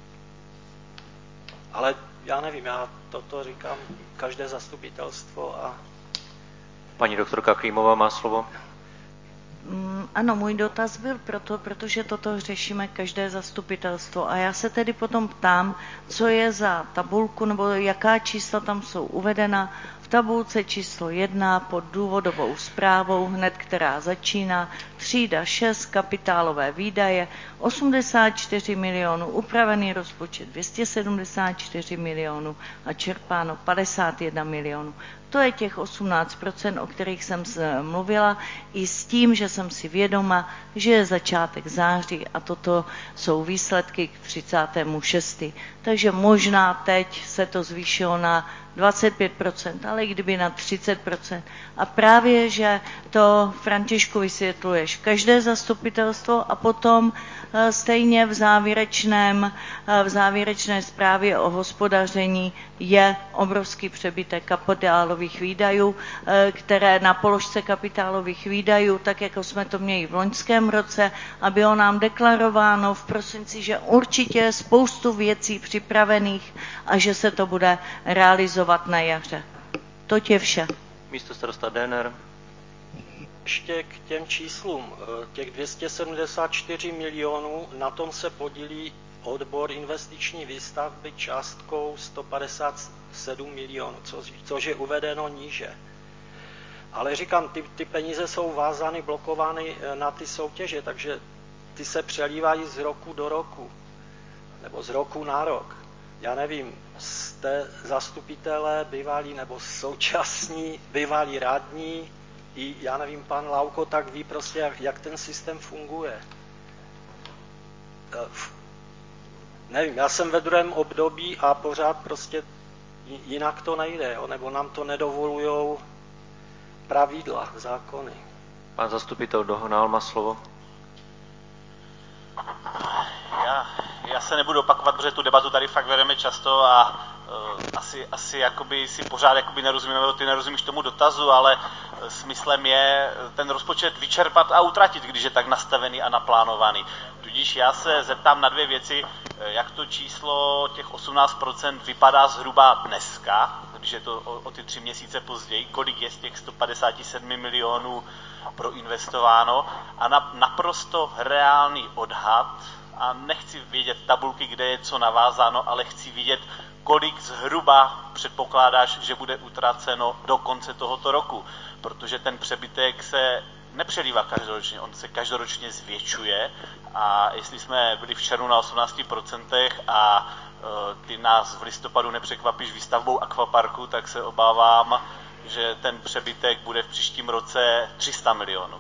Ale já nevím, já toto říkám každé zastupitelstvo a... Paní doktorka Klímová má slovo. Ano, můj dotaz byl protože toto řešíme každé zastupitelstvo a já se tedy potom ptám, co je za tabulku nebo jaká čísla tam jsou uvedena. V tabulce číslo 1 pod důvodovou zprávou, hned která začíná, třída 6, kapitálové výdaje, 84 milionů, upravený rozpočet 274 milionů a čerpáno 51 milionů. To je těch 18%, o kterých jsem mluvila, i s tím, že jsem si vědoma, že je začátek září a toto jsou výsledky k 36. Takže možná teď se to zvýšilo na 25%, ale kdyby na 30%. A právě, že to, Františku, vysvětluješ každé zastupitelstvo a potom stejně v závěrečné zprávě o hospodaření je obrovský přebytek kapitálových výdajů, které na položce kapitálových výdajů, tak jako jsme to měli v loňském roce, a bylo nám deklarováno v prosinci, že určitě je spoustu věcí připravených a že se to bude realizovat na jaře. To je vše. Místostarosta Dehner. Ještě k těm číslům. Těch 274 milionů, na tom se podílí odbor investiční výstavby částkou 157 milionů, což je uvedeno níže. Ale říkám, ty peníze jsou vázány, blokovány na ty soutěže, takže ty se přelívají z roku do roku, nebo z roku na rok. Já nevím, jste zastupitelé bývalí nebo současní bývalí radní, i já nevím, pan Lauko, tak ví prostě, jak ten systém funguje. Nevím, já jsem ve druhém období a pořád prostě jinak to nejde, jo? Nebo nám to nedovolujou pravidla, zákony. Pan zastupitel Dohnal má slovo. Já se nebudu opakovat, protože tu debatu tady fakt vedeme často a asi jakoby si pořád jakoby nerozumíme, ty nerozumíš tomu dotazu, ale smyslem je ten rozpočet vyčerpat a utratit, když je tak nastavený a naplánovaný. Tudíž já se zeptám na dvě věci, jak to číslo těch 18% vypadá zhruba dneska, když je to o ty 3 měsíce později, kolik je z těch 157 milionů proinvestováno a naprosto reálný odhad, a nechci vidět tabulky, kde je co navázáno, ale chci vidět, kolik zhruba předpokládáš, že bude utraceno do konce tohoto roku, protože ten přebytek se nepřelívá každoročně, on se každoročně zvětšuje a jestli jsme byli v červnu na 18% a ty nás v listopadu nepřekvapíš výstavbou akvaparku, tak se obávám, že ten přebytek bude v příštím roce 300 milionů.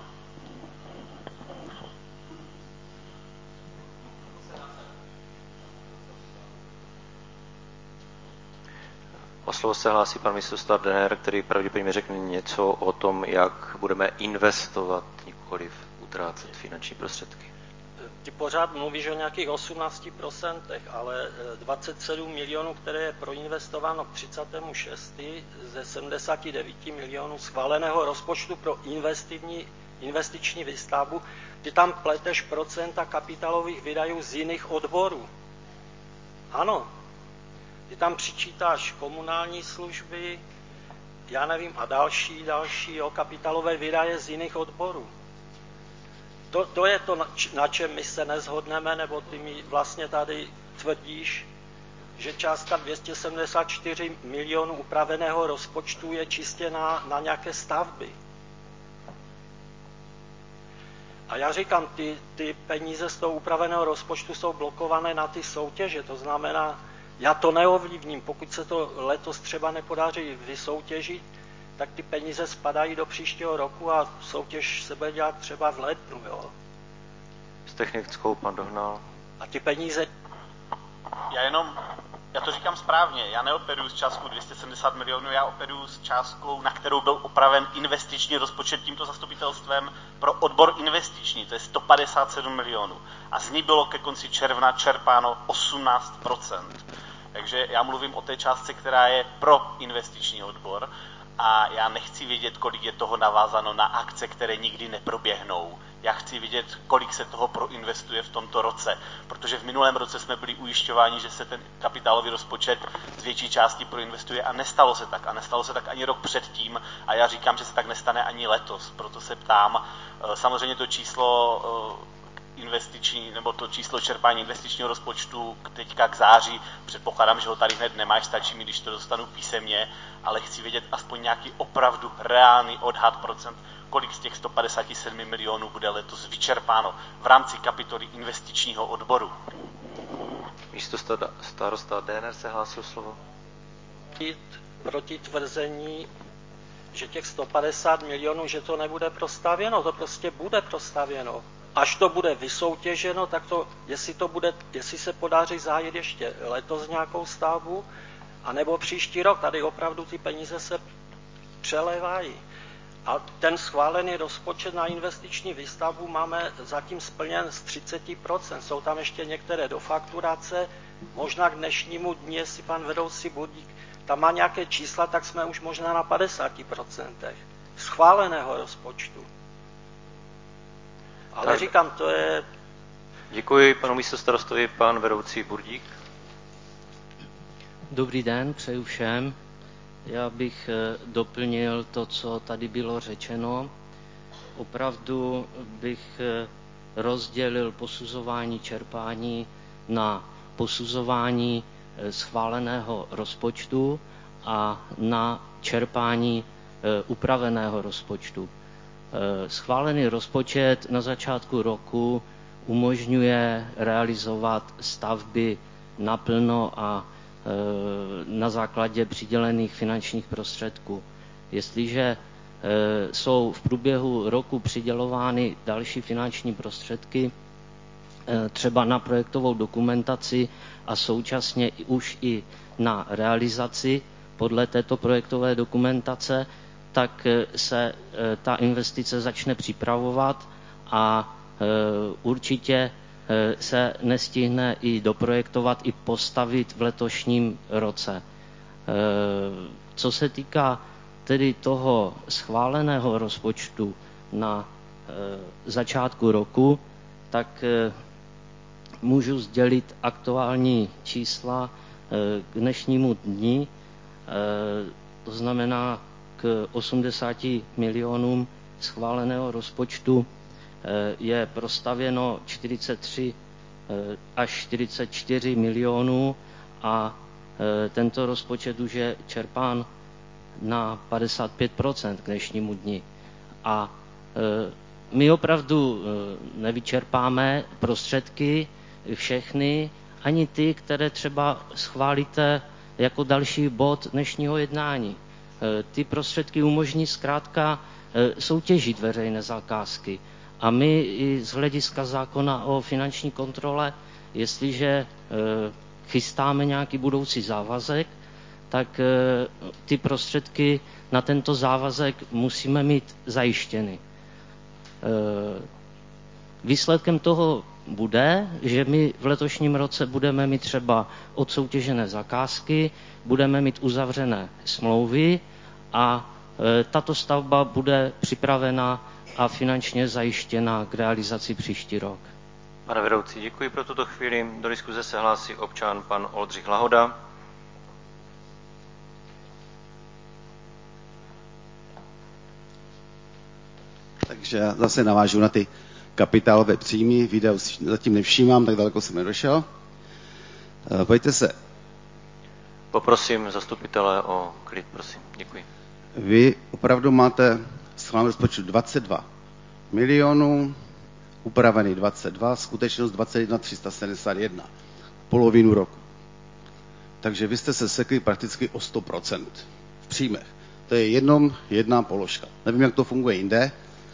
O slovo se hlásí pan místostarosτα Denner, který pravděpodobně řekne něco o tom, jak budeme investovat, nikoliv utrácet finanční prostředky. Ty pořád mluvíš o nějakých 18%, ale 27 milionů, které je proinvestováno k 36. ze 79 milionů schváleného rozpočtu pro investiční výstavbu, ty tam pleteš procenta kapitálových výdajů z jiných odborů. Ano, ty tam přičítáš komunální služby, já nevím, a další kapitálové výdaje z jiných odborů. To je to, na čem my se neshodneme, nebo ty mi vlastně tady tvrdíš, že částka 274 milionů upraveného rozpočtu je čistě na nějaké stavby. A já říkám, ty peníze z toho upraveného rozpočtu jsou blokované na ty soutěže, to znamená, já to neovlivním, pokud se to letos třeba nepodaří vysoutěžit, tak ty peníze spadají do příštího roku a soutěž se bude dělat třeba v lednu, jo. S technickou pan Dohnal. A ty peníze... Já to říkám správně, já neoperuju s částkou 270 milionů, já operuju s částkou, na kterou byl opraven investiční rozpočet tímto zastupitelstvem pro odbor investiční, to je 157 milionů. A z ní bylo ke konci června čerpáno 18%. Takže já mluvím o té částce, která je pro investiční odbor a já nechci vědět, kolik je toho navázáno na akce, které nikdy neproběhnou. Já chci vidět, kolik se toho proinvestuje v tomto roce, protože v minulém roce jsme byli ujišťováni, že se ten kapitálový rozpočet z větší části proinvestuje a nestalo se tak. A nestalo se tak ani rok předtím a já říkám, že se tak nestane ani letos. Proto se ptám, samozřejmě to číslo investiční, nebo to číslo čerpání investičního rozpočtu teďka k září, předpokládám, že ho tady hned nemáš, stačí mi, když to dostanu písemně, ale chci vědět aspoň nějaký opravdu reálný odhad procent, kolik z těch 157 milionů bude letos vyčerpáno v rámci kapitoly investičního odboru. Místo starosta Denner se hlásil slovo. Proti tvrzení, že těch 150 milionů, že to nebude prostavěno, to prostě bude prostavěno. Až to bude vysoutěženo, tak to, jestli se podaří zahájit ještě letos nějakou stavbu, anebo příští rok, tady opravdu ty peníze se přelévají. A ten schválený rozpočet na investiční výstavbu máme zatím splněn z 30%. Jsou tam ještě některé dofakturace, možná k dnešnímu dni, jestli pan vedoucí Burdík tam má nějaké čísla, tak jsme už možná na 50% schváleného rozpočtu. Ale říkám, to je... Děkuji panu místostarostovi, pan vedoucí Burdík. Dobrý den, přeju všem. Já bych doplnil to, co tady bylo řečeno. Opravdu bych rozdělil posuzování čerpání na posuzování schváleného rozpočtu a na čerpání upraveného rozpočtu. Schválený rozpočet na začátku roku umožňuje realizovat stavby naplno a na základě přidělených finančních prostředků. Jestliže jsou v průběhu roku přidělovány další finanční prostředky, třeba na projektovou dokumentaci a současně už i na realizaci podle této projektové dokumentace, tak se ta investice začne připravovat a určitě se nestihne i doprojektovat, i postavit v letošním roce. Co se týká tedy toho schváleného rozpočtu na začátku roku, tak můžu sdělit aktuální čísla k dnešnímu dni, to znamená k 80 milionům schváleného rozpočtu je prostavěno 43 až 44 milionů a tento rozpočet už je čerpán na 55% k dnešnímu dni. A my opravdu nevyčerpáme prostředky všechny, ani ty, které třeba schválíte jako další bod dnešního jednání. Ty prostředky umožní zkrátka soutěžit veřejné zakázky. A my i z hlediska zákona o finanční kontrole, jestliže chystáme nějaký budoucí závazek, tak ty prostředky na tento závazek musíme mít zajištěny. Výsledkem toho bude, že my v letošním roce budeme mít třeba odsoutěžené zakázky, budeme mít uzavřené smlouvy a tato stavba bude připravena a finančně zajištěna k realizaci příští rok. Pane vedoucí, děkuji pro tuto chvíli. Do diskuze se hlásí občan pan Oldřich Lahoda. Takže já zase navážu na ty kapitálové příjmy. Výdaje zatím nevšímám, tak daleko jsem nedošel. Pojďte se. Poprosím zastupitele o klid, prosím. Děkuji. Vy opravdu máte schválený rozpočet 22 milionů, upravený 22, skutečnost 21 371, polovinu roku. Takže vy jste se sekli prakticky o 100% v příjmech. To je jenom jedna položka. Nevím, jak to funguje jinde.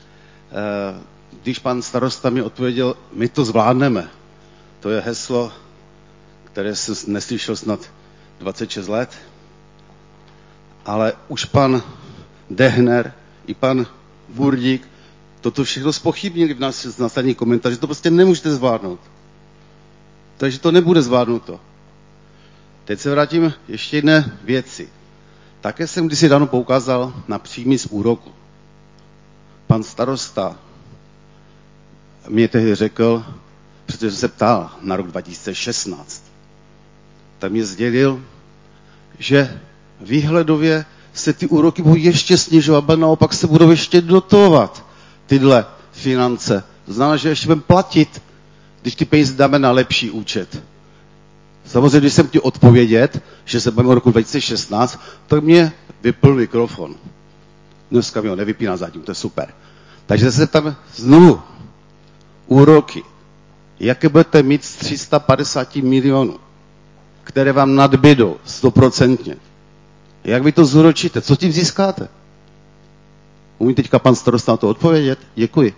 Když pan starosta mi odpověděl, my to zvládneme, to je heslo, které jsem neslyšel snad 26 let, ale už pan Dehner i pan Burdík toto všechno zpochybnili v nás následní komentáři, že to prostě nemůžete zvládnout. Takže to nebude zvládnuto. Teď se vrátím ještě jedné věci. Také jsem kdysi dávno poukázal na příjmy z úroku. Pan starosta mě tehdy řekl, protože se ptal na rok 2016, tak mě sdělil, že výhledově se ty úroky budou ještě snižovat, a naopak se budou ještě dotovat tyhle finance. To znamená, že ještě budeme platit, když ty peníze dáme na lepší účet. Samozřejmě, když jsem chtěl odpovědět, že se bavíme o roku 2016, tak mě vypl mikrofon. Dneska mi ho nevypíná zatím, to je super. Takže se tam znovu úroky. Jaké budete mít z 350 milionů, které vám nadbydou 100%? Jak vy to zúročíte? Co tím získáte? Umí teďka pan starosta na to odpovědět? Děkuji.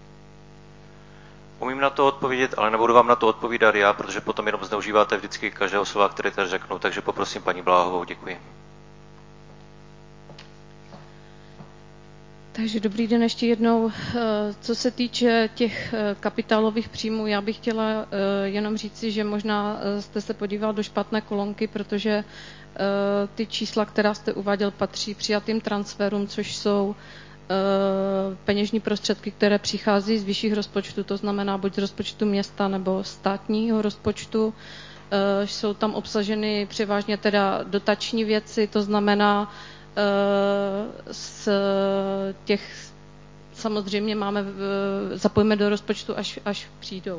Umím na to odpovědět, ale nebudu vám na to odpovídat já, protože potom jenom zneužíváte vždycky každého slova, které tady řeknu, takže poprosím paní Bláhovou, děkuji. Takže dobrý den ještě jednou. Co se týče těch kapitálových příjmů, já bych chtěla jenom říci, že možná jste se podíval do špatné kolonky, protože ty čísla, která jste uváděl, patří přijatým transferům, což jsou peněžní prostředky, které přichází z vyšších rozpočtů, to znamená buď z rozpočtu města nebo státního rozpočtu. Jsou tam obsaženy převážně teda dotační věci, to znamená z těch samozřejmě zapojíme do rozpočtu, až přijdou.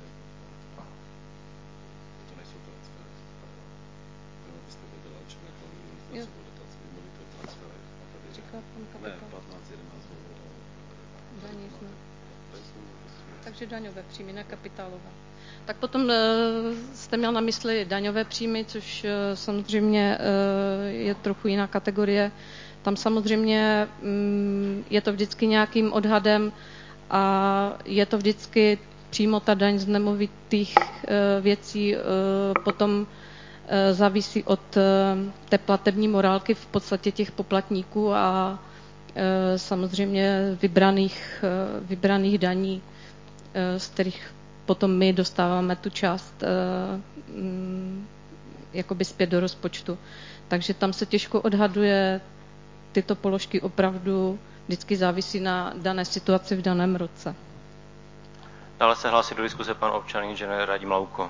Takže daňové příjmy, ne kapitálové. Tak potom jste měl na mysli daňové příjmy, což samozřejmě je trochu jiná kategorie. Tam samozřejmě je to vždycky nějakým odhadem a je to vždycky přímo ta daň z nemovitých věcí potom závisí od té platební morálky v podstatě těch poplatníků a samozřejmě vybraných daní, z kterých potom my dostáváme tu část jakoby zpět do rozpočtu. Takže tam se těžko odhaduje, tyto položky opravdu vždycky závisí na dané situaci v daném roce. Dále se hlásí do diskuse pan občan inženýr Radim Lauko.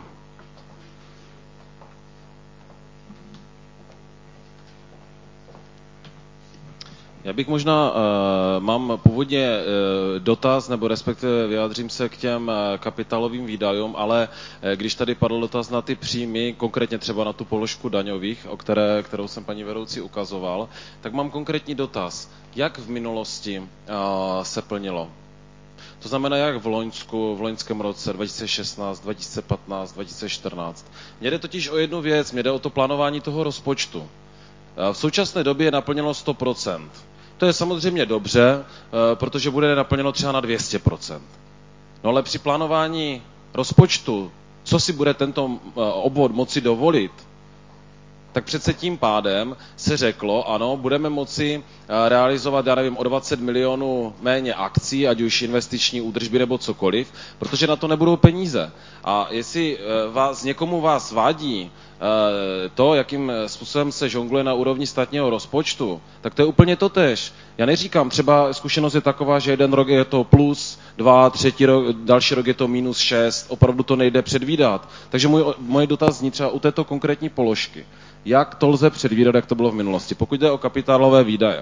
Já bych možná, mám původně dotaz, nebo respektive vyjádřím se k těm kapitálovým výdajům, ale když tady padl dotaz na ty příjmy, konkrétně třeba na tu položku daňových, kterou jsem paní vedoucí ukazoval, tak mám konkrétní dotaz. Jak v minulosti se plnilo? To znamená, jak v loňském roce 2016, 2015, 2014. Mně jde totiž o jednu věc, mně jde o to plánování toho rozpočtu. V současné době je naplněno 100%. To je samozřejmě dobře, protože bude naplněno třeba na 200%. No ale při plánování rozpočtu, co si bude tento obvod moci dovolit, tak přece tím pádem se řeklo, ano, budeme moci realizovat, já nevím, o 20 milionů méně akcí, ať už investiční údržby nebo cokoliv, protože na to nebudou peníze. A jestli někomu vás vadí to, jakým způsobem se žongluje na úrovni státního rozpočtu, tak to je úplně totéž. Já neříkám, třeba zkušenost je taková, že jeden rok je to plus 2, další rok je to minus 6, opravdu to nejde předvídat. Takže můj dotaz zní třeba u této konkrétní položky. Jak to lze předvídat, jak to bylo v minulosti? Pokud jde o kapitálové výdaje.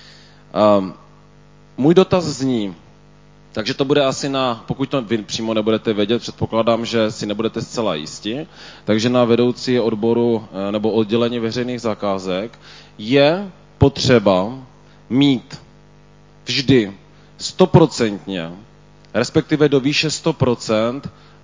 Můj dotaz zní, takže to bude asi pokud to vy přímo nebudete vědět, předpokládám, že si nebudete zcela jistí, takže na vedoucí odboru nebo oddělení veřejných zakázek je potřeba mít vždy 100%, respektive do výše 100%,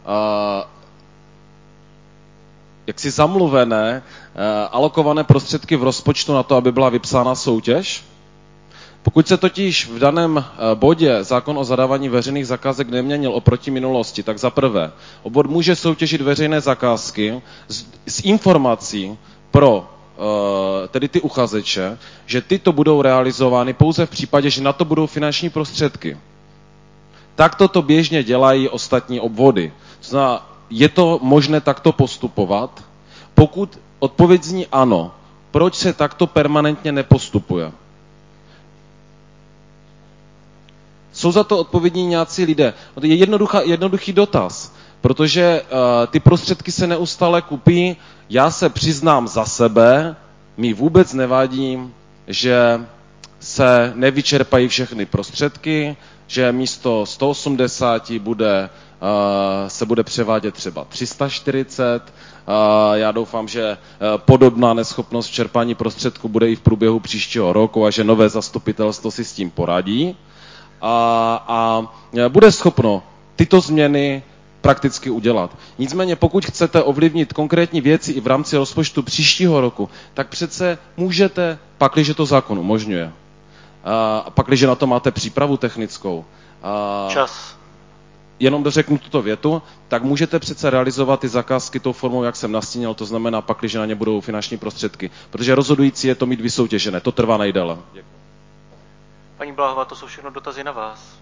jaksi zamluvené, alokované prostředky v rozpočtu na to, aby byla vypsána soutěž. Pokud se totiž v daném bodě zákon o zadávání veřejných zakázek neměnil oproti minulosti, tak za prvé, obvod může soutěžit veřejné zakázky s informací pro tedy ty uchazeče, že tyto budou realizovány pouze v případě, že na to budou finanční prostředky. Takto to běžně dělají ostatní obvody. To znamená, je to možné takto postupovat? Pokud odpověď zní ano, proč se takto permanentně nepostupuje? Jsou za to odpovědní nějací lidé? To je jednoduchý dotaz, protože ty prostředky se neustále kupí. Já se přiznám za sebe, mi vůbec nevadí, že se nevyčerpají všechny prostředky, že místo 180 se bude převádět třeba 340. Já doufám, že podobná neschopnost čerpání prostředků bude i v průběhu příštího roku a že nové zastupitelstvo si s tím poradí a bude schopno tyto změny prakticky udělat. Nicméně pokud chcete ovlivnit konkrétní věci i v rámci rozpočtu příštího roku, tak přece můžete, pakliže to zákon umožňuje, pakliže na to máte přípravu technickou, Čas. Jenom dořeknu tuto větu, tak můžete přece realizovat ty zakázky tou formou, jak jsem nastínil, to znamená pakliže na ně budou finanční prostředky. Protože rozhodující je to mít vysoutěžené, to trvá nejdéle. Děkuji. Paní Bláhová, to jsou všechno dotazy na vás.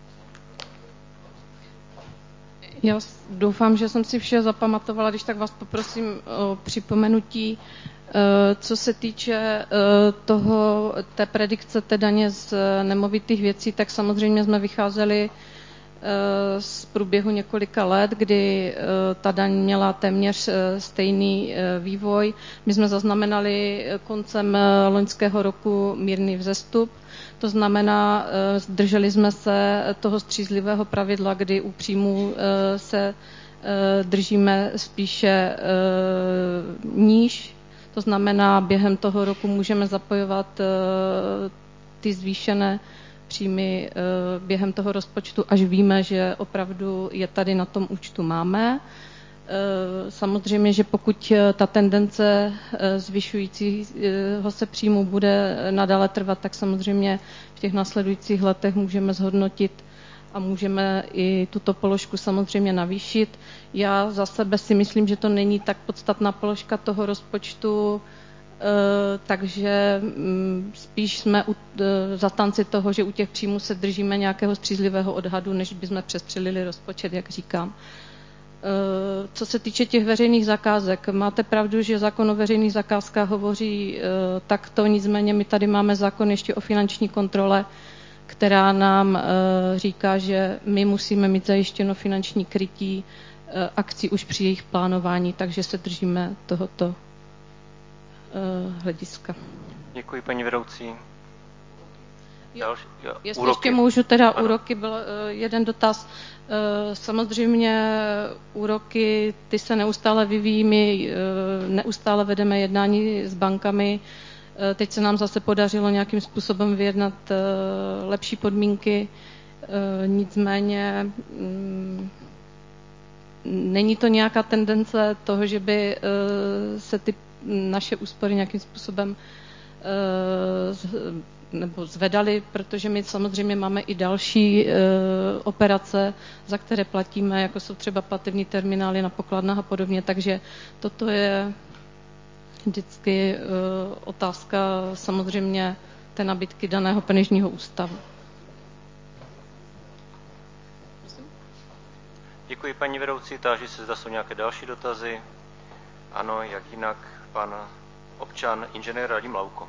Já doufám, že jsem si vše zapamatovala, když tak vás poprosím o připomenutí. Co se týče té predikce té daně z nemovitých věcí, tak samozřejmě jsme vycházeli z průběhu několika let, kdy ta daň měla téměř stejný vývoj. My jsme zaznamenali koncem loňského roku mírný vzestup. To znamená, drželi jsme se toho střízlivého pravidla, kdy u příjmů se držíme spíše níž. To znamená, během toho roku můžeme zapojovat ty zvýšené příjmy během toho rozpočtu, až víme, že opravdu je tady na tom účtu máme. Samozřejmě, že pokud ta tendence zvyšujícího se příjmu bude nadále trvat, tak samozřejmě v těch následujících letech můžeme zhodnotit a můžeme i tuto položku samozřejmě navýšit. Já za sebe si myslím, že to není tak podstatná položka toho rozpočtu, takže spíš jsme zastanci toho, že u těch příjmů se držíme nějakého střízlivého odhadu, než bychom přestřelili rozpočet, jak říkám. Co se týče těch veřejných zakázek, máte pravdu, že zákon o veřejných zakázkách hovoří takto, nicméně my tady máme zákon ještě o finanční kontrole, která nám říká, že my musíme mít zajištěno finanční krytí akcí už při jejich plánování, takže se držíme tohoto hlediska. Děkuji, paní vedoucí. Jestli ještě můžu, teda úroky, byl jeden dotaz. Samozřejmě úroky, ty se neustále vyvíjí, my neustále vedeme jednání s bankami. Teď se nám zase podařilo nějakým způsobem vyjednat lepší podmínky, nicméně není to nějaká tendence toho, že by se ty naše úspory nějakým způsobem nebo zvedali, protože my samozřejmě máme i další operace, za které platíme, jako jsou třeba platební terminály na pokladnách a podobně, takže toto je vždycky otázka samozřejmě té nabídky daného peněžního ústavu. Děkuji, paní vedoucí. Táži se, zda jsou nějaké další dotazy. Ano, jak jinak, pan občan inženýr Radim Lauko.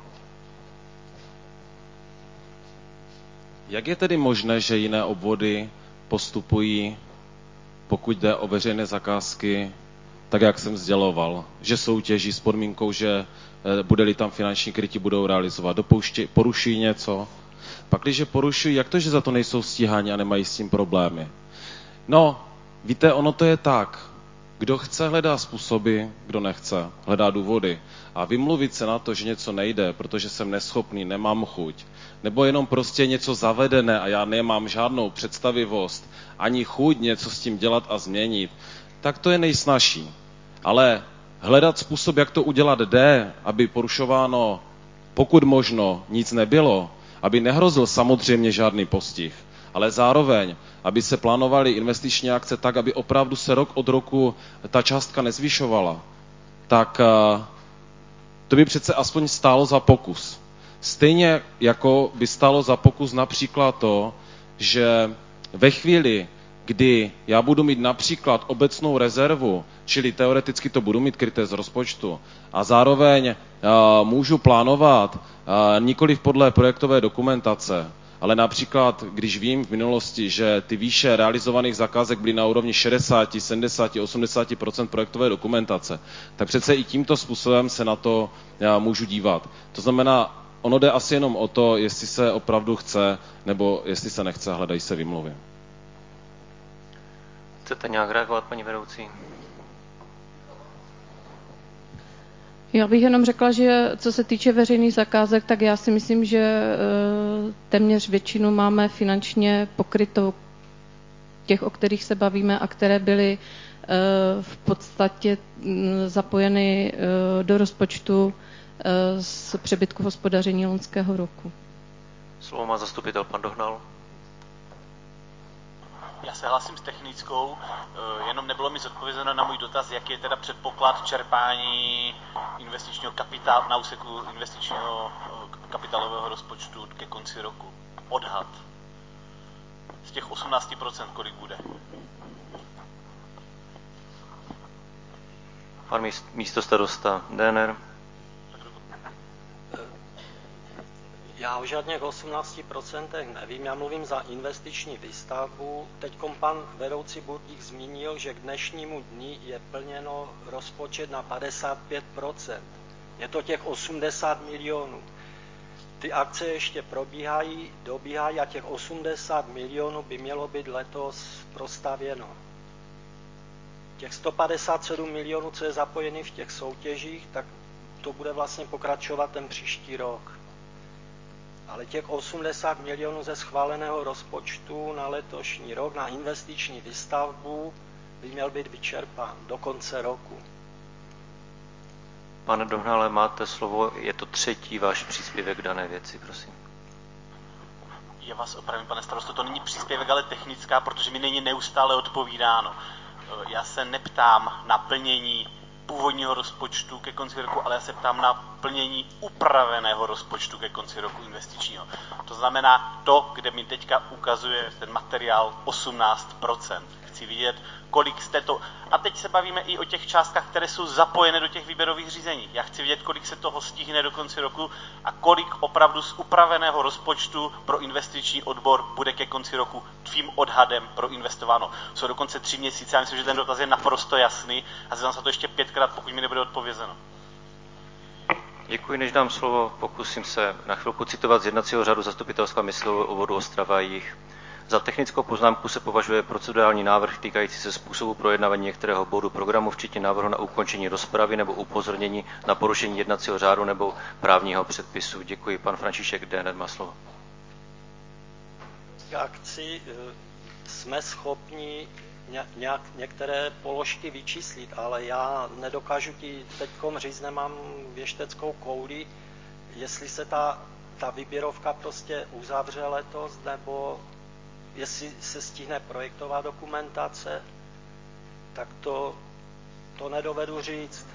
Jak je tedy možné, že jiné obvody postupují, pokud jde o veřejné zakázky, tak jak jsem sděloval, že soutěží s podmínkou, že bude-li tam finanční krytí, budou realizovat, porušují něco? Pak, když porušují, jak to, že za to nejsou stíháni a nemají s tím problémy? No, víte, ono to je tak. Kdo chce, hledá způsoby, kdo nechce, hledá důvody. A vymluvit se na to, že něco nejde, protože jsem neschopný, nemám chuť, nebo jenom prostě něco zavedené a já nemám žádnou představivost, ani chuť něco s tím dělat a změnit, tak to je nejsnažší. Ale hledat způsob, jak to udělat jde, aby porušováno pokud možno nic nebylo, aby nehrozil samozřejmě žádný postih, ale zároveň, aby se plánovaly investiční akce tak, aby opravdu se rok od roku ta částka nezvyšovala, tak to by přece aspoň stálo za pokus. Stejně jako by stálo za pokus například to, že ve chvíli, kdy já budu mít například obecnou rezervu, čili teoreticky to budu mít kryté z rozpočtu, a zároveň můžu plánovat nikoliv podle projektové dokumentace, ale například, když vím v minulosti, že ty výše realizovaných zakázek byly na úrovni 60, 70, 80% projektové dokumentace, tak přece i tímto způsobem se na to můžu dívat. To znamená, ono jde asi jenom o to, jestli se opravdu chce, nebo jestli se nechce, hledají se výmluvy. Chcete nějak reagovat, paní vedoucí? Já bych jenom řekla, že co se týče veřejných zakázek, tak já si myslím, že téměř většinu máme finančně pokrytou těch, o kterých se bavíme a které byly v podstatě zapojeny do rozpočtu z přebytku hospodaření loňského roku. Slovo má zastupitel pan Dohnal. Já se hlásím s technickou, jenom nebylo mi zodpovězeno na můj dotaz, jaký je teda předpoklad čerpání investičního kapitálu na úseku investičního kapitálového rozpočtu ke konci roku. Odhad. Z těch 18%, kolik bude? Pan místostarosta DNR. Já o žádných 18% nevím, já mluvím za investiční výstavbu. Teďkom pan vedoucí Burdík zmínil, že k dnešnímu dni je plněno rozpočet na 55%. Je to těch 80 milionů. Ty akce ještě dobíhají a těch 80 milionů by mělo být letos prostavěno. Těch 157 milionů, co je zapojený v těch soutěžích, tak to bude vlastně pokračovat ten příští rok. Ale těch 80 milionů ze schváleného rozpočtu na letošní rok na investiční výstavbu by měl být vyčerpán do konce roku. Pane Dohnale, máte slovo, je to třetí váš příspěvek k dané věci, prosím. Já vás opravím, pane starosto, to není příspěvek, ale technická, protože mi není neustále odpovídáno. Já se neptám na plnění původního rozpočtu ke konci roku, ale já se ptám na plnění upraveného rozpočtu ke konci roku investičního. To znamená to, kde mi teďka ukazuje ten materiál 18%. Chci vidět, kolik jste to... A teď se bavíme i o těch částkách, které jsou zapojené do těch výběrových řízení. Já chci vidět, kolik se toho stihne do konce roku a kolik opravdu z upraveného rozpočtu pro investiční odbor bude ke konci roku tvým odhadem proinvestováno. Jsou dokonce 3 měsíce, já myslím, že ten dotaz je naprosto jasný a zeptám se to ještě 5krát, pokud mi nebude odpovězeno. Děkuji, než dám slovo, pokusím se na chvilku citovat z jednacího řádu Zastupitelstva Myslivovu obvodu Ostrava Jih. Za technickou poznámku se považuje procedurální návrh týkající se způsobu projednávání některého bodu programu, včetně návrhu na ukončení rozpravy nebo upozornění na porušení jednacího řádu nebo právního předpisu. Děkuji. Pan František Dénet má slovo. K akci jsme schopni některé položky vyčíslit, ale já nedokážu ti teďkom říct, nemám věšteckou kouli, jestli se ta výběrovka prostě uzavře letos, nebo jestli se stihne projektová dokumentace, tak to nedovedu říct.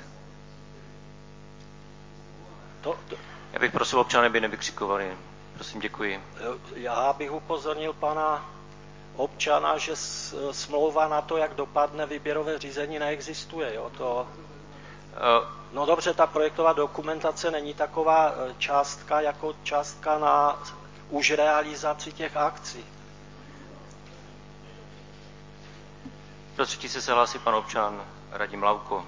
Já bych prosil občany, aby nevykřikovali. Prosím, děkuji. Já bych upozornil pana občana, že smlouva na to, jak dopadne výběrové řízení, neexistuje. Jo? No dobře, ta projektová dokumentace není taková částka jako částka na už realizaci těch akcí. Do třetí se hlásí pan občan Radim Lauko.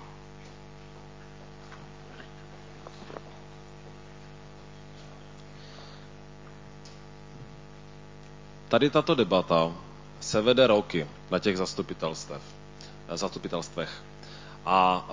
Tady tato debata se vede roky na těch zastupitelstvech. A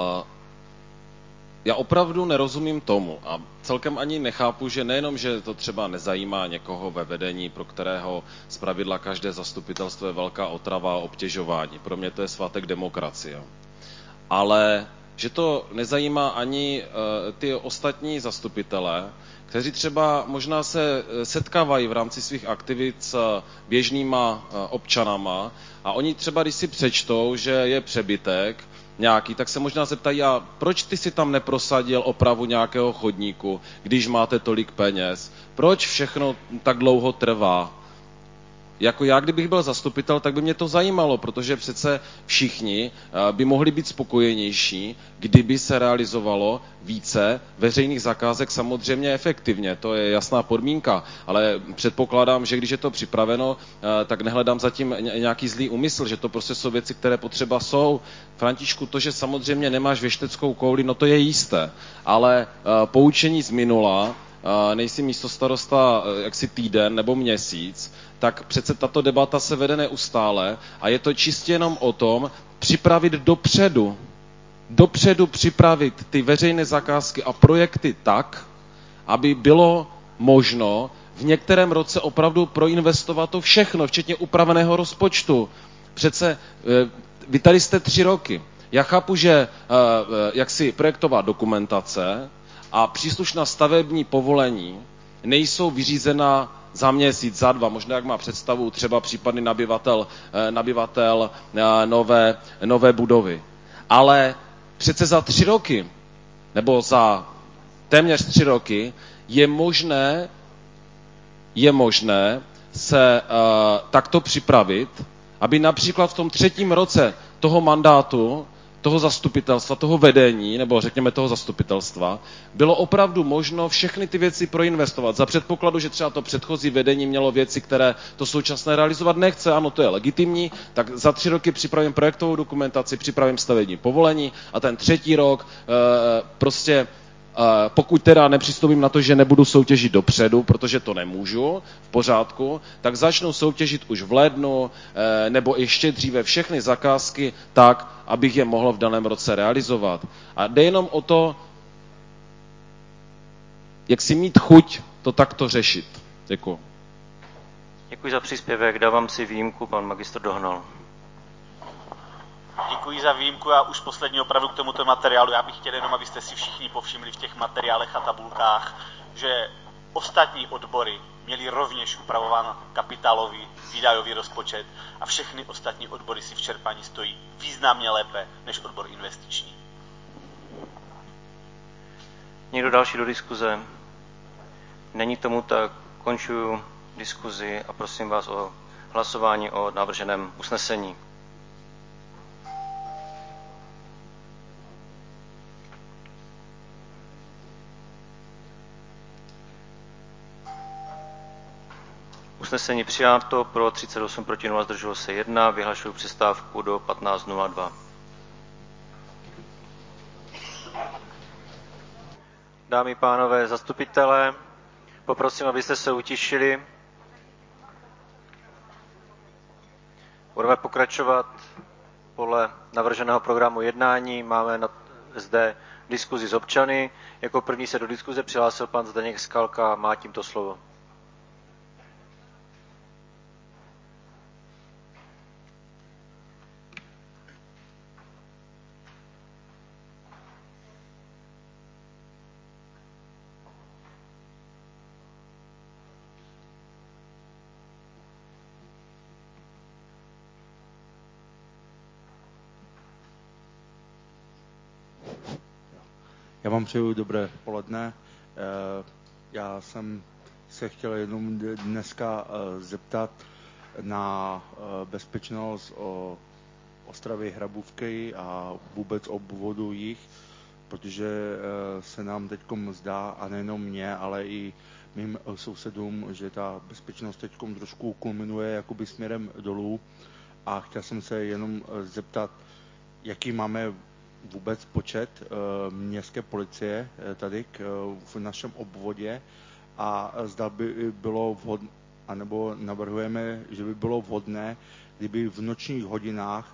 já opravdu nerozumím tomu a celkem ani nechápu, že nejenom, že to třeba nezajímá někoho ve vedení, pro kterého zpravidla každé zastupitelstvo je velká otrava a obtěžování. Pro mě to je svátek demokracie. Ale že to nezajímá ani ty ostatní zastupitelé, kteří třeba možná se setkávají v rámci svých aktivit s běžnýma občanama a oni třeba, když si přečtou, že je přebytek nějaký, tak se možná zeptají, a proč ty si tam neprosadil opravu nějakého chodníku, když máte tolik peněz? Proč všechno tak dlouho trvá? Jako já, kdybych byl zastupitel, tak by mě to zajímalo, protože přece všichni by mohli být spokojenější, kdyby se realizovalo více veřejných zakázek samozřejmě efektivně. To je jasná podmínka, ale předpokládám, že když je to připraveno, tak nehledám zatím nějaký zlý úmysl, že to prostě jsou věci, které potřeba jsou. Františku, to, že samozřejmě nemáš věšteckou kouli, no to je jisté, ale poučení z minula, nejsi místostarosta jaksi týden nebo měsíc, tak přece tato debata se vede neustále a je to čistě jenom o tom připravit dopředu připravit ty veřejné zakázky a projekty tak, aby bylo možno v některém roce opravdu proinvestovat to všechno, včetně upraveného rozpočtu. Přece vy tady jste 3 roky. Já chápu, že jaksi projektová dokumentace a příslušná stavební povolení nejsou vyřízena za měsíc, za 2, možná jak má představu třeba případný nabyvatel nové budovy. Ale přece za 3 roky, nebo za téměř 3 roky je možné se takto připravit, aby například v tom 3. roce toho mandátu, toho zastupitelstva, toho vedení, nebo řekněme toho zastupitelstva, bylo opravdu možno všechny ty věci proinvestovat. Za předpokladu, že třeba to předchozí vedení mělo věci, které to současné realizovat nechce, ano, to je legitimní, tak za 3 roky připravím projektovou dokumentaci, připravím stavební povolení a ten 3. rok prostě pokud teda nepřistoupím na to, že nebudu soutěžit dopředu, protože to nemůžu, v pořádku, tak začnu soutěžit už v lednu nebo ještě dříve všechny zakázky tak, abych je mohl v daném roce realizovat. A jde jenom o to, jak si mít chuť to takto řešit. Děkuji. Děkuji za příspěvek. Dávám si výjimku, pan magistr Dohnal. Děkuji za výjimku a už poslední opravdu k tomuto materiálu. Já bych chtěl jenom, abyste si všichni povšimli v těch materiálech a tabulkách, že ostatní odbory měly rovněž upravován kapitálový výdajový rozpočet a všechny ostatní odbory si v čerpání stojí významně lépe než odbor investiční. Někdo další do diskuze? Není tomu tak, končuju diskuzi a prosím vás o hlasování o navrženém usnesení. Usnesení přijato, pro 38, proti 0, zdrželo se 1. Vyhlašuji přestávku do 15:02. Dámy, pánové, zastupitelé, poprosím, abyste se utišili. Budeme pokračovat podle navrženého programu jednání. Máme zde diskuzi s občany. Jako první se do diskuze přihlásil pan Zdeněk Skalka. Má tímto slovo. Já vám přeju dobré poledne. Já jsem se chtěl jenom dneska zeptat na bezpečnost o Ostravy Hrabůvky a vůbec obvodu jich, protože se nám teďkom zdá, a nejenom mě, ale i mým sousedům, že ta bezpečnost teďkom trošku kulminuje jakoby směrem dolů, a chtěl jsem se jenom zeptat, jaký máme vůbec počet městské policie tady v našem obvodě, a zda by bylo vhodné, anebo navrhujeme, že by bylo vhodné, kdyby v nočních hodinách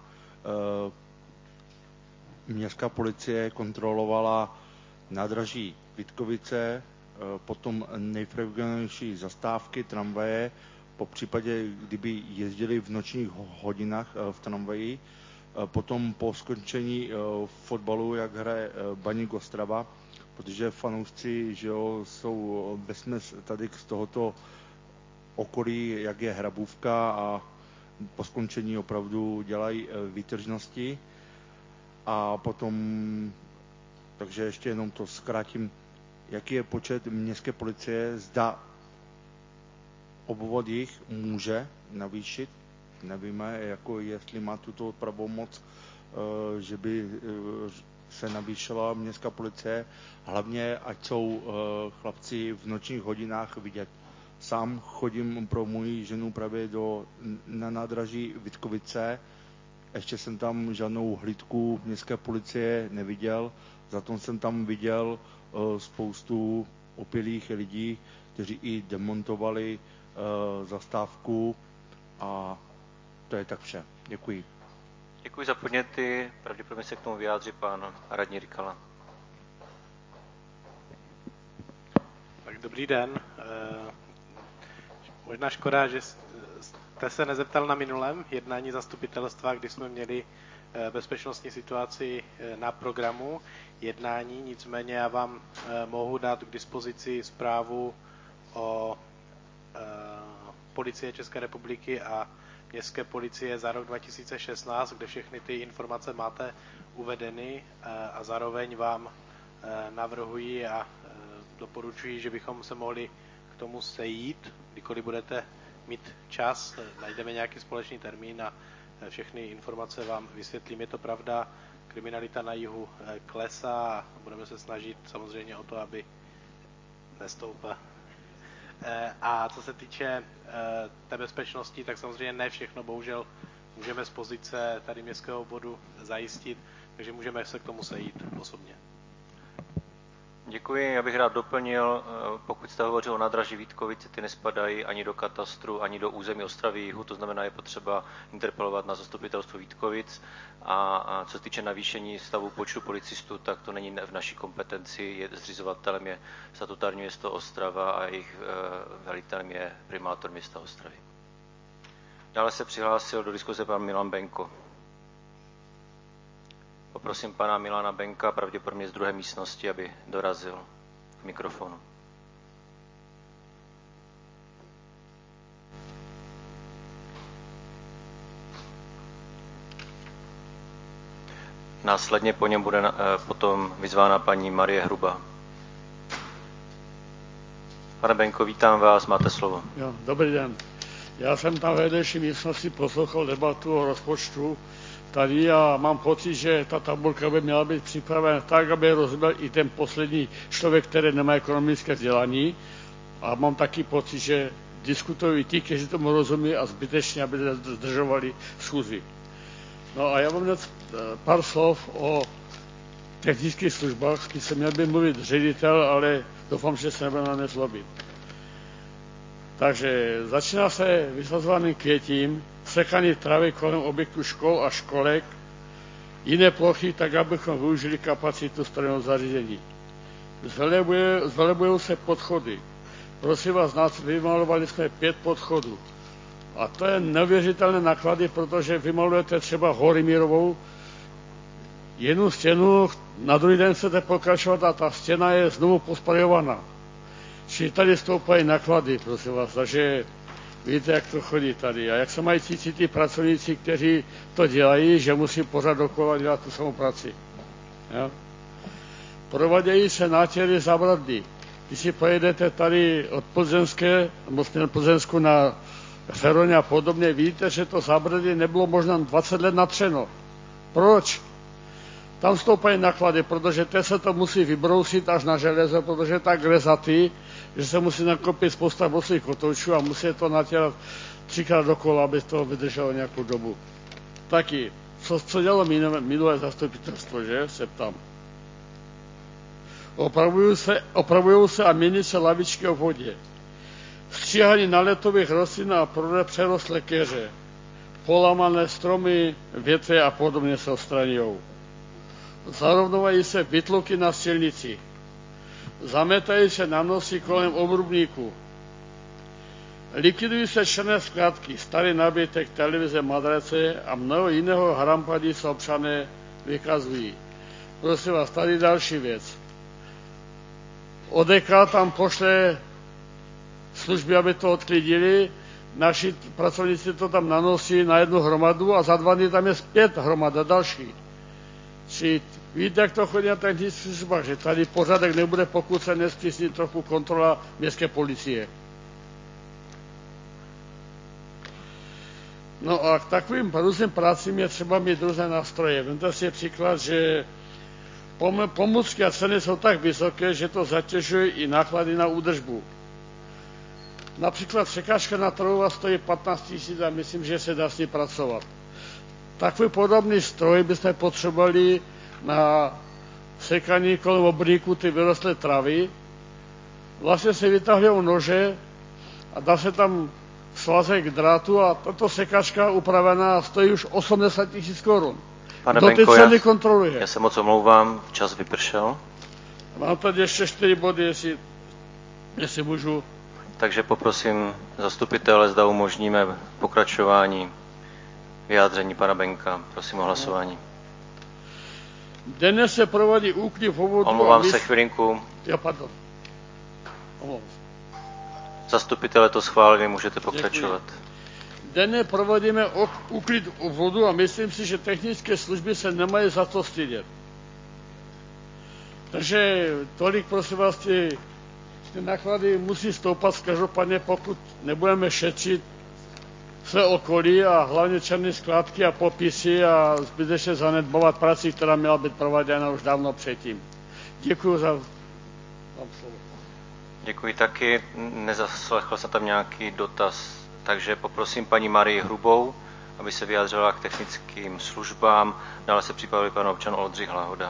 městská policie kontrolovala nádraží Vítkovice, potom nejfrekventnější zastávky, tramvaje, po případě, kdyby jezdili v nočních hodinách v tramvaji, potom po skončení fotbalu, jak hraje Baník Ostrava, protože fanoušci, že jo, jsou vesměs tady z tohoto okolí, jak je Hrabůvka, a po skončení opravdu dělají výtržnosti. A potom, takže ještě jenom to zkrátím, jaký je počet městské policie, zda obvod jich může navýšit. Nevíme, jako jestli má tuto pravomoc, že by se navýšila městská policie, hlavně ať jsou chlapci v nočních hodinách vidět. Sám chodím pro moji ženu právě na nádraží Vítkovice, ještě jsem tam žádnou hlídku městské policie neviděl, zato jsem tam viděl spoustu opilých lidí, kteří i demontovali zastávku, a to je tak vše. Děkuji. Děkuji za podněty. Pravděpodobně se k tomu vyjádří pan radní Rykala. Tak dobrý den. Možná škoda, že jste se nezeptal na minulém jednání zastupitelstva, kdy jsme měli bezpečnostní situaci na programu jednání. Nicméně já vám mohu dát k dispozici zprávu o Policie České republiky a Městské policie za rok 2016, kde všechny ty informace máte uvedeny, a zároveň vám navrhuji a doporučuji, že bychom se mohli k tomu sejít, kdykoliv budete mít čas, najdeme nějaký společný termín a všechny informace vám vysvětlím. Je to pravda, kriminalita na jihu klesá a budeme se snažit samozřejmě o to, aby nestoupla. A co se týče té bezpečnosti, tak samozřejmě ne všechno bohužel můžeme z pozice tady městského obvodu zajistit, takže můžeme se k tomu sejít osobně. Děkuji, já bych rád doplnil, pokud jste hovořil o nádraží Vítkovice, ty nespadají ani do katastru, ani do území Ostravy jihu, to znamená, je potřeba interpelovat na zastupitelstvo Vítkovic, a co se týče navýšení stavu počtu policistů, tak to není v naší kompetenci, zřizovatelem je statutární město Ostrava a jejich velitelem je primátor města Ostravy. Dále se přihlásil do diskuze pan Milan Benko. Poprosím pana Milana Benka, pravděpodobně z druhé místnosti, aby dorazil k mikrofonu. Následně po něm bude potom vyzvána paní Marie Hruba. Pane Benko, vítám vás, máte slovo. Jo, dobrý den. Já jsem tam v vedlejší místnosti poslouchal debatu o rozpočtu tady a mám pocit, že ta tabulka by měla být připravena tak, aby rozuměl i ten poslední člověk, který nemá ekonomické vzdělání. A mám taky pocit, že diskutují i ti, kteří tomu rozumí, a zbytečně, aby zdržovali schůzi. No a já mám pár slov o technických službách, s tím se měl by mluvit ředitel, ale doufám, že se nebude na mě zlobit. Takže začíná se vysazovaným květím, sekaný trávy kolem objektu škol a školek, jiné plochy, tak abychom využili kapacitu strojního zařízení. Zvelebují se podchody. Prosím vás, vymalovali jsme 5 podchodů. A to je neuvěřitelné náklady, protože vymalujete třeba Horymírovou jednu stěnu, na druhý den chcete pokračovat a ta stěna je znovu posprejovaná. Čili tady stoupají náklady, prosím vás, takže víte, jak to chodí tady. A jak se mají cítit ty pracovníci, kteří to dělají, že musí pořád dokola dělat tu samou práci. Ja? Provádějí se nátěry zábradlí. Když si pojedete tady od Plzeňské, nebo směrem Plzeňsku na Feroně a podobně, vidíte, že to zábradlí nebylo možná 20 let natřeno. Proč? Tam stoupají náklady, protože te se to musí vybrousit až na železo, protože je tak rezatý, že se musí nakopit spousta bosých kotoučů a musí to natěrat 3krát dokola, aby to vydrželo nějakou dobu. Taky, co dělalo minulé zastupitelstvo, že? Se ptám. Opravují se a mění se lavičky o vodě. Stříhání naletových rostlin a přerostlé keře. Polamané stromy, větve a podobně se odstraňují. Zarovnovají se vytluky na silnici. Zametají se nanosy kolem obrubníku. Likvidují se černé skládky, starý nábytek, televize, madrace a mnoho jiného hrampadí se občané vykazují. Prosím vás, tady další věc. ODK tam pošle služby, aby to odklidili, naši pracovníci to tam nanosí na jednu hromadu a za 2 dny tam je 5 hromada další. Či víte, jak to chodí na technických službách, že tady pořádek nebude, pokud se nespřísní trochu kontrola městské policie. No a k takovým různým prácím je třeba mít různé nástroje. Vemte si příklad, že pomůcky a ceny jsou tak vysoké, že to zatěžuje i náklady na údržbu. Například překážka na trhu stojí 15 000 a myslím, že se dá s ní pracovat. Takový podobný stroj bychom potřebovali na sekání kolem obrníku ty vyrostlé travy. Vlastně se vytahují nože a dá se tam svazek drátu a tato sekačka upravená stojí už 80 000 korun. Pane Kdo Benko, ty ceny kontroluje? Já se moc omlouvám, čas vypršel. Mám tady ještě 4 body, jestli můžu. Takže poprosím zastupitele, zda umožníme pokračování vyjádření pana Benka. Prosím o hlasování. Denně se provádí úklid v obvodu. Omlouvám se chvilinku. Jo, pardon. Omlouvám se. Zastupitele to schválili, můžete pokračovat. Denně provádíme úklid vodu a myslím si, že technické služby se nemají za to stydět. Takže tolik, prosím vás, ty náklady musí stoupat každopádně, pokud nebudeme šetřit své okolí a hlavně černé skládky a popisy a zbytečně zanedbovat práci, která měla být prováděna už dávno předtím. Děkuji za slovo. Děkuji taky. Nezaslechl jsem tam nějaký dotaz, takže poprosím paní Marii Hrubou, aby se vyjádřila k technickým službám. Dále se připravil pan občan Oldřich Hlahoda.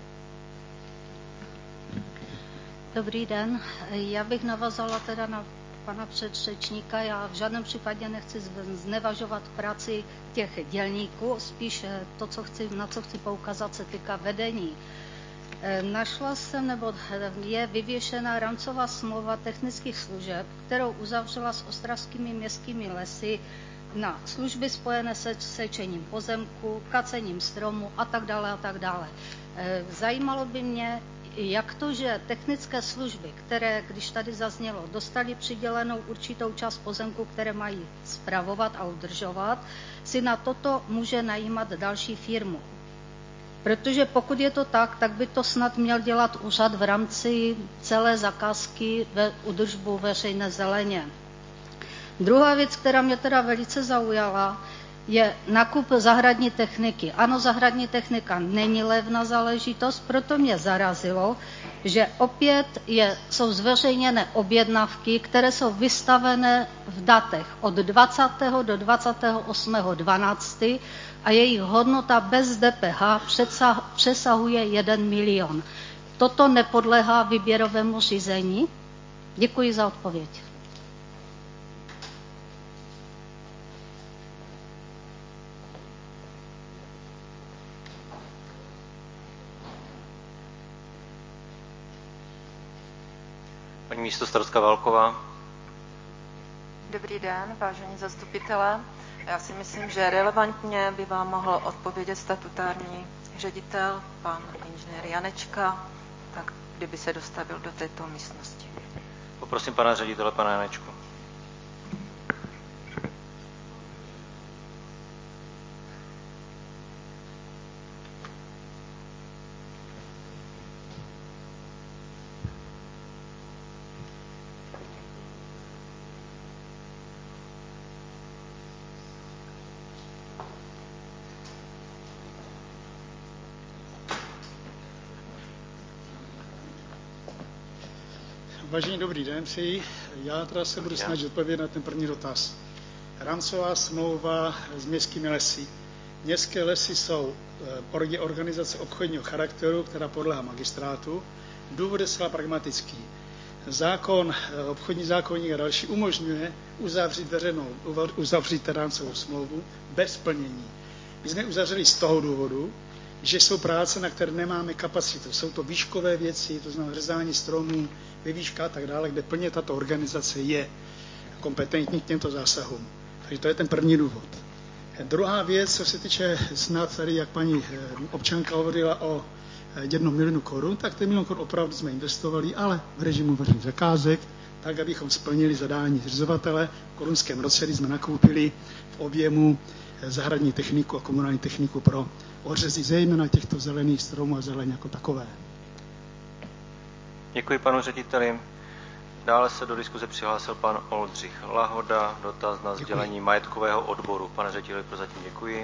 Dobrý den. Já bych navazala teda na pana předřečníka. Já v žádném případě nechci znevažovat práci těch dělníků, spíš to, na co chci poukázat, se týká vedení. Našla jsem, nebo je vyvěšena rámcová smlouva technických služeb, kterou uzavřela s ostravskými městskými lesy na služby spojené se sečením pozemku, kacením stromu a tak dále a tak dále. Zajímalo by mě, jak to, že technické služby, které, když tady zaznělo, dostali přidělenou určitou část pozemku, které mají spravovat a udržovat, si na toto může najímat další firmu. Protože pokud je to tak by to snad měl dělat úřad v rámci celé zakázky ve údržbu veřejné zeleně. Druhá věc, která mě teda velice zaujala, je nakup zahradní techniky. Ano, zahradní technika není levná záležitost, proto mě zarazilo, že opět jsou zveřejněné objednavky, které jsou vystavené v datech od 20. do 28.12. a jejich hodnota bez DPH přesahuje 1 milion. Toto nepodléhá výběrovému řízení? Děkuji za odpověď. Paní místostarostka Válková. Dobrý den, vážení zastupitelé. Já si myslím, že relevantně by vám mohl odpovědět statutární ředitel, pan inženýr Janečka, tak kdyby se dostavil do této místnosti. Poprosím pana ředitele, pana Janečku. Vážený dobrý den přeji. Já teda se budu snažit odpovědět na ten první dotaz. Rámcová smlouva s městskými lesy. Městské lesy jsou organizace obchodního charakteru, která podléhá magistrátu. Důvod je zcela pragmatický. Obchodní zákoník a další umožňuje uzavřít rámcovou smlouvu bez plnění. My jsme uzavřeli z toho důvodu, že jsou práce, na které nemáme kapacitu. Jsou to výškové věci, to znamená řezání stromů ve výškách a tak dále, kde plně tato organizace je kompetentní k těmto zásahům. Takže to je ten první důvod. Druhá věc, co se týče snad tady, jak paní občanka hovorila o 1 milionu korun, tak ten milion korun opravdu jsme investovali, ale v režimu veřejných zakázek, tak, abychom splnili zadání zřizovatele. V korunském roce, kdy jsme nakoupili v objemu zahradní techniku a komunální techniku pro ořezy zejména těchto zelených stromů a zeleň jako takové. Děkuji panu řediteli. Dále se do diskuze přihlásil pan Oldřich Lahoda, dotaz na sdělení majetkového odboru. Pane řediteli, prozatím děkuji.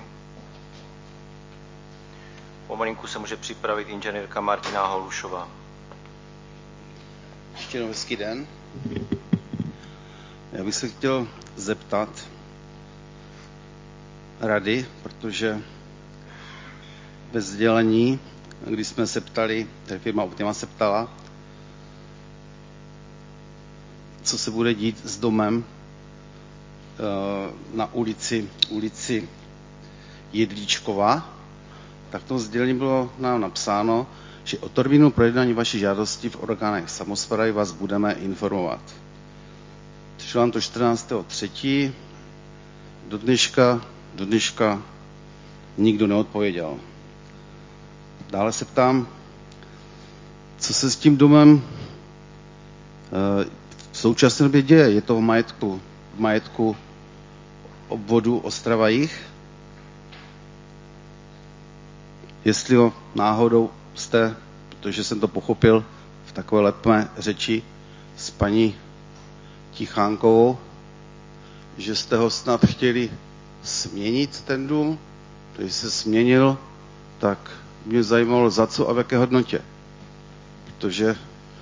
Pomalinku se může připravit inženýrka Martina Holušová. Ještě jednou hezký den. Já bych se chtěl zeptat rady, protože ve sdělení, když jsme se ptali, tak firma Optima se ptala, co se bude dít s domem na ulici Jedlíčkova, tak v tom sdělení bylo nám napsáno, že o termínu projednání vaší žádosti v orgánech samosprávy vás budeme informovat. Přišlo nám to 14.3. Do dneška nikdo neodpověděl. Dále se ptám, co se s tím domem v současné době děje. Je to v majetku obvodu Ostrava-Jih? Jestli ho náhodou jste, protože jsem to pochopil v takové lepné řeči s paní Tichánkovou, že jste ho snad chtěli směnit ten dům, když se změnil, tak mě zajímalo za co a v jaké hodnotě. Protože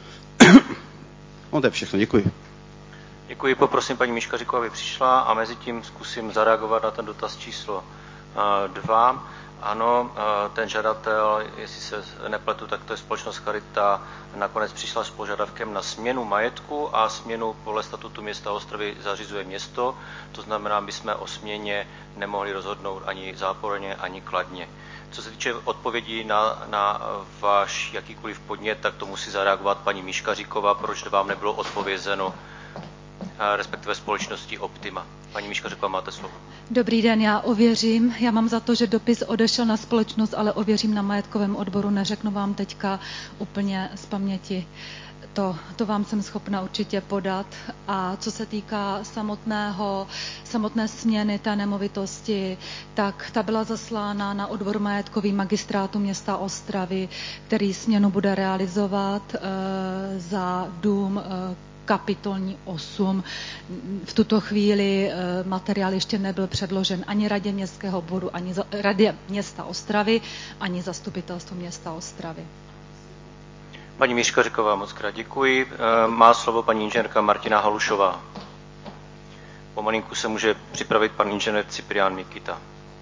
no to je všechno, děkuji. Děkuji, poprosím paní Miškaříkovou, aby přišla a mezi tím zkusím zareagovat na ten dotaz číslo 2. Ano, ten žadatel, jestli se nepletu, tak to je společnost Charita, nakonec přišla s požadavkem na směnu majetku a směnu podle statutu města Ostravy zařizuje město. To znamená, my jsme o směně nemohli rozhodnout ani záporně, ani kladně. Co se týče odpovědí na váš jakýkoliv podnět, tak to musí zareagovat paní Miškaříková, proč vám nebylo odpovězeno, respektive společnosti Optima. Paní Miškaříková, máte slovo. Dobrý den, já ověřím. Já mám za to, že dopis odešel na společnost, ale ověřím na majetkovém odboru. Neřeknu vám teďka úplně z paměti. To vám jsem schopna určitě podat. A co se týká samotné směny té nemovitosti, tak ta byla zaslána na odbor majetkový magistrátu města Ostravy, který směnu bude realizovat za dům kapitolní 8. V tuto chvíli materiál ještě nebyl předložen ani Radě městského obvodu, ani Radě města Ostravy, ani zastupitelstvu města Ostravy. Paní Míškaříková, moc krát děkuji. Má slovo paní inženýrka Martina Halušová. Pomalinku se může připravit pan inženýr Ciprián Mikita.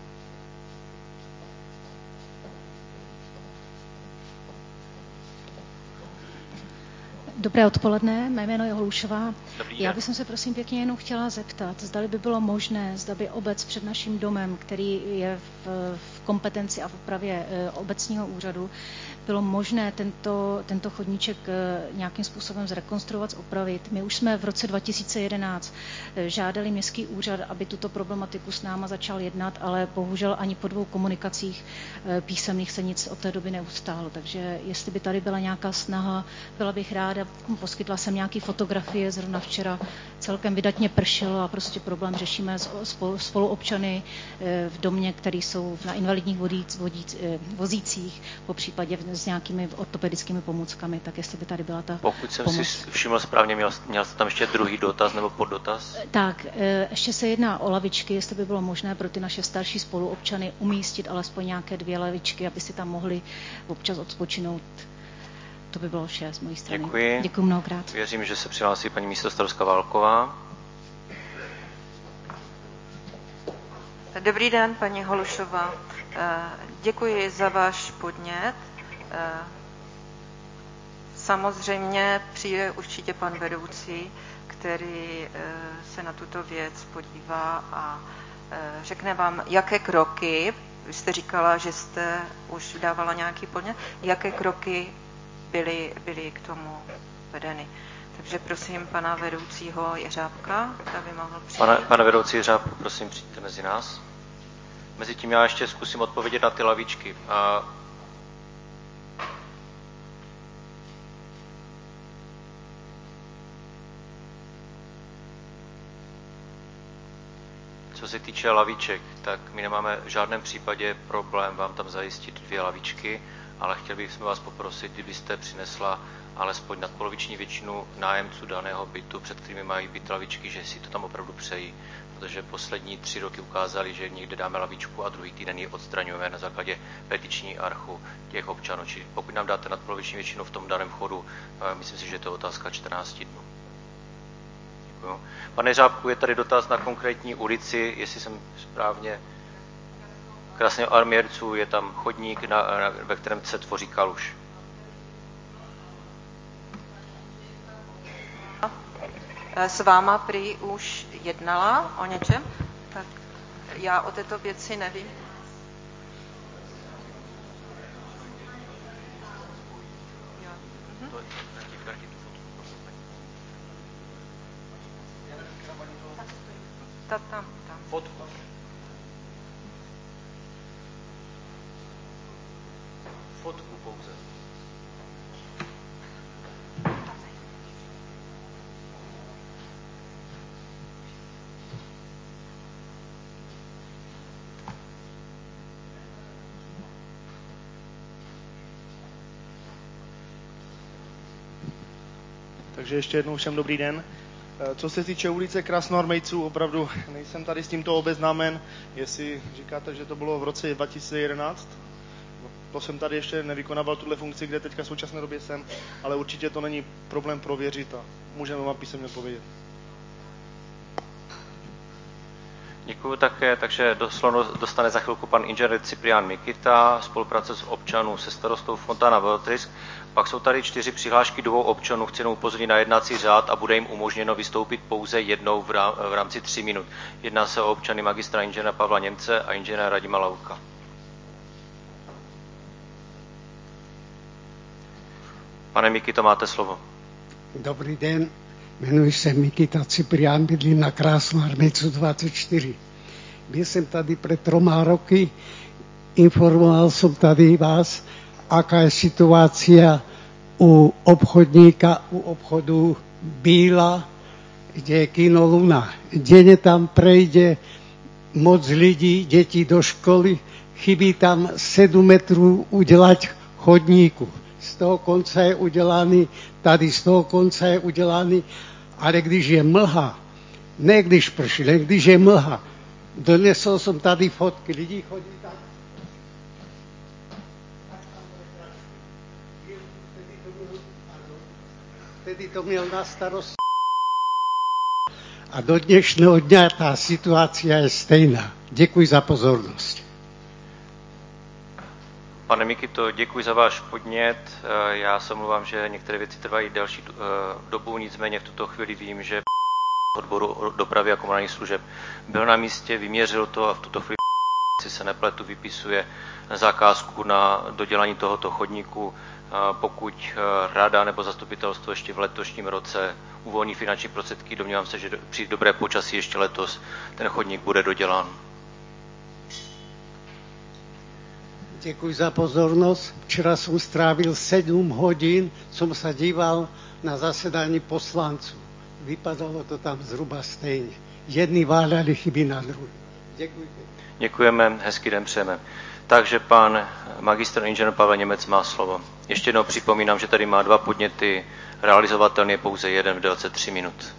Dobré odpoledne, mé jméno je Holušová. Já bych se prosím pěkně jenom chtěla zeptat, zda by bylo možné, zda by obec před naším domem, který je v kompetenci a v opravě obecního úřadu, bylo možné tento chodníček nějakým způsobem zrekonstruovat, opravit. My už jsme v roce 2011 žádali městský úřad, aby tuto problematiku s náma začal jednat, ale bohužel ani po 2 komunikacích písemných se nic od té doby neustálo. Takže jestli by tady byla nějaká snaha, byla bych ráda. Poskytla jsem nějaké fotografie, zrovna včera celkem vydatně pršelo a prostě problém řešíme spoluobčany v domě, který jsou na invalidních vozících, po případě s nějakými ortopedickými pomůckami, tak jestli by tady byla ta Pokud jsem pomoc. si všiml správně, měl jste tam ještě druhý dotaz nebo poddotaz? Tak, ještě se jedná o lavičky, jestli by bylo možné pro ty naše starší spoluobčany umístit alespoň nějaké 2 lavičky, aby si tam mohli občas odpočinout. To by bylo vše z mojí strany. Děkuji. Děkuji mnohokrát. Věřím, že se přihlásí paní místostarostka Válková. Dobrý den, paní Holušová. Děkuji za váš podnět. Samozřejmě přijde určitě pan vedoucí, který se na tuto věc podívá a řekne vám, jaké kroky, vy jste říkala, že jste už dávala nějaký podnět, jaké kroky byly k tomu vedeny. Takže prosím pana vedoucího Jeřábka, aby mohl přijít. Pane vedoucí Jeřábku, prosím, přijďte mezi nás. Mezitím já ještě zkusím odpovědět na ty lavičky. Co se týče laviček, tak my nemáme v žádném případě problém vám tam zajistit 2 lavičky, ale chtěl bych vás poprosit, kdybyste přinesla alespoň nadpoloviční většinu nájemců daného bytu, před kterými mají být lavičky, že si to tam opravdu přejí. Protože poslední 3 roky ukázali, že někde dáme lavičku a druhý týden ji odstraňujeme na základě petiční archu těch občanů. Čili pokud nám dáte nadpoloviční většinu v tom daném chodu, myslím si, že je to otázka 14 dnů. Děkuju. Pane Řábku, je tady dotaz na konkrétní ulici, jestli jsem správně... Krásného arměrců, je tam chodník, ve kterém se tvoří kaluž. S váma prý už jednala o něčem, tak já o této věci nevím. Tam. Fotku. Fotku pouze. Takže ještě jednou všem dobrý den. Co se týče ulice Krasnoarmejců, opravdu nejsem tady s tímto obeznámen, jestli říkáte, že to bylo v roce 2011. To jsem tady ještě nevykonával tuhle funkci, kde teďka v současné době jsem, ale určitě to není problém prověřit a můžeme vám písemně odpovědět. Děkuji také, takže slovo dostane za chvilku pan inženýr Ciprián Mikita, spolupráce s občanů se starostou Fontána Veltrysk. Pak jsou tady 4 přihlášky 2 občanů, chci jenom upozornit na jednací řád a bude jim umožněno vystoupit pouze jednou v rámci 3 minut. Jedná se o občany magistra inženýra Pavla Němce a inženýra Radima Lauka. Pane Mikito, máte slovo. Dobrý den, jmenuji se Mikita Ciprián, bydlím na Krásnoarmejců 24. Byl jsem tady před 3 roky, informoval jsem tady vás, aká je situácia u obchodníka, u obchodu Bíla, kde je kino Luna. Denne tam prejde moc lidí, děti do školy, chybí tam 7 metrů udělat chodníku. Z toho konca je udělaný, tady z toho konca je udělaný Ale když je mlha, ne když prší, ne když je mlha, donesl jsem tady fotky, lidi chodí tak. Vtedy to měl na starost. A do dnešného dňa ta situace je stejná. Děkuji za pozornost. Pane Mikito, děkuji za váš podnět. Já se omlouvám, že některé věci trvají delší dobu, nicméně v tuto chvíli vím, že odboru dopravy a komunálních služeb byl na místě, vyměřil to a v tuto chvíli, si se nepletu, vypisuje zakázku na dodělání tohoto chodníku. Pokud rada nebo zastupitelstvo ještě v letošním roce uvolní finanční prostředky, domnívám se, že při dobré počasí ještě letos ten chodník bude dodělán. Děkuji za pozornost. Včera jsem strávil 7 hodin, jsem se díval na zasedání poslanců. Vypadalo to tam zhruba stejně. Jedni vážali chyby na druhý. Děkuji. Děkujeme, hezký den přejeme. Takže pan magistr inženýr Pavel Němec má slovo. Ještě jednou připomínám, že tady má 2 podněty, realizovatelný je pouze jeden v délce 3 minut.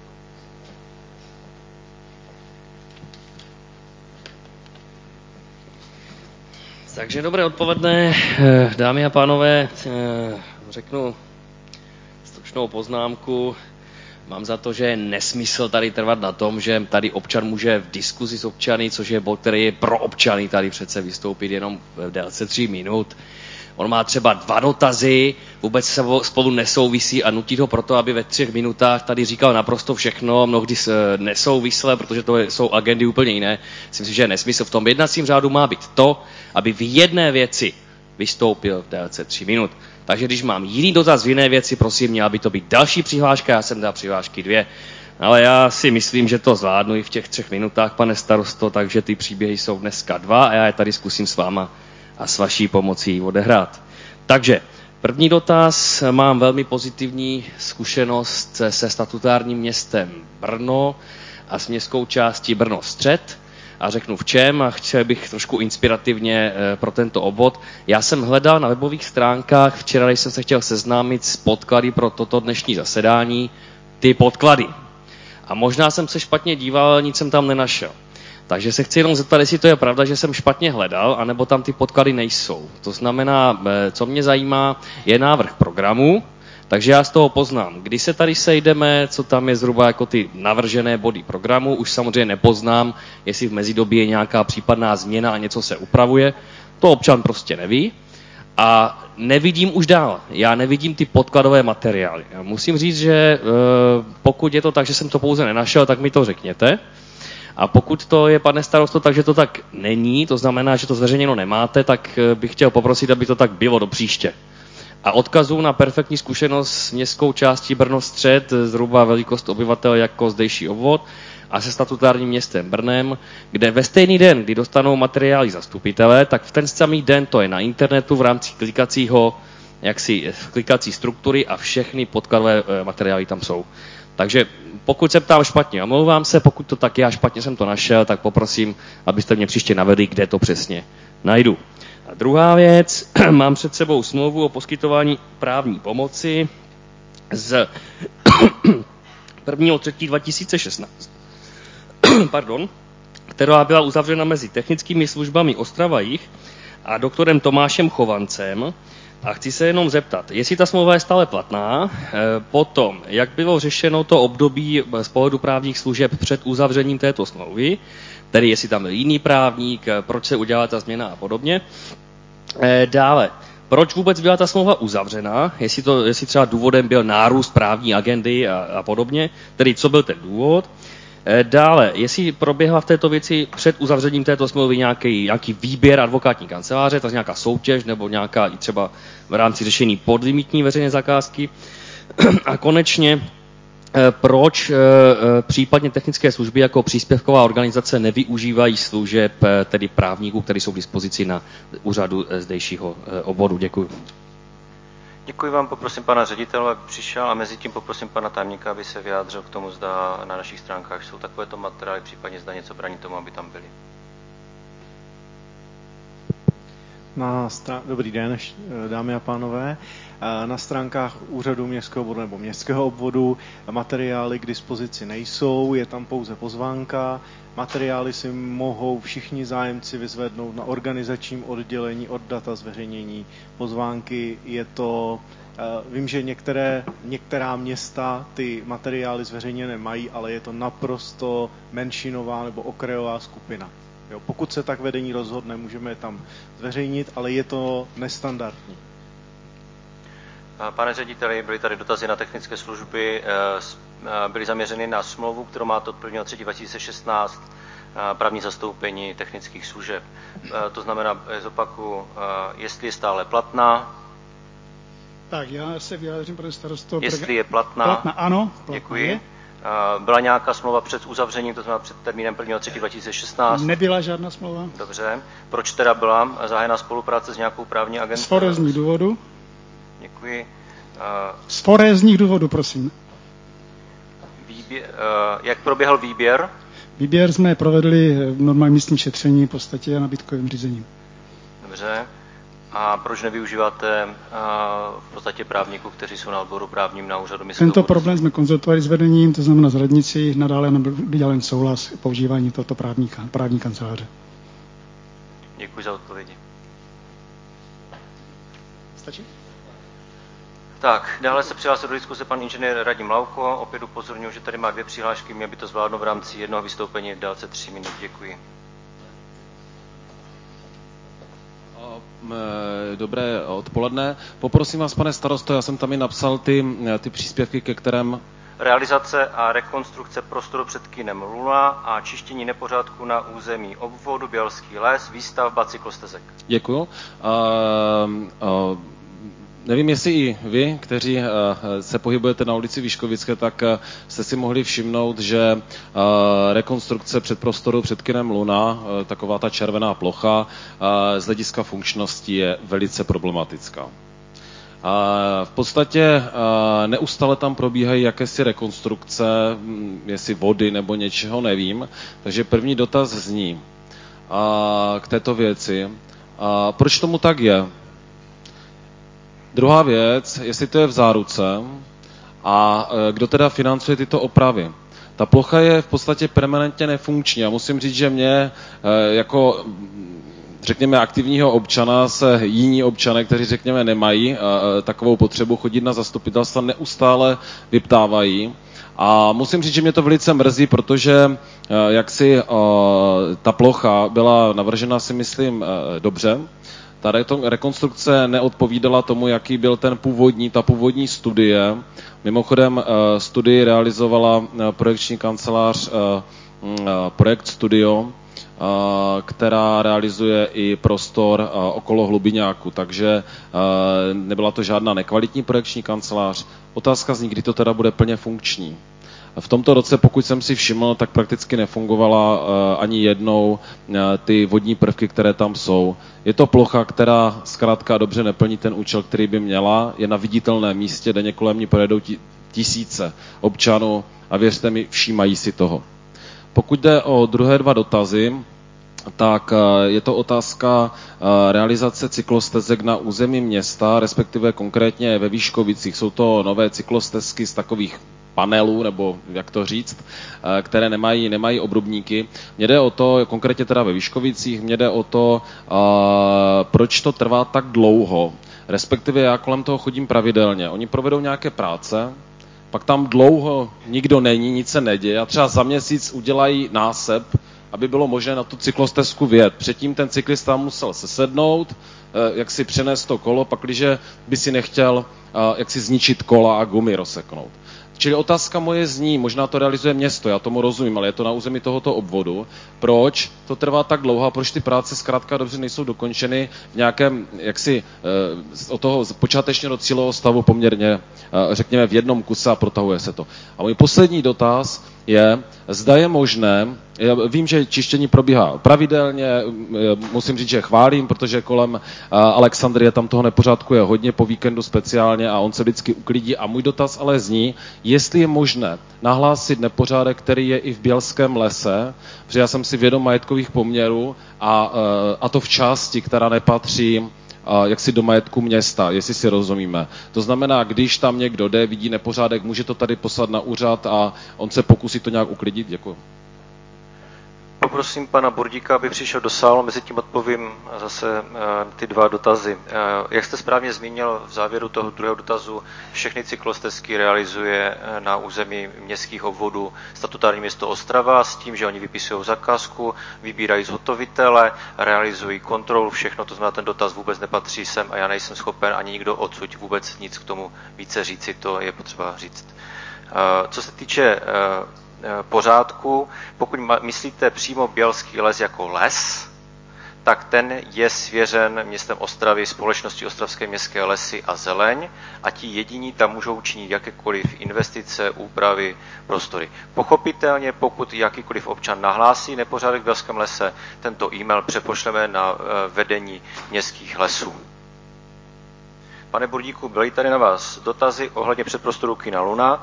Takže dobré odpoledne, dámy a pánové, řeknu stručnou poznámku. Mám za to, že je nesmysl tady trvat na tom, že tady občan může v diskuzi s občany, což je bod, který je pro občany, tady přece vystoupit jenom v délce 3 minut. On má třeba 2 dotazy, vůbec se spolu nesouvisí a nutí ho proto, aby ve 3 minutách tady říkal naprosto všechno, mnohdy nesouvisle, protože to jsou agendy úplně jiné. Myslím si, že je nesmysl. V tom jednacím řádu má být to, aby v jedné věci vystoupil v délce 3 minut. Takže když mám jiný dotaz v jiné věci, prosím, měla by to být další přihláška, já jsem dal přihlášky 2. Ale já si myslím, že to zvládnu i v těch 3 minutách, pane starosto, takže ty příběhy jsou dneska 2 a já je tady zkusím s váma a s vaší pomocí odehrát. Takže první dotaz, mám velmi pozitivní zkušenost se statutárním městem Brno a s městskou částí Brno Střed a řeknu v čem a chtěl bych trošku inspirativně pro tento obvod. Já jsem hledal na webových stránkách, včera, když jsem se chtěl seznámit s podklady pro toto dnešní zasedání, ty podklady. A možná jsem se špatně díval, ale nic jsem tam nenašel. Takže se chci jenom zeptat, jestli to je pravda, že jsem špatně hledal, anebo tam ty podklady nejsou. To znamená, co mě zajímá, je návrh programu, takže já z toho poznám, kdy se tady sejdeme, co tam je zhruba jako ty navržené body programu, už samozřejmě nepoznám, jestli v mezidobí je nějaká případná změna a něco se upravuje, to občan prostě neví. A nevidím už dál, já nevidím ty podkladové materiály. Já musím říct, že pokud je to tak, že jsem to pouze nenašel, tak mi to řekněte. A pokud to je, pane starosto, takže to tak není, to znamená, že to zveřejněno nemáte, tak bych chtěl poprosit, aby to tak bylo do příště. A odkazu na perfektní zkušenost s městskou částí Brno Střed, zhruba velikost obyvatel jako zdejší obvod, a se statutárním městem Brnem, kde ve stejný den, kdy dostanou materiály zastupitelé, tak v ten samý den to je na internetu v rámci klikací struktury a všechny podkladové materiály tam jsou. Takže pokud se ptám špatně, omlouvám se, pokud to tak já špatně jsem to našel, tak poprosím, abyste mě příště navedli, kde to přesně najdu. A druhá věc, mám před sebou smlouvu o poskytování právní pomoci z 1.3.2016, která byla uzavřena mezi technickými službami Ostrava-Jih a doktorem Tomášem Chovancem. A chci se jenom zeptat, jestli ta smlouva je stále platná, potom, jak bylo řešeno to období z pohledu právních služeb před uzavřením této smlouvy, tedy jestli tam byl jiný právník, proč se udělala ta změna a podobně. Dále, proč vůbec byla ta smlouva uzavřena, jestli třeba důvodem byl nárůst právní agendy a podobně, tedy co byl ten důvod. Dále, jestli proběhla v této věci před uzavřením této smlouvy nějaký výběr advokátní kanceláře, takže nějaká soutěž nebo nějaká i třeba v rámci řešení podlimitní veřejné zakázky. A konečně, proč případně technické služby jako příspěvková organizace nevyužívají služeb tedy právníků, kteří jsou k dispozici na úřadu zdejšího obvodu. Děkuji. Děkuji vám, poprosím pana ředitele, aby přišel a mezi tím poprosím pana tajemníka, aby se vyjádřil k tomu, zda na našich stránkách jsou takovéto materiály, případně zda něco brání tomu, aby tam byly. Dobrý den, dámy a pánové. Na stránkách úřadu městského obvodu nebo městského obvodu materiály k dispozici nejsou, je tam pouze pozvánka. Materiály si mohou všichni zájemci vyzvednout na organizačním oddělení od data zveřejnění pozvánky. Je to, vím, že některá města ty materiály zveřejněné mají, ale je to naprosto menšinová nebo okrajová skupina. Jo, pokud se tak vedení rozhodne, můžeme je tam zveřejnit, ale je to nestandardní. Pane řediteli, byly tady dotazy na technické služby, byly zaměřeny na smlouvu, kterou máte od 1.3.2016, právní zastoupení technických služeb. To znamená, zopakuju, jestli je stále platná. Tak, já se vyjádřím, pane starosto. Jestli je platná. Platná, ano. Platná děkuji. Je. Byla nějaká smlouva před uzavřením, to znamená před termínem 1.3.2016? Nebyla žádná smlouva. Dobře. Proč teda byla zahájena spolupráce s nějakou právní agenturou? Z forenzních důvodů. Děkuji. Z forenzních důvodů, prosím. Jak proběhl výběr? Výběr jsme provedli v normálním místním šetření v podstatě a nabídkovým řízením. Dobře. A proč nevyužíváte v podstatě právníků, kteří jsou na odboru právním na úřadu městského? Tento problém jsme konzultovali s vedením, to znamená s radnicí, nadále nám byl udělen souhlas používání tohoto právní kanceláře. Děkuji za odpovědi. Stačí? Tak, dále se přihlásil do diskuse pan inženýr Radim Lauko. Opět upozorňuji, že tady má 2 přihlášky, měl by to zvládnout v rámci jednoho vystoupení v délce 3 minut. Děkuji. Dobré odpoledne. Poprosím vás, pane starosto, já jsem tam i napsal ty příspěvky, ke kterém... Realizace a rekonstrukce prostoru před kinem Luna a čištění nepořádku na území obvodu Bělský les, výstavba cyklostezek. Děkuju. Nevím, jestli i vy, kteří se pohybujete na ulici Výškovické, tak jste si mohli všimnout, že rekonstrukce předprostoru před kinem Luna, taková ta červená plocha, z hlediska funkčnosti je velice problematická. V podstatě neustále tam probíhají jakési rekonstrukce, jestli vody nebo něčeho, nevím. Takže první dotaz zní k této věci. Proč tomu tak je? Druhá věc, jestli to je v záruce a kdo teda financuje tyto opravy. Ta plocha je v podstatě permanentně nefunkční a musím říct, že mě jako řekněme aktivního občana se jiní občané, kteří řekněme nemají takovou potřebu chodit na zastupitelstva, neustále vyptávají. A musím říct, že mě to velice mrzí, protože jaksi ta plocha byla navržena, si myslím, dobře. Ta rekonstrukce neodpovídala tomu, jaký byl ta původní studie. Mimochodem studii realizovala projekční kancelář Projekt Studio, která realizuje i prostor okolo Hlubiňáku, takže nebyla to žádná nekvalitní projekční kancelář. Otázka zní, kdy to teda bude plně funkční. V tomto roce, pokud jsem si všiml, tak prakticky nefungovala ani jednou ty vodní prvky, které tam jsou. Je to plocha, která zkrátka dobře neplní ten účel, který by měla. Je na viditelném místě, denně kolem ní projedou tisíce občanů a věřte mi, všímají si toho. Pokud jde o druhé 2 dotazy, tak je to otázka realizace cyklostezek na území města, respektive konkrétně ve Výškovicích. Jsou to nové cyklostezky z takových panelů, nebo jak to říct, které nemají obrubníky. Mně jde o to, konkrétně teda ve Výškovicích, mně jde o to, proč to trvá tak dlouho. Respektive já kolem toho chodím pravidelně. Oni provedou nějaké práce, pak tam dlouho nikdo není, nic se neděje a třeba za měsíc udělají násep, aby bylo možné na tu cyklostezku vjet. Předtím ten cyklista musel sesednout, jak si přenést to kolo, pakliže by si nechtěl jak si zničit kola a gumy rozseknout. Čili otázka moje zní, možná to realizuje město, já tomu rozumím, ale je to na území tohoto obvodu. Proč to trvá tak dlouho a proč ty práce zkrátka dobře nejsou dokončeny v nějakém, jaksi od toho počátečního cílového stavu poměrně, řekněme, v jednom kuse a protahuje se to. A můj poslední dotaz je, zda je možné, já vím, že čištění probíhá pravidelně, musím říct, že chválím, protože kolem Alexandrie tam toho nepořádku je hodně, po víkendu speciálně a on se vždycky uklidí. A můj dotaz ale zní, jestli je možné nahlásit nepořádek, který je i v Bělském lese, protože já jsem si vědom majetkových poměrů a to v části, která nepatří jaksi do majetku města, jestli si rozumíme. To znamená, když tam někdo jde, vidí nepořádek, může to tady poslat na úřad a on se pokusí to nějak uklidit? Děkuji. Poprosím pana Burdíka, aby přišel do sálu, mezi tím odpovím zase ty dva dotazy. Jak jste správně zmínil v závěru toho druhého dotazu, všechny cyklostezky realizuje na území městských obvodů statutární město Ostrava s tím, že oni vypisují zakázku, vybírají zhotovitele, realizují kontrolu, všechno, to znamená, ten dotaz vůbec nepatří sem a já nejsem schopen ani nikdo odsud vůbec nic k tomu více říci, to je potřeba říct. Co se týče pořádku, pokud myslíte přímo Bělský les jako les, tak ten je svěřen městem Ostravy společnosti Ostravské městské lesy a zeleň a ti jediní tam můžou činit jakékoliv investice, úpravy, prostory. Pochopitelně, pokud jakýkoliv občan nahlásí nepořádek v Bělském lese, tento e-mail přepošleme na vedení městských lesů. Pane Burdíku, byly tady na vás dotazy ohledně předprostoru kina Luna.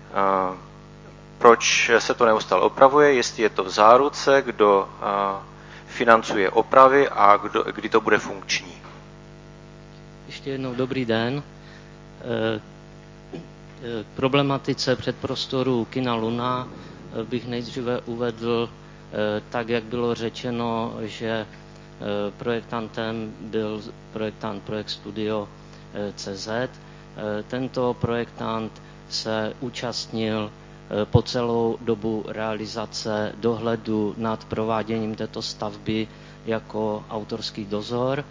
Proč se to neustále opravuje, jestli je to v záruce, kdo financuje opravy a kdy to bude funkční. Ještě jednou dobrý den. K problematice předprostoru kina Luna bych nejdříve uvedl, tak jak bylo řečeno, že projektantem byl projektant Projekt Studio CZ. Tento projektant se účastnil po celou dobu realizace dohledu nad prováděním této stavby jako autorský dozor.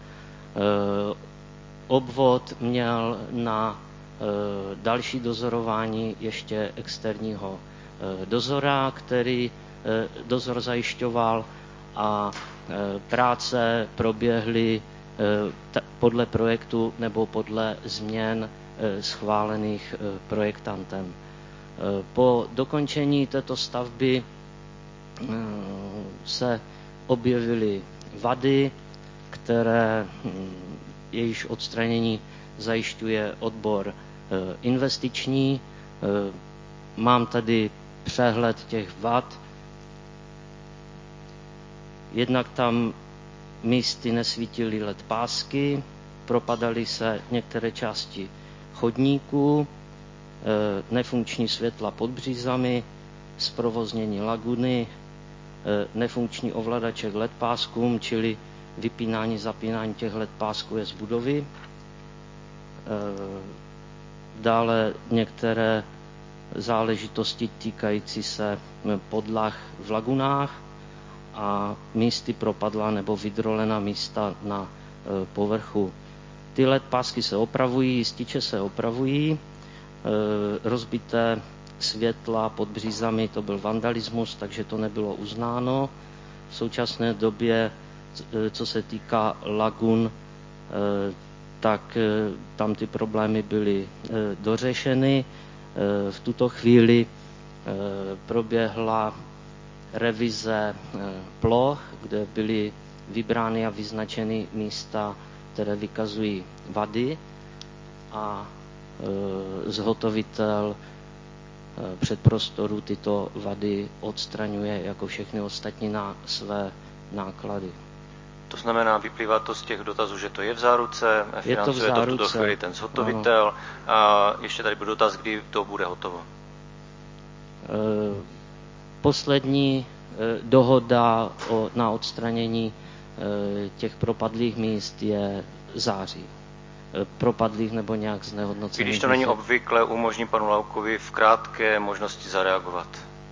Obvod měl na další dozorování ještě externího dozora, který dozor zajišťoval a práce proběhly podle projektu nebo podle změn schválených projektantem. Po dokončení této stavby se objevily vady, které jejíž odstranění zajišťuje odbor investiční. Mám tady přehled těch vad. Jednak tam místy nesvítily LED pásky, propadaly se některé části chodníků, nefunkční světla pod břízami, zprovoznění laguny, nefunkční ovladače k LED páskům, čili vypínání, zapínání těch LED pásků je z budovy. Dále některé záležitosti týkající se podlah v lagunách a místy propadla nebo vydrolená místa na povrchu. Ty LED pásky se opravují, jističe se opravují, rozbité světla pod břízami, to byl vandalismus, takže to nebylo uznáno. V současné době, co se týká lagun, tak tam ty problémy byly dořešeny. V tuto chvíli proběhla revize ploch, kde byly vybrány a vyznačeny místa, které vykazují vady a zhotovitel předprostoru tyto vady odstraňuje jako všechny ostatní na své náklady. To znamená, vyplývá to z těch dotazů, že to je v záruce, financuje to v tuto chvíli ten zhotovitel. Ano. A ještě tady byl dotaz, kdy to bude hotovo. Poslední dohoda na odstranění těch propadlých míst je září. Propadlých nebo nějak znehodnocených. Když to není obvykle, umožní panu Laukovi v krátké možnosti zareagovat.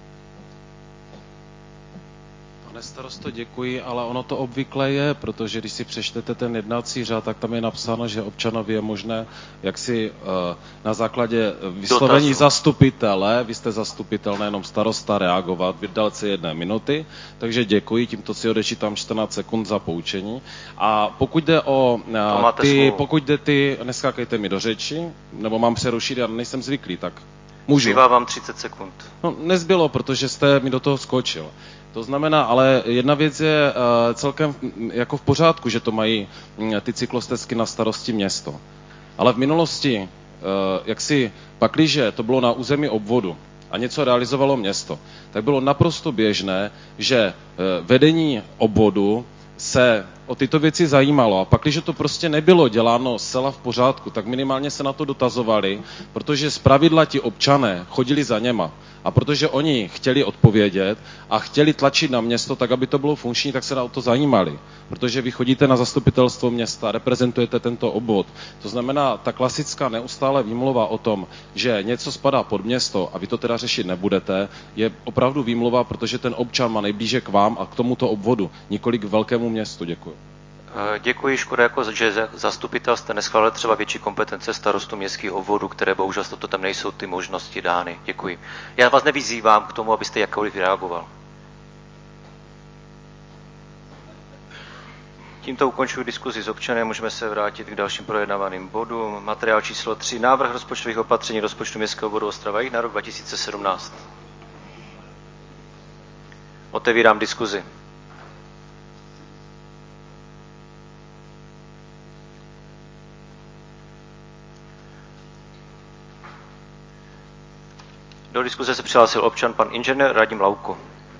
Pane starosto, děkuji, ale ono to obvykle je, protože když si přečtete ten jednací řád, tak tam je napsáno, že občanovi je možné, jak si na základě vyslovení zastupitele, vy jste zastupitel, nejenom starosta, reagovat v délce 1 minuty, takže děkuji, tímto si odečítám 14 sekund za poučení. A pokud jde o ty, neskákejte mi do řeči, nebo mám přerušit, já nejsem zvyklý, tak Můžu? Zbývá vám 30 sekund. No, nezbylo, protože jste mi do toho skočil. To znamená, ale jedna věc je celkem jako v pořádku, že to mají ty cyklostezky na starosti město. Ale v minulosti, pakliže to bylo na území obvodu a něco realizovalo město, tak bylo naprosto běžné, že vedení obvodu se o tyto věci zajímalo. A pak, když to prostě nebylo děláno zcela v pořádku, tak minimálně se na to dotazovali, protože zpravidla ti občané chodili za něma. A protože oni chtěli odpovědět a chtěli tlačit na město tak, aby to bylo funkční, tak se na to zajímali. Protože vy chodíte na zastupitelstvo města, reprezentujete tento obvod. To znamená, ta klasická neustále výmluva o tom, že něco spadá pod město a vy to teda řešit nebudete, je opravdu výmluva, protože ten občan má nejblíže k vám a k tomuto obvodu, nikoli k velkému městu. Děkuji. Děkuji, škoda, že zastupitel jste neschválil třeba větší kompetence starostu městských obvodů, které bohužel toto tam nejsou ty možnosti dány. Děkuji. Já vás nevyzývám k tomu, abyste jakkoliv reagoval. Tímto ukončuji diskuzi s občany, můžeme se vrátit k dalším projednávaným bodům. Materiál číslo 3. Návrh rozpočtových opatření rozpočtu Městského obvodu Ostrava-Jih na rok 2017. Otevírám diskuzi. Do diskuze se přihlásil občan pan inženýr Radim Lauko.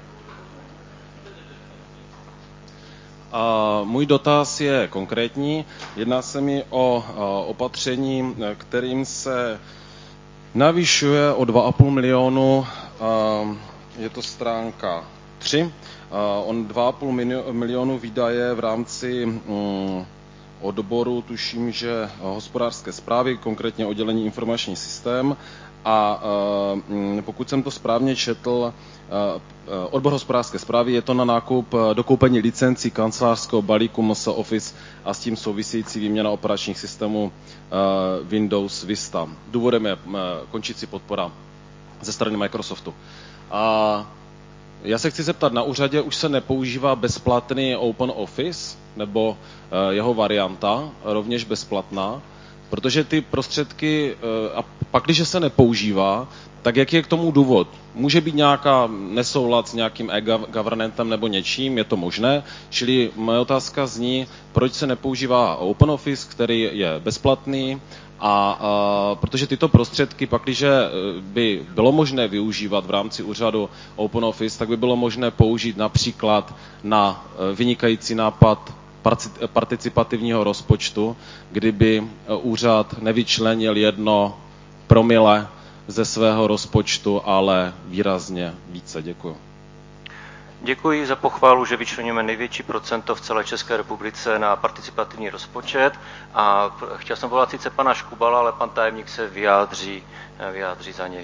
Můj dotaz je konkrétní. Jedná se mi o opatření, kterým se navyšuje o 2,5 milionu, je to stránka 3, on 2,5 milionu výdaje v rámci odboru, tuším, že hospodářské správy, konkrétně oddělení informační systém. A pokud jsem to správně četl, odbor hospodářské správy, je to na nákup, dokoupení licencí kancelářského balíku MS Office a s tím související výměna operačních systémů Windows Vista. Důvodem je končící podpora ze strany Microsoftu. A já se chci zeptat, na úřadě už se nepoužívá bezplatný Open Office, nebo jeho varianta, rovněž bezplatná, protože ty prostředky, a pak, když se nepoužívá, tak jaký je k tomu důvod? Může být nějaká nesoulad s nějakým e-governantem nebo něčím, je to možné? Čili moje otázka zní, proč se nepoužívá OpenOffice, který je bezplatný, a protože tyto prostředky, pak, když by bylo možné využívat v rámci úřadu OpenOffice, tak by bylo možné použít například na vynikající nápad participativního rozpočtu, kdyby úřad nevyčlenil 1 promile ze svého rozpočtu, ale výrazně více. Děkuji. Děkuji za pochválu, že vyčleníme největší procento v celé České republice na participativní rozpočet a chtěl jsem volat sice pana Škubala, ale pan tajemník se vyjádří za něj.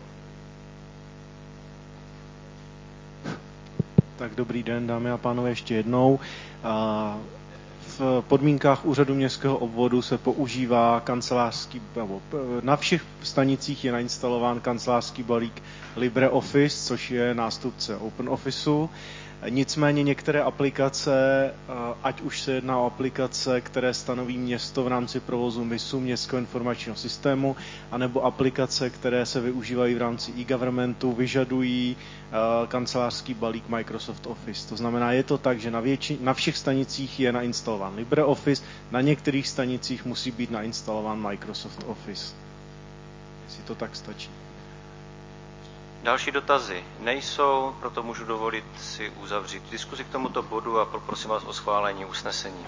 Tak dobrý den, dámy a pánové, ještě jednou. V podmínkách úřadu městského obvodu se používá kancelářský, na všech stanicích je nainstalován kancelářský balík LibreOffice, což je nástupce OpenOfficeu. Nicméně některé aplikace, ať už se jedná o aplikace, které stanoví město v rámci provozu MISu, městského informačního systému, anebo aplikace, které se využívají v rámci e-governmentu, vyžadují kancelářský balík Microsoft Office. To znamená, je to tak, že na všech stanicích je nainstalován LibreOffice, na některých stanicích musí být nainstalován Microsoft Office. Jestli to tak stačí. Další dotazy nejsou, proto můžu dovolit si uzavřít diskuzi k tomuto bodu a poprosím vás o schválení usnesení.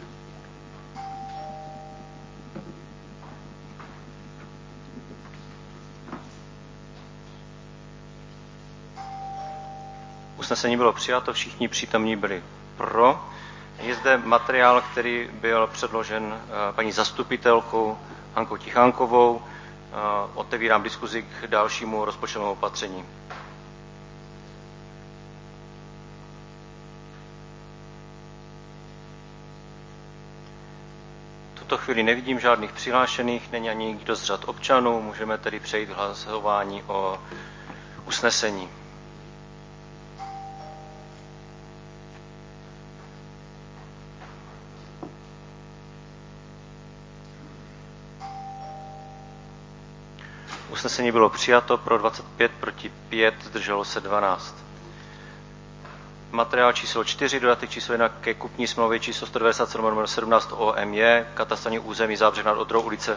Usnesení bylo přijato, všichni přítomní byli pro. Je zde materiál, který byl předložen paní zastupitelkou Hankou Tichánkovou. Otevírám diskuzi k dalšímu rozpočtovému opatření. V tuto chvíli nevidím žádných přihlášených, není ani nikdo z řad občanů, můžeme tedy přejít k hlasování o usnesení. Usnesení bylo přijato, pro 25, proti 5, zdrželo se 12. Materiál číslo 4, dodatek číslo 1 ke kupní smlouvě číslo 197/17 OMJ, katastrální území Zábřeh nad Odrou, ulice.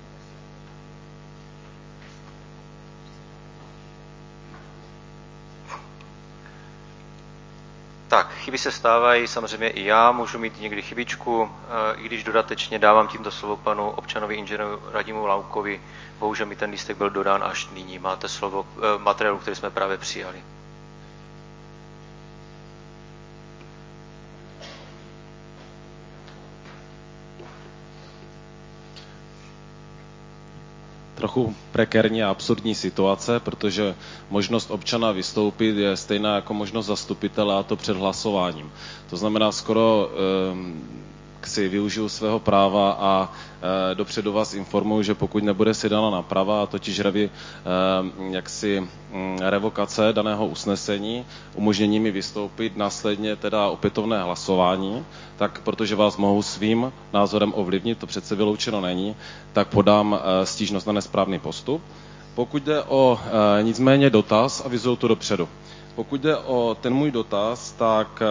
Tak, chyby se stávají, samozřejmě i já můžu mít někdy chybičku, i když dodatečně dávám tímto slovo panu občanovi inženýru Radimu Laukovi. Bohužel mi ten lístek byl dodán až nyní. Máte slovo materiálu, který jsme právě přijali. Trochu prekérní a absurdní situace, protože možnost občana vystoupit je stejná jako možnost zastupitele, a to před hlasováním. To znamená, skoro si využiju svého práva a dopředu vás informuji, že pokud nebude sjednána náprava, a totiž revokace daného usnesení, umožnění mi vystoupit, následně teda opětovné hlasování, tak protože vás mohu svým názorem ovlivnit, to přece vyloučeno není, tak podám stížnost na nesprávný postup. Pokud jde o nicméně dotaz, avizuju to dopředu. Pokud jde o ten můj dotaz, tak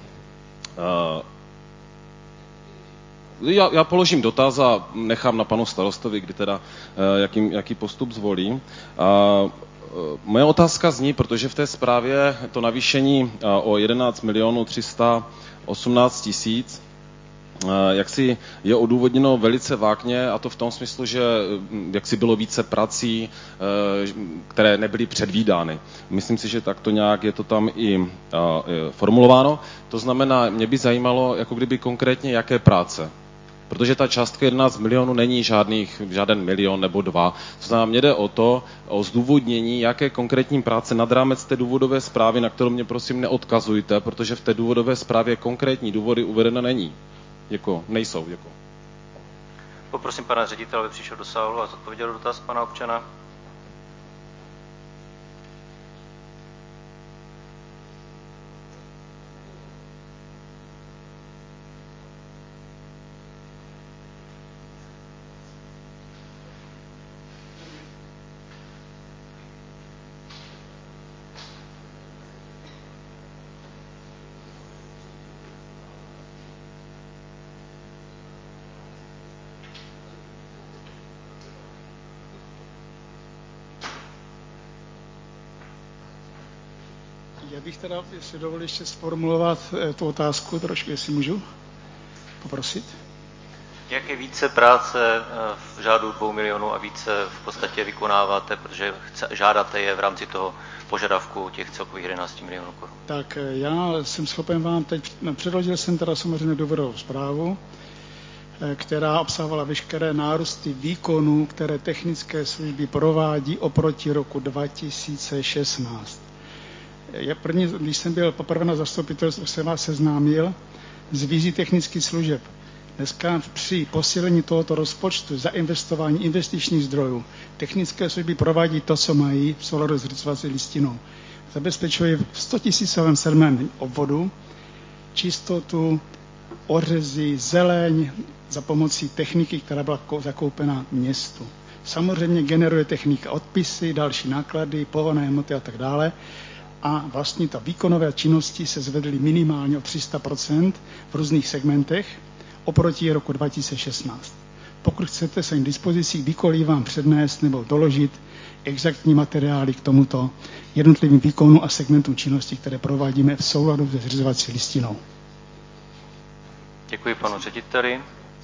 já položím dotaz a nechám na panu starostovi, kdy teda jaký postup zvolí. Moje otázka zní, protože v té zprávě to navýšení o 11 318 000 jaksi je odůvodněno velice vágně, a to v tom smyslu, že jaksi bylo více prací, které nebyly předvídány. Myslím si, že takto nějak je to tam i formulováno. To znamená, mě by zajímalo, jako kdyby konkrétně jaké práce. Protože ta částka 11 milionů není žáden milion nebo 2. To znamená, mě jde o zdůvodnění, jaké konkrétní práce nad rámec té důvodové zprávy, na kterou mě prosím neodkazujte, protože v té důvodové zprávě konkrétní důvody uvedena není. Nejsou. Poprosím pana ředitele, aby přišel do sálu a zodpověděl dotaz pana občana. Já bych teda, jestli dovolil, ještě sformulovat tu otázku trošku, jestli můžu poprosit. Jaké více práce v řádu 2 milionů a více v podstatě vykonáváte, protože žádáte je v rámci toho požadavku těch celkových 11 milionů korun? Tak já jsem schopen vám teď, předložil jsem teda samozřejmě důvodovou zprávu, která obsahovala veškeré nárůsty výkonů, které technické služby provádí oproti roku 2016. Když jsem byl poprvé na zastupitelstvu, jsem vás seznámil s vizí technických služeb. Dneska při posílení tohoto rozpočtu, zainvestování investičních zdrojů, technické služby provádí to, co mají v souladu s zřizovací listinou. Zabezpečují v 100 000 sedmém obvodu čistotu, ořezy, zeleň za pomocí techniky, která byla zakoupena městu. Samozřejmě generuje technika odpisy, další náklady, pohonné hmoty a tak dále. A vlastně ta výkonové činnosti se zvedly minimálně o 300% v různých segmentech oproti roku 2016. Pokud chcete, jsem k dispozici kdykoliv vám přednést nebo doložit exaktní materiály k tomuto jednotlivým výkonům a segmentům činnosti, které provádíme v souladu se zřizovací listinou. Děkuji panu řediteli.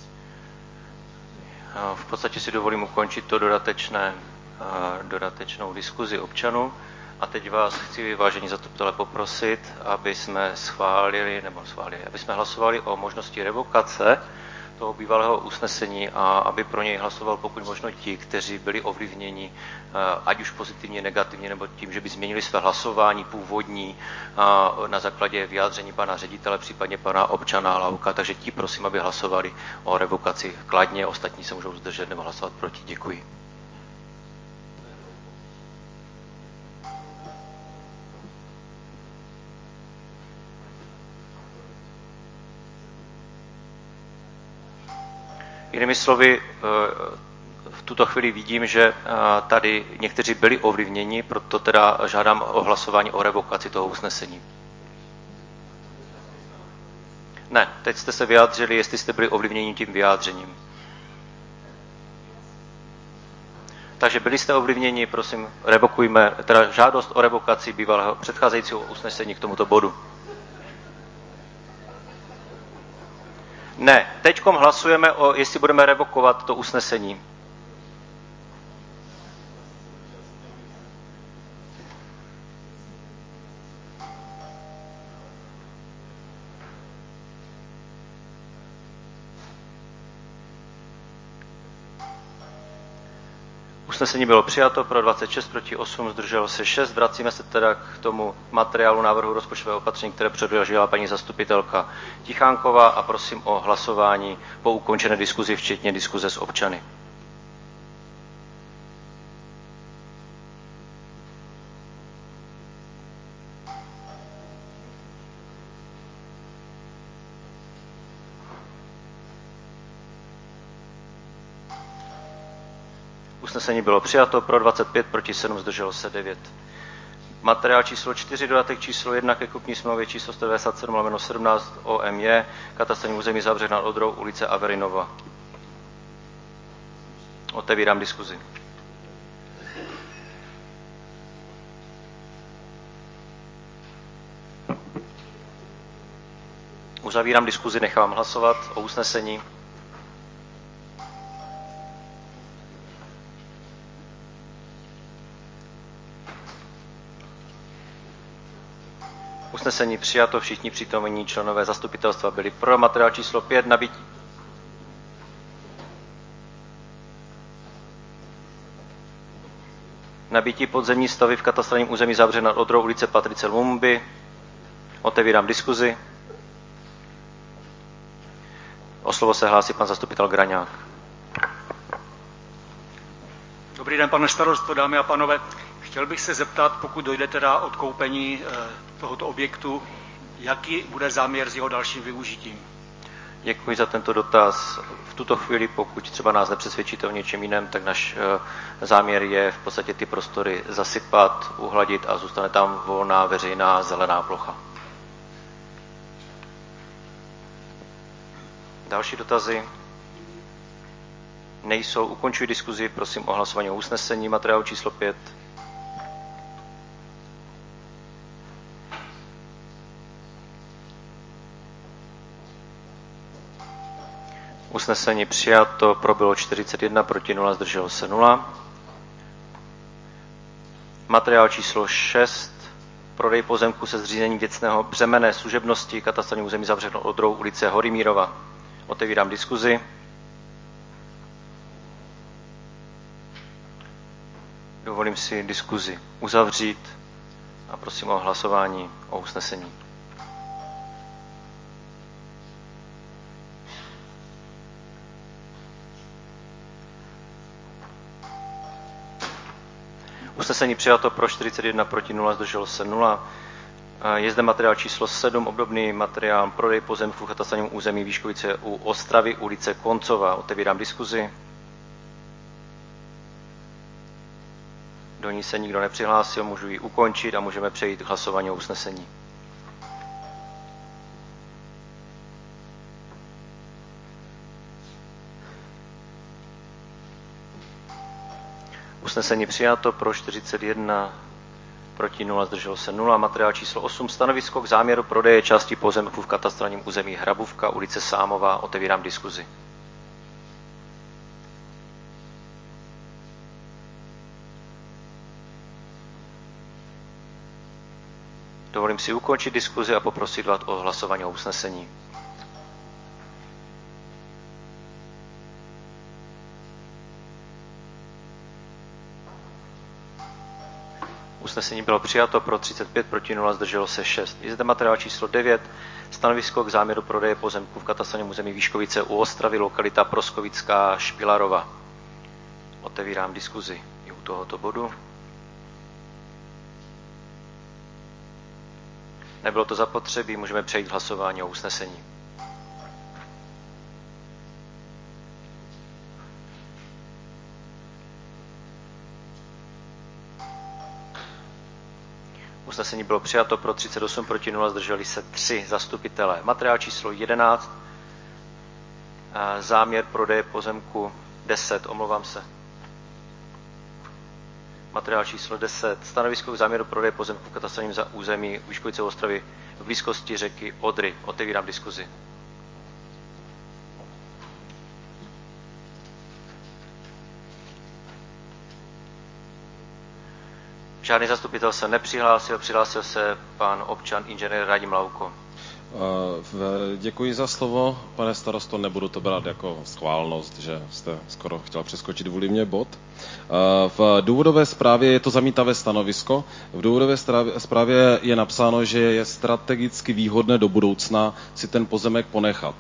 V podstatě si dovolím ukončit to dodatečnou diskuzi občanů. A teď vás chci, vážení zastupitelé, poprosit, aby jsme hlasovali o možnosti revokace toho bývalého usnesení a aby pro něj hlasoval pokud možno ti, kteří byli ovlivněni, ať už pozitivně, negativně, nebo tím, že by změnili své hlasování původní na základě vyjádření pana ředitele, případně pana občana Lauka. Takže ti prosím, aby hlasovali o revokaci kladně, ostatní se můžou zdržet nebo hlasovat proti. Děkuji. Jinými slovy, v tuto chvíli vidím, že tady někteří byli ovlivněni, proto teda žádám o hlasování o revokaci toho usnesení. Ne, teď jste se vyjádřili, jestli jste byli ovlivněni tím vyjádřením. Takže byli jste ovlivněni, prosím, revokujme, teda žádost o revokaci bývalého předcházejícího usnesení k tomuto bodu. Ne, teďkom hlasujeme o, jestli budeme revokovat to usnesení. Usnesení bylo přijato, pro 26, proti 8, zdrželo se 6. Vracíme se teda k tomu materiálu návrhu rozpočtového opatření, které předložila paní zastupitelka Tichánková a prosím o hlasování po ukončené diskuzi, včetně diskuze s občany. Usnesení bylo přijato, pro 25, proti 7, zdrželo se 9. Materiál číslo 4, dodatek číslo 1 ke kupní smlouvě číslo 197/17 OMJ, katastrální území Zábřeh nad Odrou, ulice Averinova. Otevírám diskuzi. Uzavírám diskuzi, nechám hlasovat o usnesení. Usnesení přijato, všichni přítomní členové zastupitelstva byli pro. Materiál číslo 5, nabití podzemní stavy v katastrálním území Zábřeh nad Odrou, ulice Patrice Lumumby. Otevírám diskuzi. O slovo se hlásí pan zastupitel Graňák. Dobrý den, pane starosto, dámy a pánové. Chtěl bych se zeptat, pokud dojde teda odkoupení tohoto objektu, jaký bude záměr s jeho dalším využitím? Děkuji za tento dotaz. V tuto chvíli, pokud třeba nás nepřesvědčíte o něčem jiném, tak náš záměr je v podstatě ty prostory zasypat, uhladit a zůstane tam volná veřejná zelená plocha. Další dotazy? Nejsou. Ukončuji diskuzi, prosím o hlasování o usnesení materiálu číslo 5. Usnesení přijato, pro bylo 41, proti 0, zdrželo se 0. Materiál číslo 6, prodej pozemku se zřízením věcného břemene služebnosti, katastrální území Zábřeh nad Odrou, ulice Horimírova. Otevírám diskuzi. Dovolím si diskuzi uzavřít a prosím o hlasování o usnesení. Usnesení přijato, pro 41, proti 0, zdrželo se 0. Je zde materiál číslo 7, obdobný materiál prodej pozemků v katastrálním území Výškovice u Ostravy, ulice Koncová. Otevírám diskuzi. Do ní se nikdo nepřihlásil, můžu ji ukončit a můžeme přejít k hlasování o usnesení. Usnesení přijato, pro 41, proti 0, zdrželo se 0. Materiál číslo 8, stanovisko k záměru prodeje části pozemků v katastrálním území Hrabůvka, ulice Sámová. Otevírám diskuzi. Dovolím si ukončit diskuzi a poprosit vás o hlasování o usnesení. Usnesení bylo přijato, pro 35, proti 0, zdrželo se 6. Je zde materiál číslo 9, stanovisko k záměru prodeje pozemků v katastrálním území Výškovice u Ostravy, lokalita Proskovická Špilarova. Otevírám diskuzi i u tohoto bodu. Nebylo to zapotřebí, můžeme přejít k hlasování o usnesení. Usnesení bylo přijato pro 38 proti 0, zdrželi se 3 zastupitelé. Materiál číslo 11. Záměr prodeje pozemku 10, omlouvám se. Materiál číslo 10. Stanovisko k záměru prodeje pozemku katastrálním za území Vyškovice Ostravy v blízkosti řeky Odry. Otevírám diskuzi. Žádný zastupitel se nepřihlásil, přihlásil se pan občan inženýr Radim Lauko. Děkuji za slovo, pane starosto, nebudu to brát jako schválnost, že jste skoro chtěl přeskočit vůli mě bod. V důvodové zprávě je to zamítavé stanovisko. V důvodové zprávě je napsáno, že je strategicky výhodné do budoucna si ten pozemek ponechat.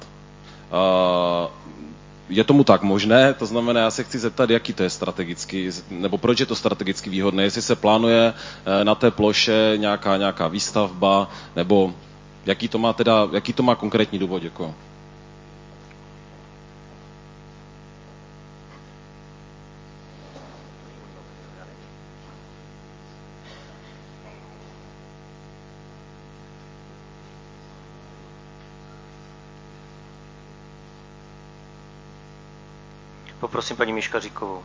Je tomu tak možné? To znamená, já se chci zeptat, jaký to je strategicky, nebo proč je to strategicky výhodné, jestli se plánuje na té ploše nějaká výstavba, nebo jaký to má konkrétní důvod? Děkuji. Poprosím paní Miškaříkovou.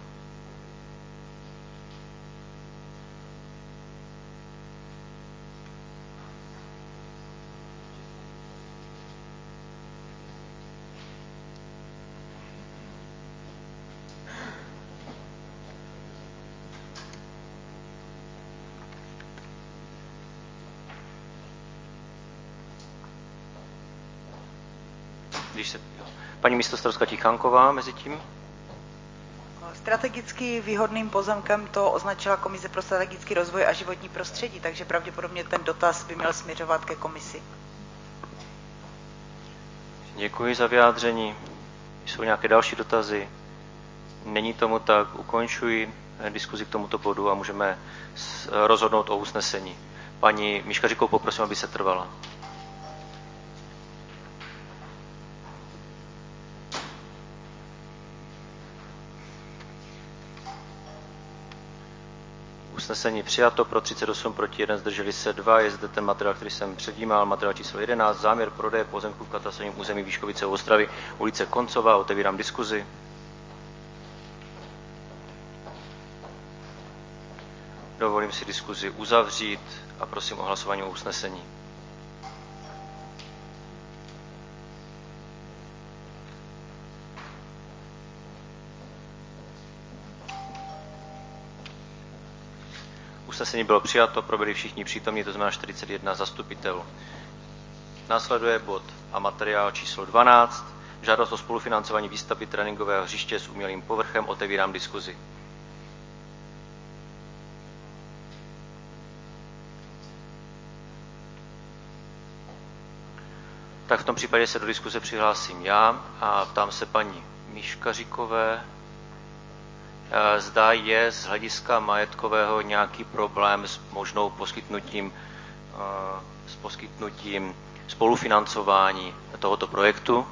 Paní místostarostka Tichánková mezi tím. Strategicky výhodným pozemkem to označila Komise pro strategický rozvoj a životní prostředí, takže pravděpodobně ten dotaz by měl směřovat ke komisi. Děkuji za vyjádření. Jsou nějaké další dotazy? Není tomu tak, ukončuji diskuzi k tomuto bodu a můžeme rozhodnout o usnesení. Paní Miškaříkovou poprosím, aby se trvala. Usnesení přijato pro 38 proti 1, zdrželi se 2. Je zde ten materiál, který jsem předjímal, materiál číslo 11, záměr prodeje pozemku v katastrálním území Výškovice Ostravy, ulice Koncová. Otevírám diskuzi. Dovolím si diskuzi uzavřít a prosím o hlasování o usnesení. Usnesení bylo přijato, proběhli všichni přítomní, to znamená 41 zastupitelů. Následuje bod a materiál číslo 12, žádost o spolufinancování výstavby tréninkového hřiště s umělým povrchem. Otevírám diskuzi. Tak v tom případě se do diskuze přihlásím já a ptám se paní Miškaříkové, zda je z hlediska majetkového nějaký problém s možnou poskytnutím spolufinancování tohoto projektu?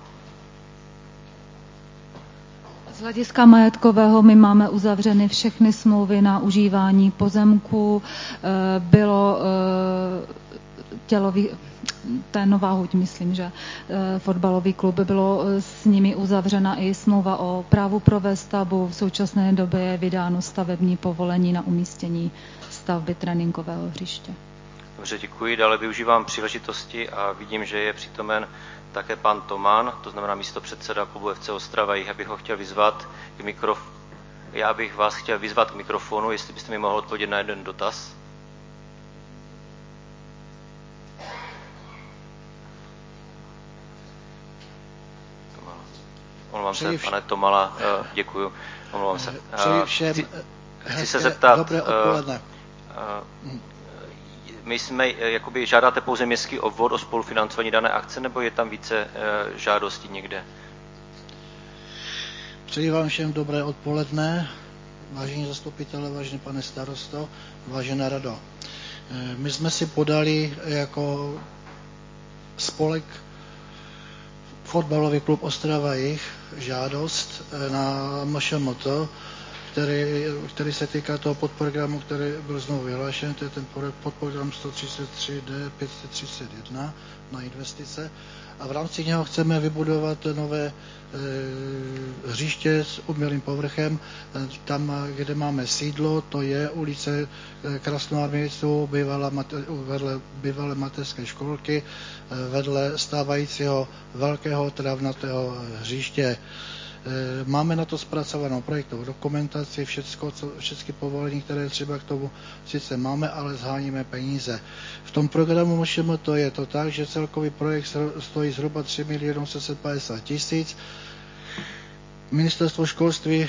Z hlediska majetkového my máme uzavřeny všechny smlouvy na užívání pozemků. Bylo tělový, to je Nová Huť, myslím, že fotbalový klub, bylo s nimi uzavřena i smlouva o právu provést stavbu. V současné době je vydáno stavební povolení na umístění stavby tréninkového hřiště. Dobře, děkuji. Dále využívám příležitosti a vidím, že je přítomen také pan Toman, to znamená místopředseda klubu FC Ostrava. Já bych vás chtěl vyzvat k mikrofonu, jestli byste mi mohl odpovědět na jeden dotaz. Omlouvám se, pane Tomala, děkuju. Omlouvám se. Chci se zeptat, dobré odpoledne. My jsme, jakoby žádáte pouze městský obvod o spolufinancování dané akce, nebo je tam více žádostí někde? Přeji vám všem dobré odpoledne, vážení zastupitelé, vážený pane starosto, vážená rado. My jsme si podali jako spolek Fotbalový klub Ostrava Jih žádost na MŠMT který se týká toho podprogramu, který byl znovu vyhlášen, to je ten podprogram 133D 531 na investice. A v rámci něho chceme vybudovat nové hřiště s umělým povrchem. Tam, kde máme sídlo, to je ulice Krasnoarmějců, vedle bývalé mateřské školky, vedle stávajícího velkého travnatého hřiště. Máme na to zpracovanou projektovou dokumentaci, všechny povolení, které třeba k tomu sice máme, ale zháníme peníze. V tom programu MŠMT to je to tak, že celkový projekt stojí zhruba 3 750 000. Ministerstvo školství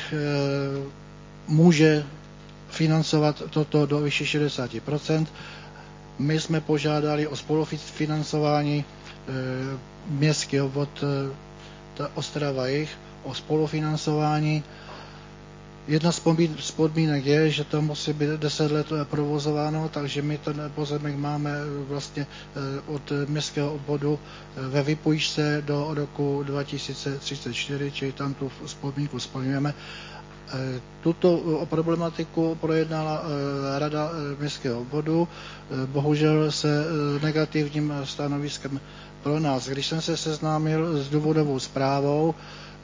může financovat toto do vyšší 60%. My jsme požádali o spolufinancování městský obvod Ostrava Jih, o spolufinancování. Jedna z podmínek je, že to musí být 10 let provozováno, takže my ten pozemek máme vlastně od městského obvodu ve vypůjčce do roku 2034, čili tam tu podmínku splňujeme. Tuto problematiku projednala Rada městského obvodu, bohužel se negativním stanoviskem pro nás. Když jsem se seznámil s důvodovou zprávou,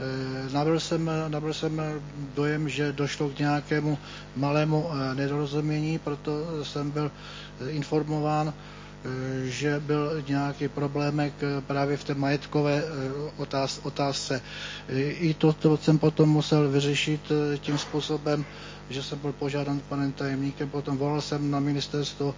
nabyl jsem dojem, že došlo k nějakému malému nedorozumění, proto jsem byl informován, že byl nějaký problémek právě v té majetkové otázce. I to jsem potom musel vyřešit tím způsobem, že jsem byl požádán panem tajemníkem, potom volal jsem na ministerstvo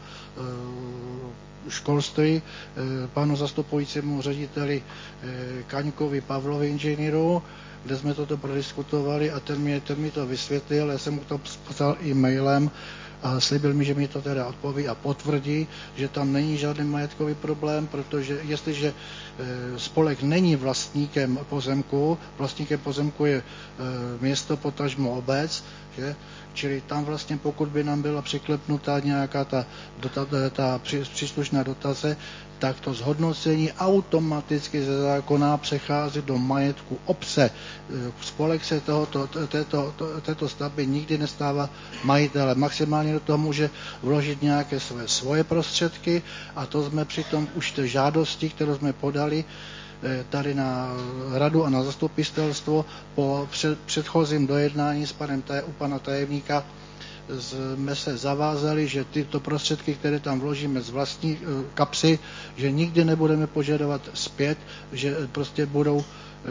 školství, panu zastupujícímu řediteli Kaňkovi Pavlovi inženýru, kde jsme toto prodiskutovali a ten mi to vysvětlil, já jsem mu to poslal e-mailem a slíbil mi, že mi to teda odpoví a potvrdí, že tam není žádný majetkový problém, protože jestliže spolek není vlastníkem pozemku je město, potažmo obec, že? Čili tam vlastně, pokud by nám byla přiklepnutá nějaká ta příslušná dotace, tak to zhodnocení automaticky ze zákona přechází do majetku obce. Spolek se této stavby nikdy nestává majitelem. Maximálně do toho může vložit nějaké svoje prostředky a to jsme přitom už té žádosti, kterou jsme podali tady na radu a na zastupitelstvo po předchozím dojednání u pana tajemníka jsme se zavázali, že tyto prostředky, které tam vložíme z vlastní kapsy, že nikdy nebudeme požadovat zpět, že prostě budou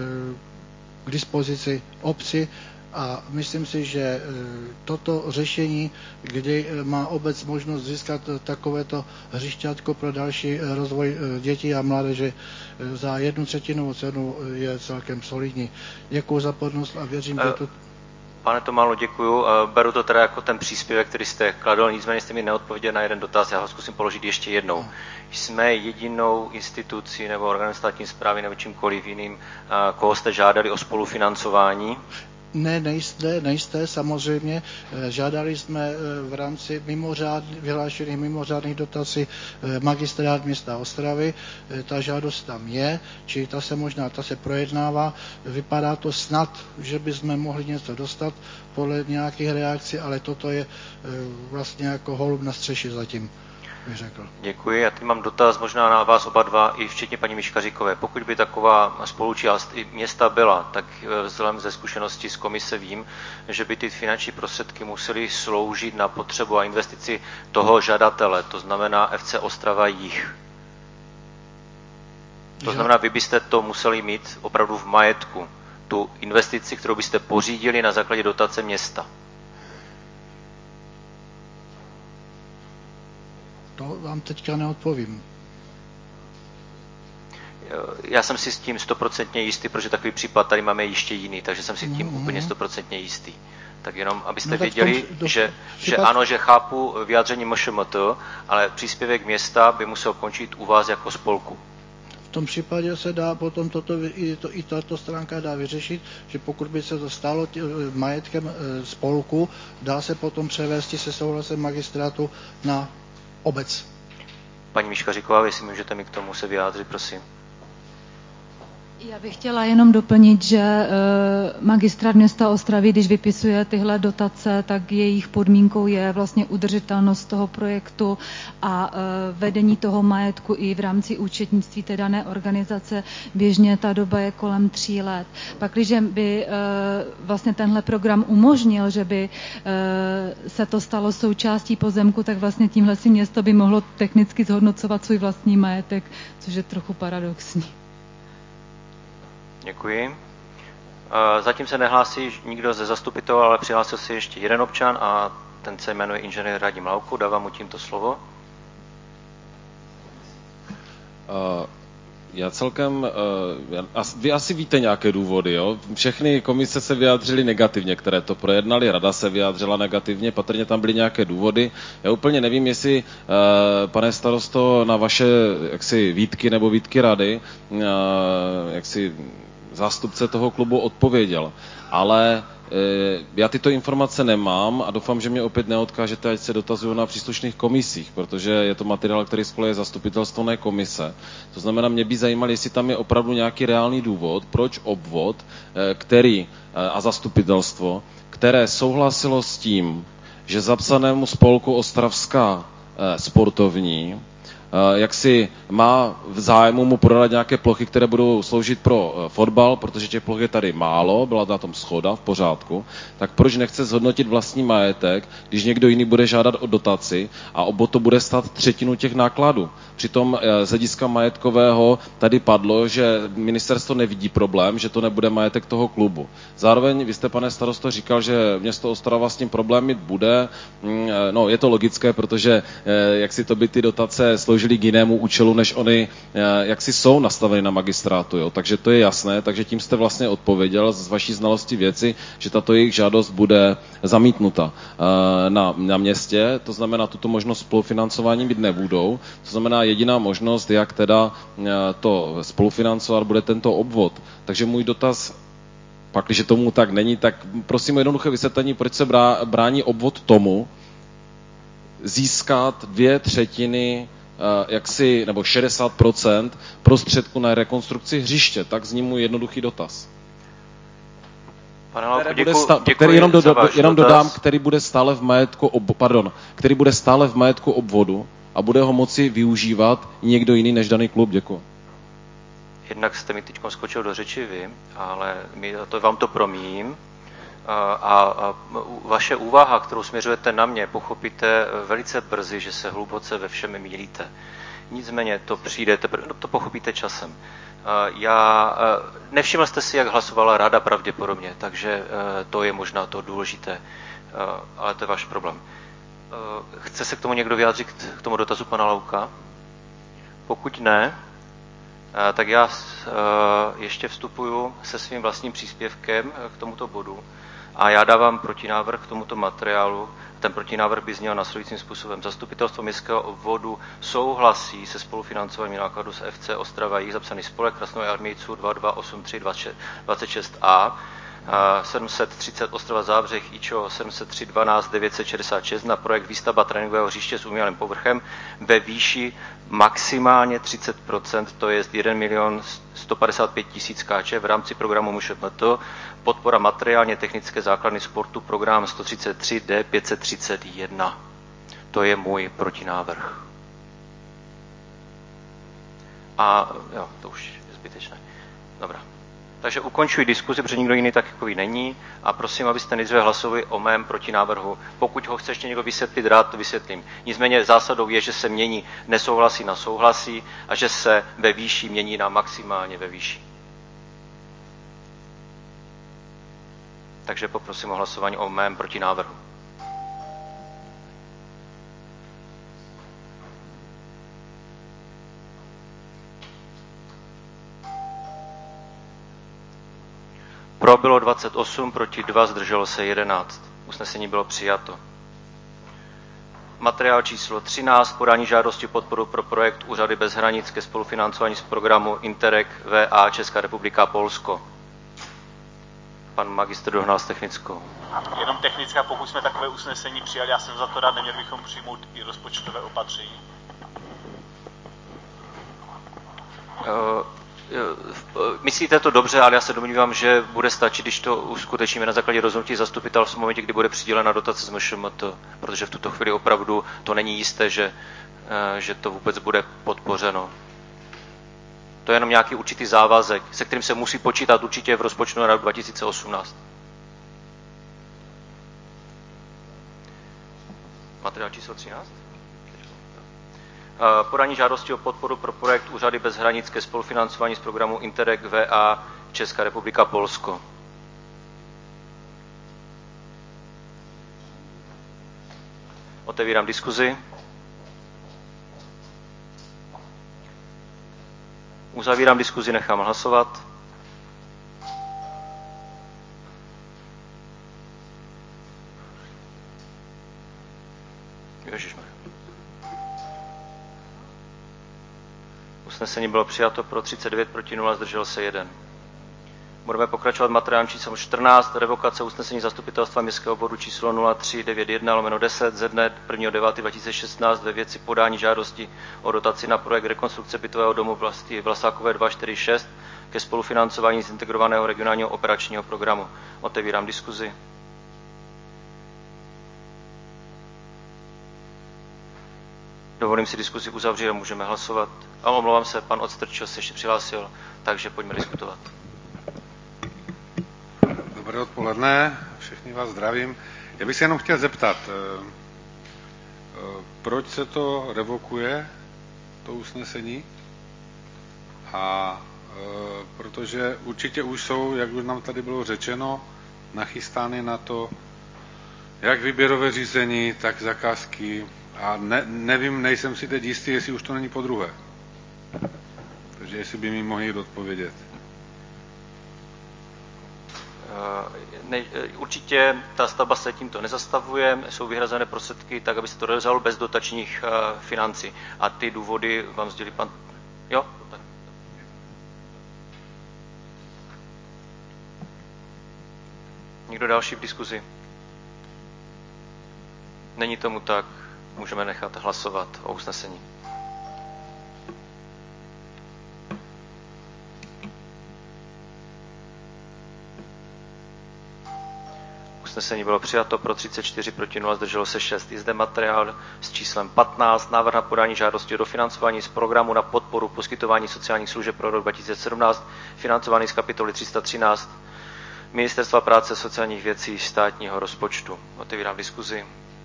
k dispozici obci a myslím si, že toto řešení, kdy má obec možnost získat takovéto hřišťátko pro další rozvoj dětí a mládeže za 1/3 cenu je celkem solidní. Děkuji za pozornost a věřím, že to... Pane Tomálo, děkuju. Beru to teda jako ten příspěvek, který jste kladl, nicméně jste mi neodpověděl na jeden dotaz, já ho zkusím položit ještě jednou. Jsme jedinou institucí nebo orgánem státní správy nebo čímkoliv jiným, koho jste žádali o spolufinancování? Ne, nejste, samozřejmě. Žádali jsme v rámci vyhlášených mimořádných dotací magistrát města Ostravy. Ta žádost tam je, čili ta se projednává. Vypadá to snad, že bychom mohli něco dostat podle nějakých reakcí, ale toto je vlastně jako holub na střeše zatím. Řekl. Děkuji. Já teď mám dotaz možná na vás oba dva, i včetně paní Miškaříkové. Pokud by taková spoluúčast i města byla, tak vzhledem ze zkušenosti z komise vím, že by ty finanční prostředky musely sloužit na potřebu a investici toho žadatele, to znamená FC Ostrava Jih. To znamená, vy byste to museli mít opravdu v majetku, tu investici, kterou byste pořídili na základě dotace města. To vám teďka neodpovím. Já jsem si s tím 100% jistý, protože takový případ tady máme ještě jiný, takže jsem si tím úplně 100% jistý. Tak jenom, abyste věděli, že ano, že chápu vyjádření MŠMT, ale příspěvek města by musel končit u vás jako spolku. V tom případě se dá potom i tato stránka dá vyřešit, že pokud by se to stalo majetkem spolku, dá se potom převést se souhlasem magistrátu na obec. Paní Miškaříková, jestli můžete mi k tomu se vyjádřit, prosím. Já bych chtěla jenom doplnit, že magistrát města Ostravy, když vypisuje tyhle dotace, tak jejich podmínkou je vlastně udržitelnost toho projektu a vedení toho majetku i v rámci účetnictví té dané organizace. Běžně ta doba je kolem 3 let. Pakliže by vlastně tenhle program umožnil, že by se to stalo součástí pozemku, tak vlastně tímhle si město by mohlo technicky zhodnocovat svůj vlastní majetek, což je trochu paradoxní. Děkuji. Zatím se nehlásí nikdo ze zastupitelů, ale přihlásil se ještě jeden občan a ten se jmenuje inženýr Radim Lauku. Dávám mu tímto slovo. Já celkem, vy asi víte nějaké důvody, jo? Všechny komise se vyjádřily negativně, které to projednali, rada se vyjádřila negativně, patrně tam byly nějaké důvody. Já úplně nevím, jestli, pane starosto, na vaše jaksi výtky nebo výtky rady, jaksi zástupce toho klubu odpověděl, ale já tyto informace nemám a doufám, že mě opět neodkážete, ať se dotazuju na příslušných komisích, protože je to materiál, který schvaluje zastupitelstvo, ne komise. To znamená, mě by zajímalo, jestli tam je opravdu nějaký reálný důvod, proč obvod, který a zastupitelstvo, které souhlasilo s tím, že zapsanému spolku Ostravská sportovní jak si má v zájmu mu prodat nějaké plochy, které budou sloužit pro fotbal, protože těch ploch je tady málo, byla na tom shoda, v pořádku, tak proč nechce zhodnotit vlastní majetek, když někdo jiný bude žádat o dotaci a obvod to bude stát 1/3 těch nákladů. Přitom z hlediska majetkového tady padlo, že ministerstvo nevidí problém, že to nebude majetek toho klubu. Zároveň vy jste, pane starosto, říkal, že město Ostrava s tím problém mít bude. No, je to logické, protože jak si to by ty dotace sloužily k jinému účelu, než oni jak si jsou nastaveny na magistrátu. Jo? Takže to je jasné, takže tím jste vlastně odpověděl z vaší znalosti věci, že tato jejich žádost bude zamítnuta na městě, to znamená, tuto možnost spolufinancování mít nebudou, to znamená, jediná možnost, jak teda to spolufinancovat, bude tento obvod. Takže můj dotaz, pak, když tomu tak není, tak prosím o jednoduché vysvětlení, proč se brání obvod tomu získat 2/3 jaksi, nebo 60% prostředku na rekonstrukci hřiště. Tak zní můj jednoduchý dotaz. Pane Lauku, který jenom dodám, který bude stále v majetku obvodu a bude ho moci využívat i někdo jiný než daný klub. Děkuji. Jednak jste mi teď skočil do řeči vy, ale vám to promíním. A vaše úvaha, kterou směřujete na mě, pochopíte velice brzy, že se hluboce ve všem mýlíte. Nicméně to to pochopíte časem. Nevšiml jste si, jak hlasovala rada pravděpodobně, takže to je možná to důležité, ale to je váš problém. Chce se k tomu někdo vyjádřit, k tomu dotazu pana Lauka? Pokud ne, tak já ještě vstupuju se svým vlastním příspěvkem k tomuto bodu a já dávám protinávrh k tomuto materiálu. Ten protinávrh by zněl následujícím způsobem. Zastupitelstvo městského obvodu souhlasí se spolufinancováním nákladů z FC Ostrava jich zapsaný spolek Krasnojar Armějců 228326A 730 Ostrava Zábřeh IČO 703 12 966 na projekt výstavba tréninkového hřiště s umělým povrchem ve výši maximálně 30%, to je 1 155 000 Kč v rámci programu MŠMT, podpora materiálně technické základny sportu, program 133D 531. To je můj protinávrh. A jo, to už je zbytečné. Dobrá. Takže ukončuji diskuzi, protože nikdo jiný takový není a prosím, abyste nejdříve hlasovali o mém protinávrhu. Pokud ho chce ještě někdo vysvětlit, rád to vysvětlím. Nicméně zásadou je, že se mění nesouhlasí na souhlasí a že se ve výši mění na maximálně ve výši. Takže poprosím o hlasování o mém protinávrhu. Pro bylo 28, proti 2, zdrželo se 11. Usnesení bylo přijato. Materiál číslo 13, podání žádosti podporu pro projekt Úřady bez hranic ke spolufinancování z programu Interreg VA Česká republika Polsko. Pan magistr Dohnal s technickou. Jenom technická, pokud jsme takové usnesení přijali, já jsem za to rád, neměli bychom přijmout i rozpočtové opatření. Myslíte to dobře, ale já se domnívám, že bude stačit, když to uskutečníme na základě rozhodnutí zastupitelstva v momentě, kdy bude přidělena dotace z MŠMT, protože v tuto chvíli opravdu to není jisté, že to vůbec bude podpořeno. To je jenom nějaký určitý závazek, se kterým se musí počítat určitě v rozpočtu na rok 2018. Materiál číslo 13? Podání žádosti o podporu pro projekt Úřady bez hranic ke spolufinancování z programu Interreg VA Česká republika Polsko. Otevírám diskuzi. Uzavírám diskuzi, nechám hlasovat. Ježišmarja. Usnesení bylo přijato pro 39, proti 0, zdržel se 1. Budeme pokračovat materiálem číslo 14, revokace usnesení zastupitelstva městského obvodu číslo 0391/10 ze dne 1.9.2016 ve věci podání žádosti o dotaci na projekt rekonstrukce bytového domu Vlasákové 246 ke spolufinancování z integrovaného regionálního operačního programu. Otevírám diskuzi. Dovolím si diskuzi uzavřít a můžeme hlasovat. A omlouvám se, pan Odstrčil se ještě přihlásil, takže pojďme diskutovat. Dobré odpoledne, všechny vás zdravím. Já bych se jenom chtěl zeptat, proč se to revokuje, to usnesení? A protože určitě už jsou, jak už nám tady bylo řečeno, nachystány na to jak výběrové řízení, tak zakázky. A nevím, nejsem si teď jistý, jestli už to není podruhé. Takže jestli by mi mohli odpovědět. Určitě ta stavba se tímto nezastavuje, jsou vyhrazené prostředky tak, aby se to realizovalo bez dotačních financí. A ty důvody vám sdělí pan... Jo? Tak. Někdo další v diskuzi? Není tomu tak, můžeme nechat hlasovat o usnesení. Usnesení bylo přijato pro 34, proti 0, zdrželo se 6. Je zde materiál s číslem 15, návrh na podání žádosti o dofinancování z programu na podporu poskytování sociálních služeb pro rok 2017, financovaný z kapitoly 313 Ministerstva práce a sociálních věcí státního rozpočtu. Otevírám diskuzi.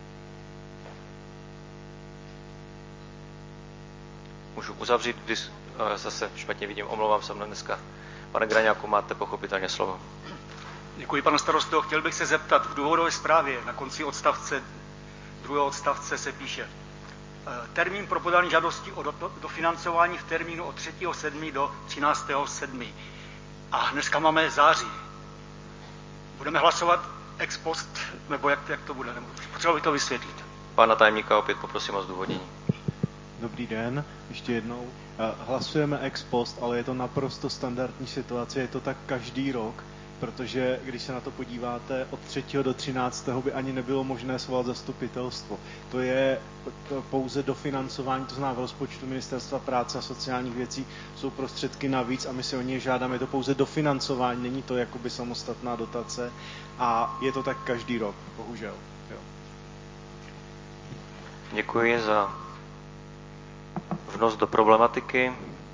Můžu uzavřít, zase špatně vidím, omlouvám se mne dneska. Pane Graňáku, máte pochopitelně slovo. Děkuji, pane starosto. Chtěl bych se zeptat, v důvodové zprávě na konci druhého odstavce se píše termín pro podání žádosti o dofinancování v termínu od 3.7. do 13.7. A dneska máme září. Budeme hlasovat ex post, nebo jak to bude? Potřeba by to vysvětlit. Pana tajemníka opět poprosím o zdůvodnění. Dobrý den, ještě jednou. Hlasujeme ex post, ale je to naprosto standardní situace, je to tak každý rok, protože když se na to podíváte, od 3. do 13. by ani nebylo možné svolat zastupitelstvo. To je pouze dofinancování, to znamená v rozpočtu Ministerstva práce a sociálních věcí jsou prostředky navíc a my si o ně žádáme. Je to pouze dofinancování, není to jakoby samostatná dotace a je to tak každý rok, bohužel. Jo. Děkuji za vnos do problematiky.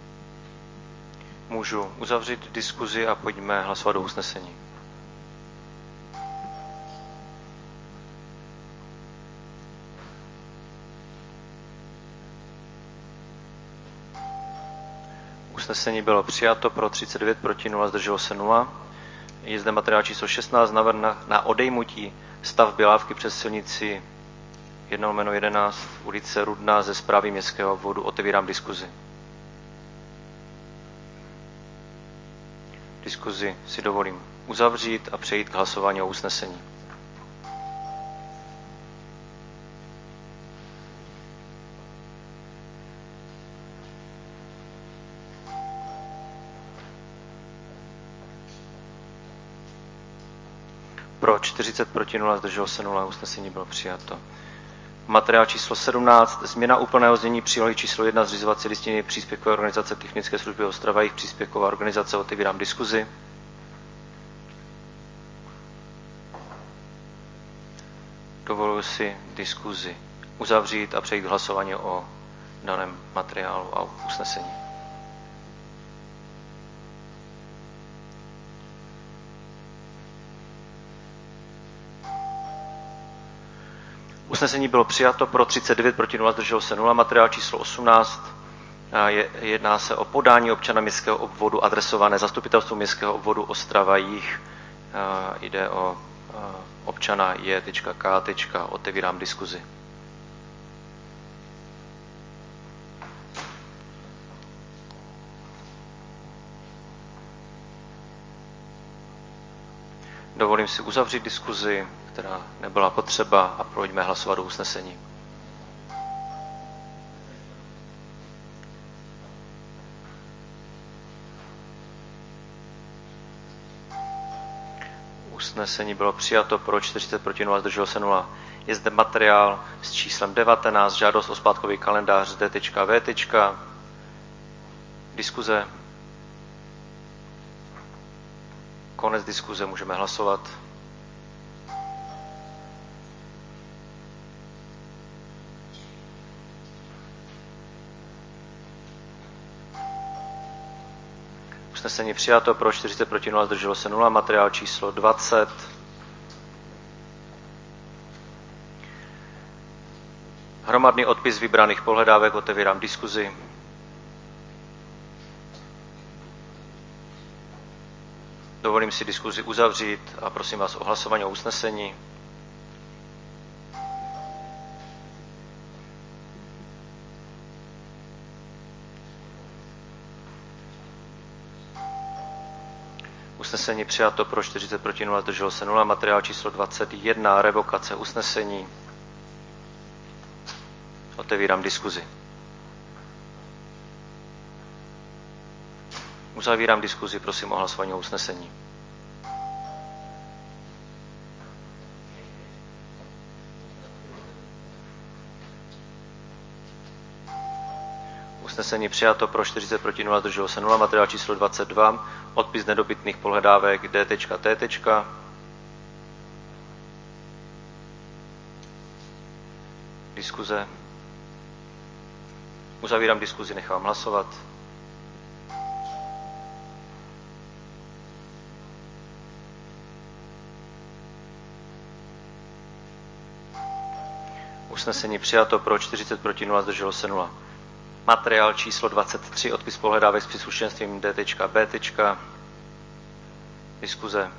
Můžu uzavřít diskuzi a pojďme hlasovat o usnesení. Usnesení bylo přijato pro 39, proti 0, zdrželo se 0. Je zde materiál číslo 16, návrh na odejmutí stavby lávky přes silnici 1/11 ulice Rudná ze správy městského obvodu. Otevírám diskuzi. Diskuzi si dovolím uzavřít a přejít k hlasování o usnesení. Pro 40, proti 0, zdrželo se 0, usnesení bylo přijato. Materiál číslo 17, změna úplného znění přílohy číslo 1 zřizovací listiny příspěvkové organizace Technické služby Ostrava, jejich příspěvková organizace. Otevírám diskuzi. Dovoluji si diskuzi uzavřít a přejít k hlasování o daném materiálu a usnesení. Usnesení bylo přijato pro 39, proti 0, zdrželo se 0. Materiál číslo 18. Jedná se o podání občana městského obvodu adresované zastupitelstvu městského obvodu Ostrava Jih. Jde o občana J.K. Otevírám diskuzi. Dovolím si uzavřít diskuzi, která nebyla potřeba, a pojďme hlasovat o usnesení. Usnesení bylo přijato pro 40, proti 0, zdrželo se 0. Je zde materiál s číslem 19, žádost o splátkový kalendář z D.V. Diskuze. Konec diskuze, můžeme hlasovat. Usnesení přijato pro 40, proti 0, zdrželo se 0. Materiál číslo 20. Hromadný odpis vybraných pohledávek. Otevírám diskuzi. Dovolím si diskuzi uzavřít a prosím vás o hlasování o usnesení. Usnesení přijato pro 40, proti 0, zdrželo se 0. Materiál číslo 21, revokace usnesení. Otevírám diskuzi. Uzavírám diskuzi, prosím o hlasování o usnesení. Usnesení přijato pro 40, proti 0, zdrželo se 0. Materiál číslo 22, odpis nedobytných pohledávek D.T. Diskuze. Uzavírám diskuzi, nechám hlasovat. Usnesení přijato pro 40, proti 0, zdrželo se 0. Materiál číslo 23, odpis pohledávek s příslušenstvím D.B. Diskuze.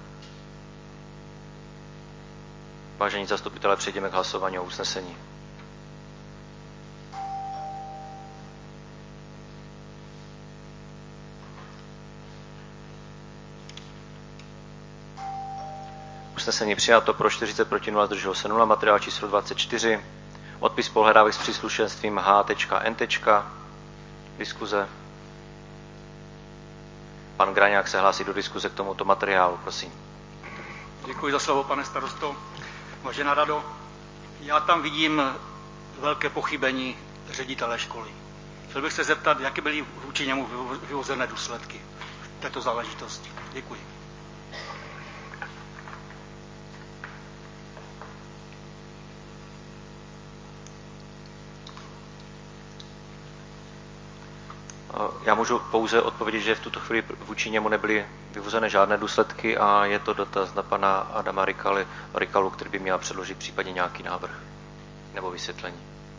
Vážení zastupitelé, přejdeme k hlasování o usnesení. Usnesení přijato pro 40, proti 0, zdrželo se 0. Materiál číslo 24, odpis pohledávek s příslušenstvím H.N. Diskuze. Pan Graňák se hlásí do diskuze k tomuto materiálu, prosím. Děkuji za slovo, pane starosto. Vážená Rado, já tam vidím velké pochybení ředitele školy. Chtěl bych se zeptat, jaké byly vůči němu vyvozené důsledky této záležitosti. Děkuji. Já můžu pouze odpovědět, že v tuto chvíli vůči němu nebyly vyvozené žádné důsledky a je to dotaz na pana Adama Rykalu, který by měl předložit případně nějaký návrh nebo vysvětlení.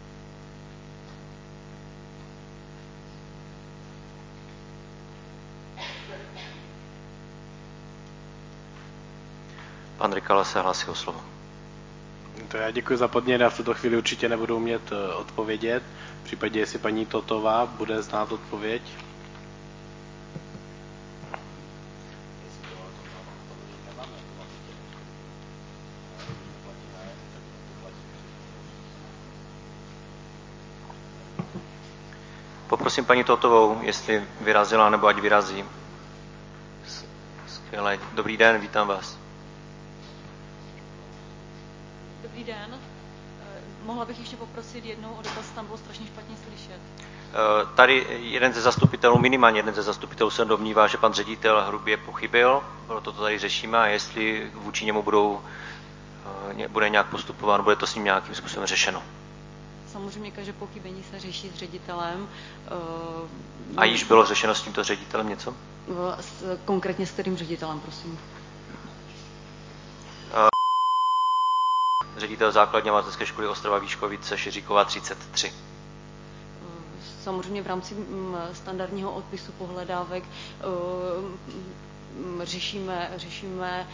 Pan Rykala se hlásí o slovo. To já děkuji za podnět, já v tuto chvíli určitě nebudu umět odpovědět. V případě, jestli paní Totová bude znát odpověď. Poprosím paní Totovou, jestli vyrazila, nebo ať vyrazí. Skvěle. Dobrý den, vítám vás. Dobrý den. Mohla bych ještě poprosit jednou o dotaz, tam bylo strašně špatně slyšet. Tady minimálně jeden ze zastupitelů se domnívá, že pan ředitel hrubě pochybil, proto to tady řešíme a jestli vůči němu bude nějak postupováno, bude to s ním nějakým způsobem řešeno. Samozřejmě každé pochybení se řeší s ředitelem. A již bylo řešeno s tímto ředitelem něco? Konkrétně s kterým ředitelem, prosím? Ředitel základní a mateřské školy Ostrava Výškovice, Šiříková 33. Samozřejmě v rámci standardního odpisu pohledávek řešíme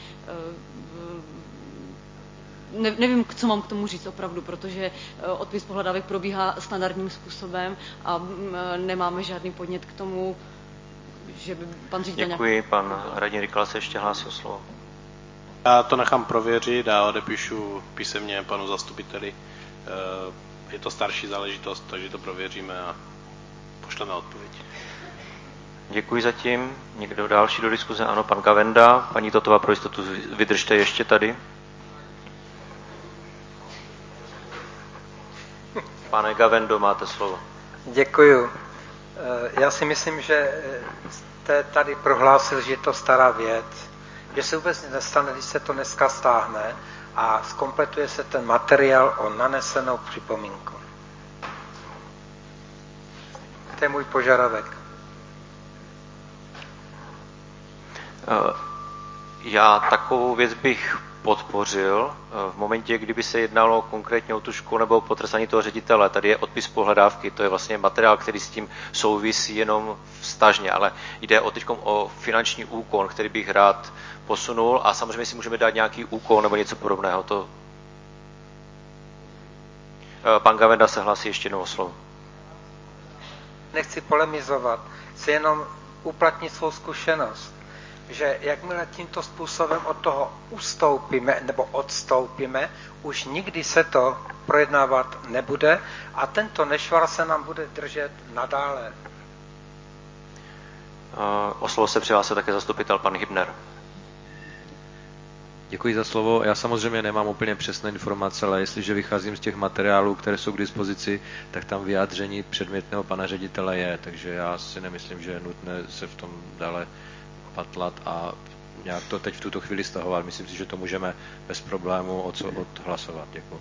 nevím, co mám k tomu říct opravdu, protože odpis pohledávek probíhá standardním způsobem a nemáme žádný podnět k tomu, že by pan ředitel... Děkuji, pan radní Rykala se ještě hlásí o slovo. Já to nechám prověřit a odepíšu písemně panu zastupiteli. Je to starší záležitost, takže to prověříme a pošleme odpověď. Děkuji zatím. Někdo další do diskuze? Ano, pan Gavenda. Paní Totová, pro jistotu vydržte ještě tady. Pane Gavendo, máte slovo. Děkuju. Já si myslím, že jste tady prohlásil, že je to stará věc, že se vůbec nestane, když se to dneska stáhne a zkompletuje se ten materiál o nanesenou připomínku. To je můj požadavek. Já takovou věc bych podpořil v momentě, kdyby se jednalo konkrétně o tu školu nebo o potrestání toho ředitele. Tady je odpis pohledávky, to je vlastně materiál, který s tím souvisí jenom vztažně, ale jde o finanční úkon, který bych rád posunul a samozřejmě si můžeme dát nějaký úkol nebo něco podobného. Pan Gavenda se hlásí ještě jednou o slovo. Nechci polemizovat, chci jenom uplatnit svou zkušenost, že jakmile tímto způsobem od toho ustoupíme nebo odstoupíme, už nikdy se to projednávat nebude a tento nešvar se nám bude držet nadále. O slovo se přihlásil také zastupitel pan Hybner. Děkuji za slovo. Já samozřejmě nemám úplně přesné informace, ale jestliže vycházím z těch materiálů, které jsou k dispozici, tak tam vyjádření předmětného pana ředitele je, takže já si nemyslím, že je nutné se v tom dále patlat a nějak to teď v tuto chvíli stahovat. Myslím si, že to můžeme bez problému odhlasovat. Děkuji.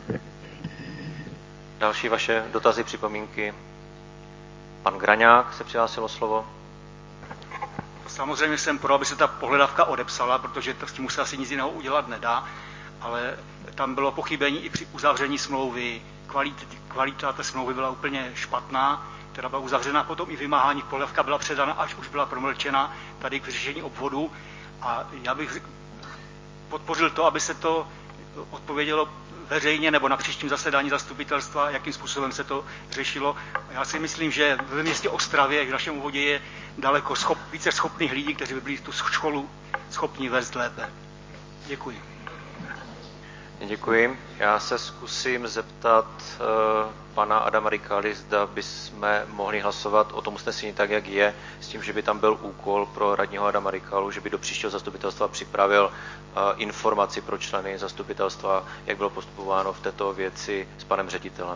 Další vaše dotazy, připomínky? Pan Graňák se přihlásil o slovo. Samozřejmě jsem pro, aby se ta pohledávka odepsala, protože s tím už se asi nic jiného udělat nedá, ale tam bylo pochybení i při uzavření smlouvy. Kvalita té smlouvy byla úplně špatná, která byla uzavřena, potom i vymáhání pohledávka byla předána, až už byla promlčena tady k vyřešení obvodu. A já bych podpořil to, aby se to odpovědělo veřejně nebo na příštím zasedání zastupitelstva, jakým způsobem se to řešilo. Já si myslím, že ve městě Ostravě v našem obvodě je daleko více schopných lidí, kteří by byli tu školu schopni vést lépe. Děkuji. Děkuji. Já se zkusím zeptat pana Adama Rykaly, zda bychom mohli hlasovat o tom usnesení tak, jak je, s tím, že by tam byl úkol pro radního Adama Rykalu, že by do příštího zastupitelstva připravil informaci pro členy zastupitelstva, jak bylo postupováno v této věci s panem ředitelem.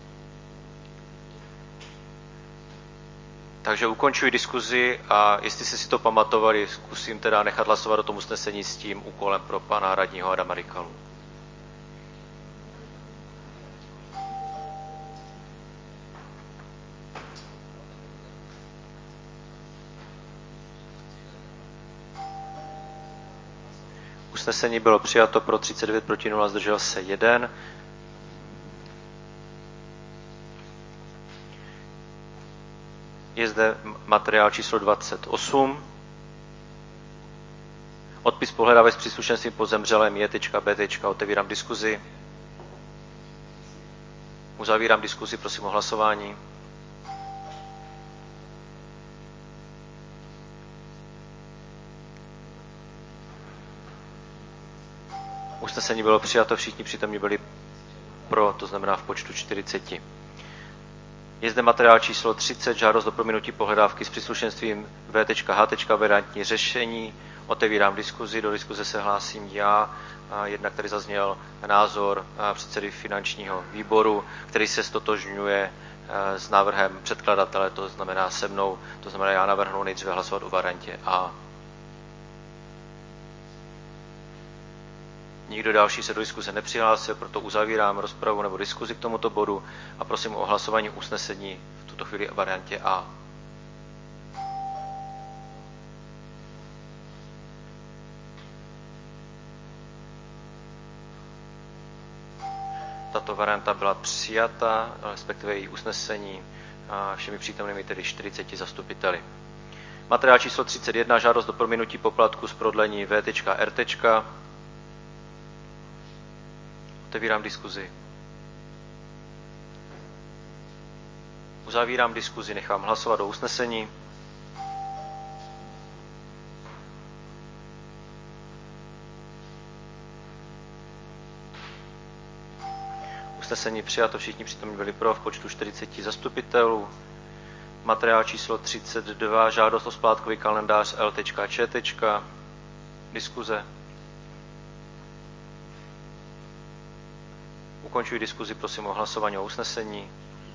Takže ukončuji diskuzi a jestli jste si to pamatovali, zkusím teda nechat hlasovat o tom usnesení s tím úkolem pro pana radního Adama Rykalu. Usnesení bylo přijato pro 39 proti 0, zdržel se 1. Je zde materiál číslo 28. Odpis pohledávek s příslušenstvím po zemřelém J.B. Otevírám diskuzi. Uzavírám diskuzi, prosím o hlasování. Usnesení bylo přijato, všichni přítomní byli pro, to znamená v počtu 40. Je zde materiál číslo 30, žádost o prominutí pohledávky s příslušenstvím V.H. variantní řešení, Otevírám diskuzi, do diskuze se hlásím já, jednak tady zazněl názor předsedy finančního výboru, který se stotožňuje s návrhem předkladatele, to znamená se mnou, to znamená já navrhnu nejdříve hlasovat o variantě A. Nikdo další se do diskuze nepřihlásil, proto uzavírám rozpravu nebo diskuzi k tomuto bodu a prosím o hlasování usnesení v tuto chvíli o variantě A. Tato varianta byla přijata, respektive její usnesení všemi přítomnými, tedy 40 zastupiteli. Materiál číslo 31, žádost o prominutí poplatku z prodlení V.RT. Otevírám diskuzi. Uzavírám diskuzi, nechám hlasovat o usnesení. Usnesení přijato, všichni přítomní byli pro v počtu 40 zastupitelů. Materiál číslo 32, žádost o splátkový kalendář L.ČT. Diskuze. Ukončuji diskuzi, prosím o hlasování o usnesení.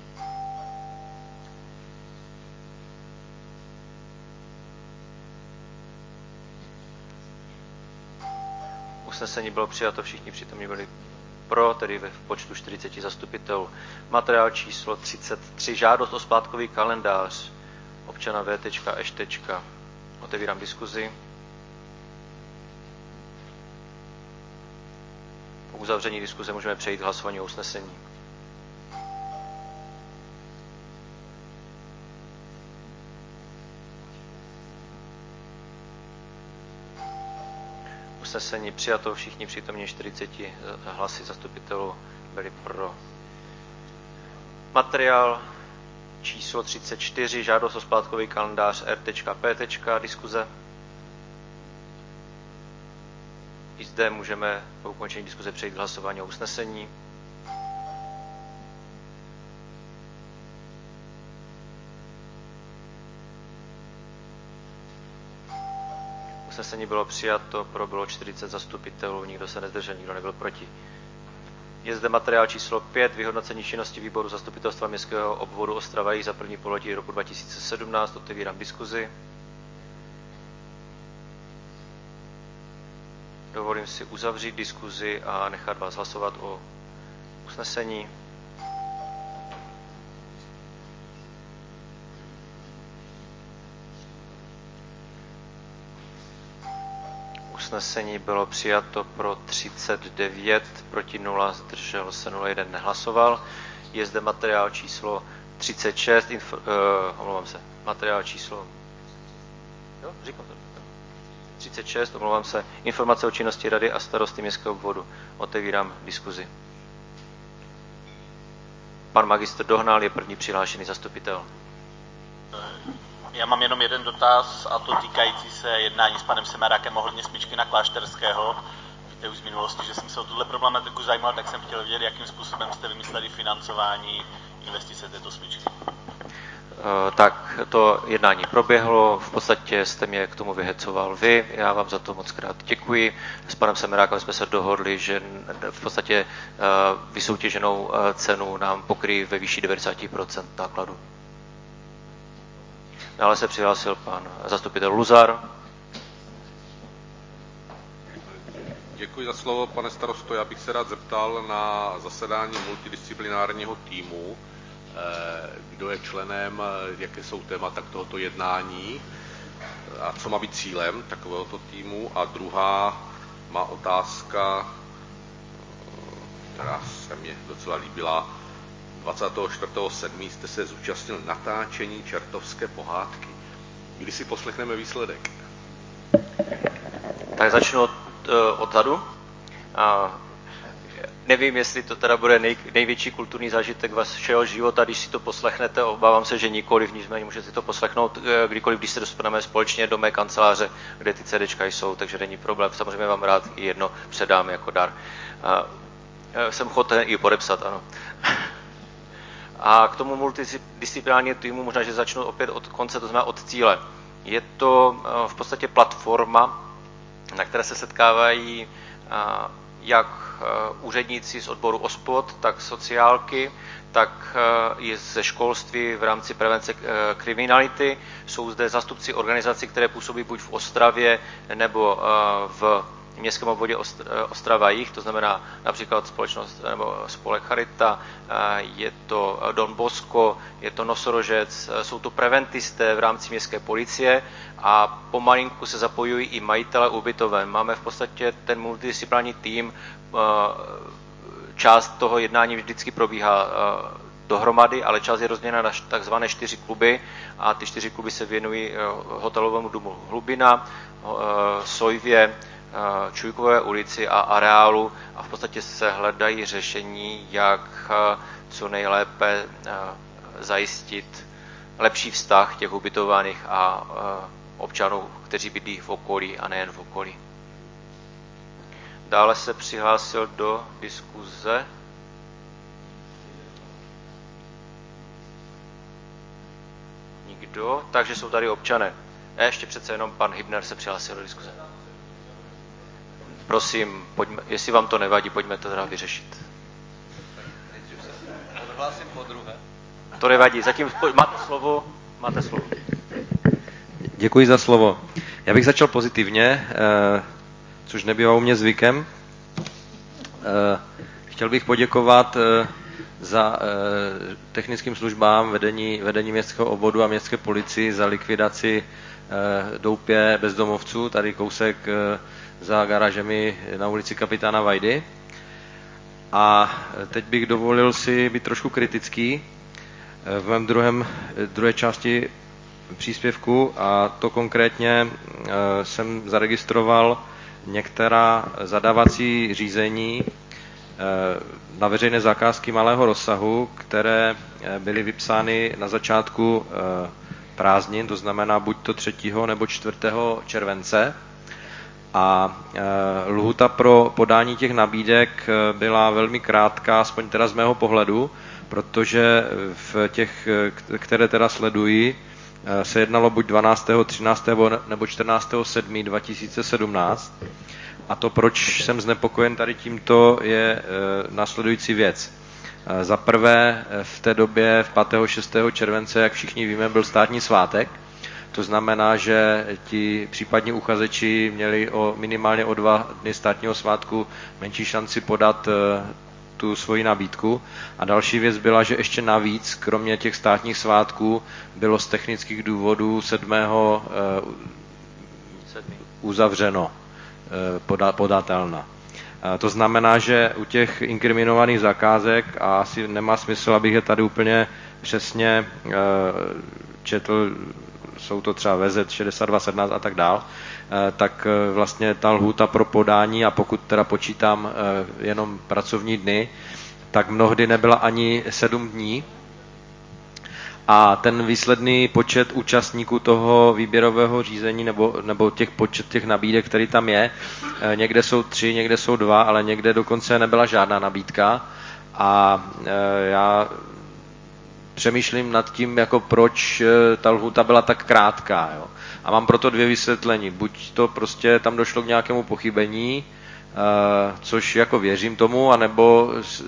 Usnesení bylo přijato, všichni přítomní byli pro, tedy v počtu 40 zastupitelů. Materiál číslo 33, žádost o splátkový kalendář občana V.Š. Otevírám diskuzi. Po uzavření diskuze můžeme přejít k hlasování o usnesení. Usnesení přijato, všichni přítomní 40 hlasy zastupitelů byli pro. Materiál číslo 34, žádost o splátkový kalendář R.P. Diskuze. I zde můžeme po ukončení diskuze přejít k hlasování o usnesení. Usnesení bylo přijato, pro bylo 40 zastupitelů, nikdo se nezdržel, nikdo nebyl proti. Je zde materiál číslo 5, vyhodnocení činnosti výboru zastupitelstva městského obvodu Ostrava Jih za první pololetí roku 2017. Otevírám diskuzi. Dovolím si uzavřít diskuzi a nechat vás hlasovat o usnesení. Usnesení bylo přijato pro 39, proti 0, zdržel se 0, 1 nehlasoval. Je zde materiál číslo 36, materiál číslo 36, informace o činnosti rady a starosty městského obvodu. Otevírám diskuzi. Pan magistr Dohnal je první přihlášený zastupitel. Já mám jenom jeden dotaz, a to týkající se jednání s panem Semerákem ohledně smyčky na Klášterského. Víte už z minulosti, že jsem se o tuhle problematiku zajímal, tak jsem chtěl vědět, jakým způsobem jste vymysleli financování investice této smyčky. Tak to jednání proběhlo, v podstatě jste mě k tomu vyhecoval vy, já vám za to moc krát děkuji. S panem Semerákem jsme se dohodli, že v podstatě vysoutěženou cenu nám pokryjí ve výši 90% nákladu. Dále se přihlásil pan zastupitel Luzar. Děkuji za slovo, pane starosto. Já bych se rád zeptal na zasedání multidisciplinárního týmu, kdo je členem, jaké jsou témata tohoto jednání a co má být cílem takovéhoto týmu. A druhá má otázka, která se mě docela líbila. 24.7. jste se zúčastnil natáčení Čertovské pohádky. Kdy si poslechneme výsledek? Tak začnu odzadu. Nevím, jestli to teda bude největší kulturní zážitek vašeho života, když si to poslechnete, obávám se, že nikoliv, nicméně můžete si to poslechnout kdykoliv, když se dostaneme společně do mé kanceláře, kde ty CDčka jsou, takže není problém. Samozřejmě vám rád i jedno předám jako dar. Jsem ochoten i podepsat, ano. A k tomu multidisciplinárnímu týmu možná, že začnu opět od konce, to znamená od cíle. Je to v podstatě platforma na které se setkávají jak úředníci z odboru OSPOD, tak sociálky, tak i ze školství v rámci prevence kriminality. Jsou zde zástupci organizací, které působí buď v Ostravě nebo v městském obvodě Ostrava Jih, to znamená například společnost nebo spolek Charita, je to Don Bosco, je to Nosorožec, jsou to preventisté v rámci městské policie a pomalinku se zapojují i majitele ubytoven. Máme v podstatě ten multidisciplinární tým, část toho jednání vždycky probíhá dohromady, ale část je rozdělena na takzvané 4 kluby a ty 4 kluby se věnují hotelovému domu Hlubina, Sojvě, Čujkové ulici a areálu a v podstatě se hledají řešení, jak co nejlépe zajistit lepší vztah těch ubytovaných a občanů, kteří bydlí v okolí a nejen v okolí. Dále se přihlásil do diskuze nikdo, takže jsou tady občané. Ještě přece jenom pan Hybner se přihlásil do diskuze. Prosím, pojďme, jestli vám to nevadí, pojďme to teda vyřešit. Odhlásím podruhé. To nevadí, zatím máte slovo. Děkuji za slovo. Já bych začal pozitivně, což nebývá u mě zvykem. Chtěl bych poděkovat za technickým službám vedení městského obvodu a městské policii za likvidaci doupě bezdomovců, tady kousek za garážemi na ulici Kapitána Vajdy. A teď bych dovolil si být trošku kritický v mém druhé části příspěvku, a to konkrétně jsem zaregistroval některá zadávací řízení na veřejné zakázky malého rozsahu, které byly vypsány na začátku prázdnin, to znamená buď to 3. nebo 4. července. A lhůta pro podání těch nabídek byla velmi krátká, aspoň teda z mého pohledu, protože v těch, které teda sledují, se jednalo buď 12., 13. nebo 14. 7. 2017. A to, proč jsem znepokojen tady tímto, je následující věc. Za prvé, v té době, v 5. 6. července, jak všichni víme, byl státní svátek. To znamená, že ti případní uchazeči měli minimálně o 2 dny státního svátku menší šanci podat tu svoji nabídku. A další věc byla, že ještě navíc, kromě těch státních svátků, bylo z technických důvodů 7. uzavřeno podatelna. To znamená, že u těch inkriminovaných zakázek, a asi nemá smysl, abych je tady úplně přesně četl, jsou to třeba VZ 6217 a tak dál, tak vlastně ta lhůta pro podání, a pokud teda počítám jenom pracovní dny, tak mnohdy nebyla ani 7 dní. A ten výsledný počet účastníků toho výběrového řízení nebo počet těch nabídek, který tam je, někde jsou 3, někde jsou 2, ale někde dokonce nebyla žádná nabídka. A já přemýšlím nad tím, jako proč ta lhůta byla tak krátká. Jo. A mám proto 2 vysvětlení. Buď to prostě tam došlo k nějakému pochybení, což jako věřím tomu, anebo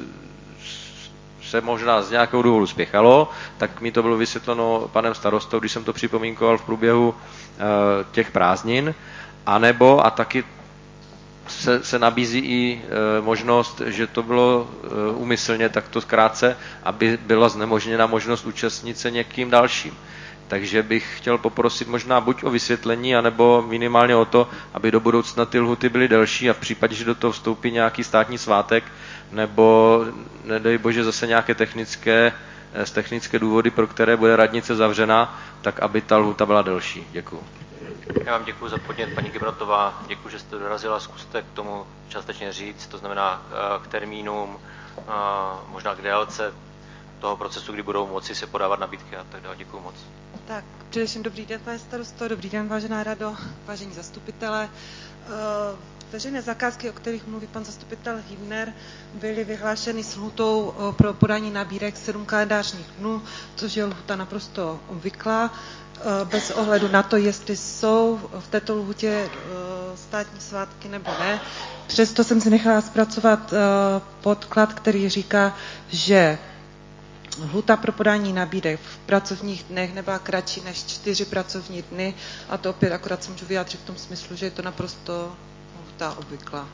se možná z nějakého důvodu spěchalo, tak mi to bylo vysvětleno panem starostou, když jsem to připomínkoval v průběhu těch prázdnin, anebo, a taky se nabízí i možnost, že to bylo úmyslně takto krátce, aby byla znemožněna možnost účastnit se někým dalším. Takže bych chtěl poprosit možná buď o vysvětlení, anebo minimálně o to, aby do budoucna ty lhuty byly delší a v případě, že do toho vstoupí nějaký státní svátek, nebo nedej bože zase nějaké technické důvody, pro které bude radnice zavřena, tak aby ta lhuta byla delší. Děkuju. Já vám děkuji za podnět, paní Gibratová. Děkuji, že jste dorazila. Zkuste k tomu částečně říct, to znamená k termínům, možná k délce toho procesu, kdy budou moci se podávat nabídky a tak dále. Děkuji moc. Tak, především dobrý den, pane starosto, dobrý den, vážená rado, vážení zastupitelé. Veřejné zakázky, o kterých mluví pan zastupitel Hybner, byly vyhlášeny s lhůtou pro podání nabídek 7 kalendářních dnů, což je lhůta naprosto obvyklá, bez ohledu na to, jestli jsou v této lhůtě státní svátky nebo ne. Přesto jsem si nechala zpracovat podklad, který říká, že lhůta pro podání nabídek v pracovních dnech nebyla kratší než 4 pracovní dny a to opět akorát se můžu vyjádřit v tom smyslu, že je to naprosto lhůta obvyklá.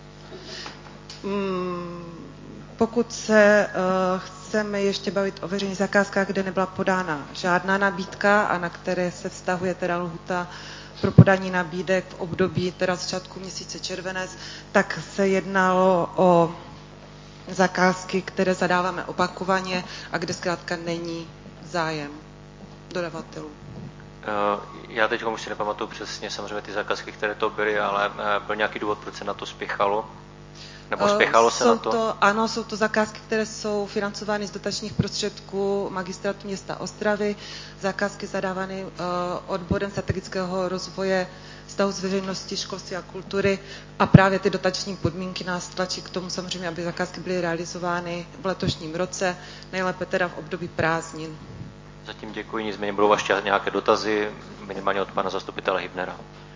Pokud se chceme ještě bavit o veřejných zakázkách, kde nebyla podána žádná nabídka a na které se vztahuje teda lhůta pro podání nabídek v období teda začátku měsíce červenec, tak se jednalo o zakázky, které zadáváme opakovaně a kde zkrátka není zájem dodavatelů. Já teď už si nepamatuju přesně samozřejmě ty zakázky, které to byly, ale byl nějaký důvod, proč se na to spěchalo? Nebo spěchalo se na to? Ano, jsou to zakázky, které jsou financovány z dotačních prostředků Magistrátu města Ostravy, zakázky zadávány odborem strategického rozvoje vztahu s veřejností, školství a kultury a právě ty dotační podmínky nás tlačí k tomu samozřejmě, aby zakázky byly realizovány v letošním roce, nejlépe teda v období prázdnin. Zatím děkuji, nicméně budou ještě nějaké dotazy, minimálně od pana zastupitele Hybnera.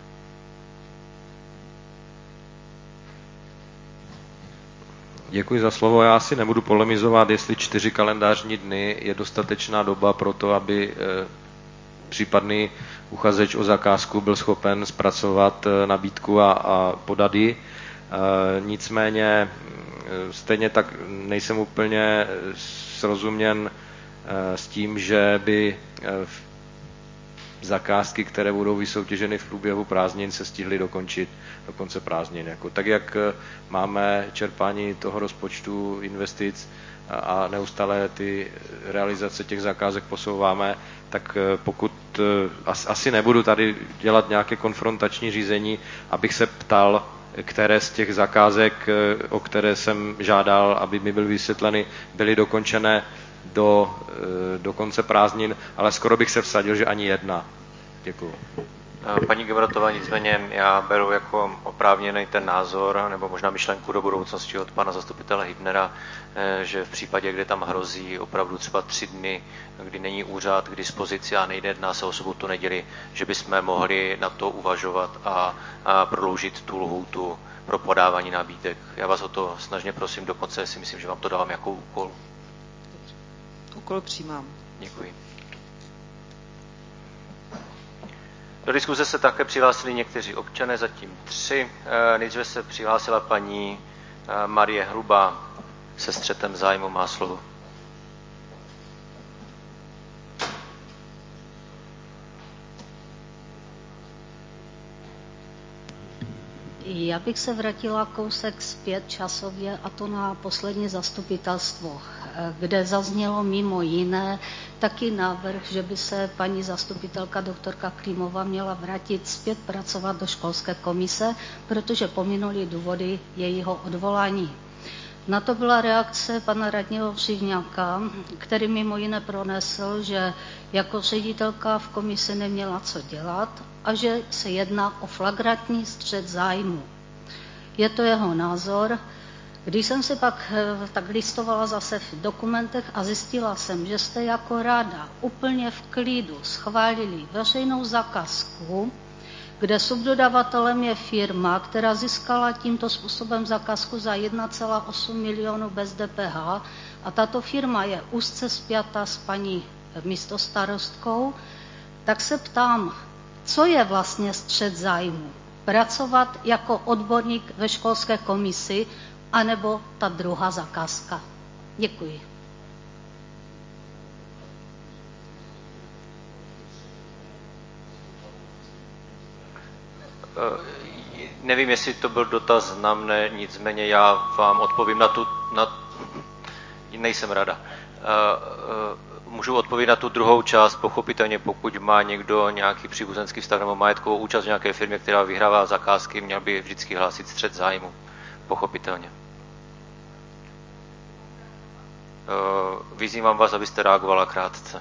Děkuji za slovo. Já si nebudu polemizovat, jestli 4 kalendářní dny je dostatečná doba pro to, aby případný uchazeč o zakázku byl schopen zpracovat nabídku a podat ji. Nicméně stejně tak nejsem úplně srozuměn s tím, že by zakázky, které budou vysoutěženy v průběhu prázdnin, se stihly dokončit do konce prázdnin. Tak jak máme čerpání toho rozpočtu investic a neustále ty realizace těch zakázek posouváme, tak pokud asi nebudu tady dělat nějaké konfrontační řízení, abych se ptal, které z těch zakázek, o které jsem žádal, aby mi byly vysvětleny, byly dokončené do konce prázdnin, ale skoro bych se vsadil, že ani jedna. Děkuju. Paní Gebratová, nicméně já beru jako oprávněný ten názor, nebo možná myšlenku do budoucnosti od pana zastupitele Hybnera, že v případě, kdy tam hrozí opravdu třeba 3 dny, kdy není úřad k dispozici a jedná se o sobotu, neděli, že bychom mohli na to uvažovat a prodloužit tu lhůtu pro podávání nabídek. Já vás o to snažně prosím, dokonce si myslím, že vám to dávám jako úkol. Úkol přijímám. Děkuji. Do diskuze se také přihlásili někteří občané, zatím 3. Nejdříve se přihlásila paní Marie Hrubá se střetem zájmu, má slovo. Já bych se vrátila kousek zpět časově, a to na poslední zastupitelstvo, kde zaznělo mimo jiné taky návrh, že by se paní zastupitelka doktorka Klímová měla vrátit zpět pracovat do školské komise, protože pominuli důvody jejího odvolání. Na to byla reakce pana radního Hřivňáka, který mimo jiné pronesl, že jako ředitelka v komisi neměla co dělat a že se jedná o flagrantní střet zájmu. Je to jeho názor. Když jsem si pak tak listovala zase v dokumentech a zjistila jsem, že jste jako rada úplně v klidu schválili veřejnou zakázku, kde subdodavatelem je firma, která získala tímto způsobem zakázku za 1,8 milionu bez DPH a tato firma je úzce spjata s paní místostarostkou, tak se ptám, co je vlastně střet zájmu? Pracovat jako odborník ve školské komisi anebo ta druhá zakázka? Děkuji. Nevím, jestli to byl dotaz na mne, nicméně já vám odpovím nejsem rada. Můžu odpovědět na tu druhou část, pochopitelně, pokud má někdo nějaký příbuzenský vztah nebo majetkovou účast v nějaké firmě, která vyhrává zakázky, měl by vždycky hlásit střet zájmu. Pochopitelně. Vyzývám vás, abyste reagovala krátce.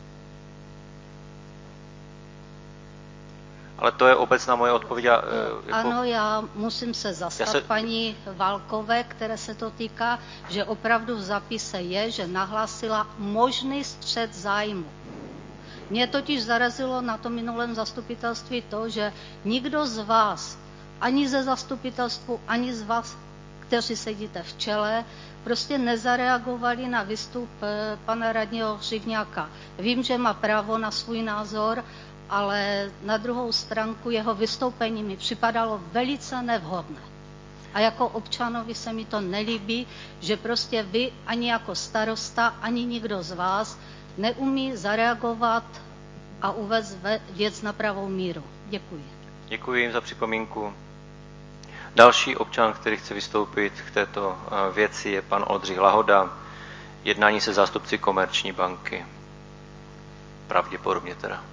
Ale to je obecná moje odpověď. Ano, já musím se zastat paní Válkové, které se to týká, že opravdu v zapise je, že nahlásila možný střet zájmu. Mě totiž zarazilo na tom minulém zastupitelství to, že nikdo z vás ani ze zastupitelstvu, ani z vás, kteří sedíte v čele, prostě nezareagovali na výstup pana radního Hřivňáka. Vím, že má právo na svůj názor, ale na druhou stránku jeho vystoupení mi připadalo velice nevhodné. A jako občanovi se mi to nelíbí, že prostě vy ani jako starosta, ani nikdo z vás neumí zareagovat a uvést věc na pravou míru. Děkuji. Děkuji jim za připomínku. Další občan, který chce vystoupit k této věci, je pan Oldřich Lahoda. Jednání se zástupci Komerční banky. Pravděpodobně teda.